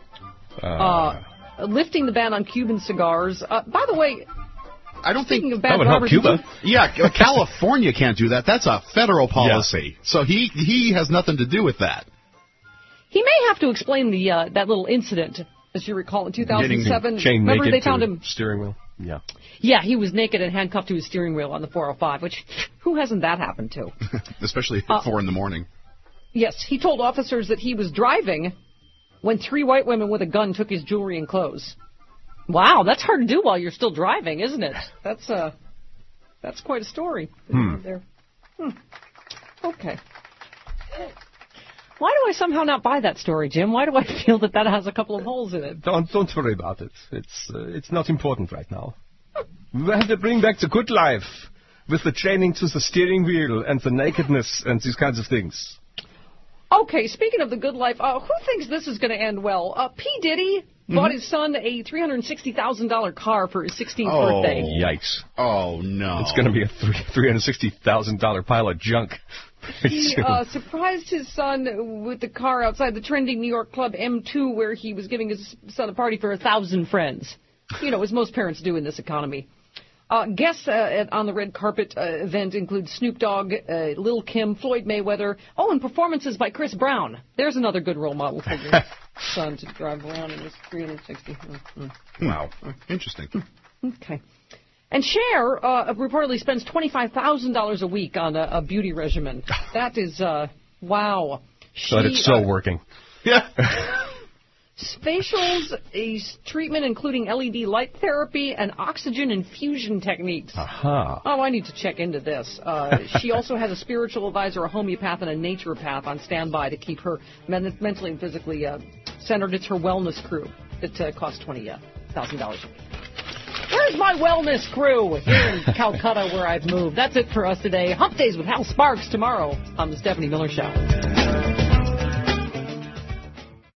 Lifting the ban on Cuban cigars. By the way, I don't speaking think of bad that would drivers, help Cuba. Yeah, California can't do that. That's a federal policy. Yeah. So he has nothing to do with that. He may have to explain that little incident, as you recall, in 2007. Chain Remember naked they found to him steering wheel. Yeah. Yeah, he was naked and handcuffed to his steering wheel on the 405. Which who hasn't that happened to? Especially at 4 in the morning. Yes, he told officers that he was driving when 3 white women with a gun took his jewelry and clothes. Wow, that's hard to do while you're still driving, isn't it? That's quite a story. There. Okay. Why do I somehow not buy that story, Jim? Why do I feel that has a couple of holes in it? Don't worry about it. It's not important right now. We have to bring back the good life with the training to the steering wheel and the nakedness and these kinds of things. Okay, speaking of the good life, who thinks this is going to end well? P. Diddy bought his son a $360,000 car for his 16th birthday. Yikes. Oh, no. It's going to be a $360,000 pile of junk. He surprised his son with the car outside the trending New York club M2, where he was giving his son a party for 1,000 friends. You know, as most parents do in this economy. Guests on the red carpet event include Snoop Dogg, Lil' Kim, Floyd Mayweather. Oh, and performances by Chris Brown. There's another good role model for your son to drive around in his 360. Wow. Interesting. Okay. And Cher reportedly spends $25,000 a week on a beauty regimen. That is, wow. But it's so working. Yeah. Facials, a treatment including LED light therapy and oxygen infusion techniques. Aha. Oh, I need to check into this. She also has a spiritual advisor, a homeopath, and a naturopath on standby to keep her mentally and physically centered. It's her wellness crew that costs $20,000 a week. Where's my wellness crew? Here in Calcutta, where I've moved. That's it for us today. Hump Days with Hal Sparks tomorrow on The Stephanie Miller Show.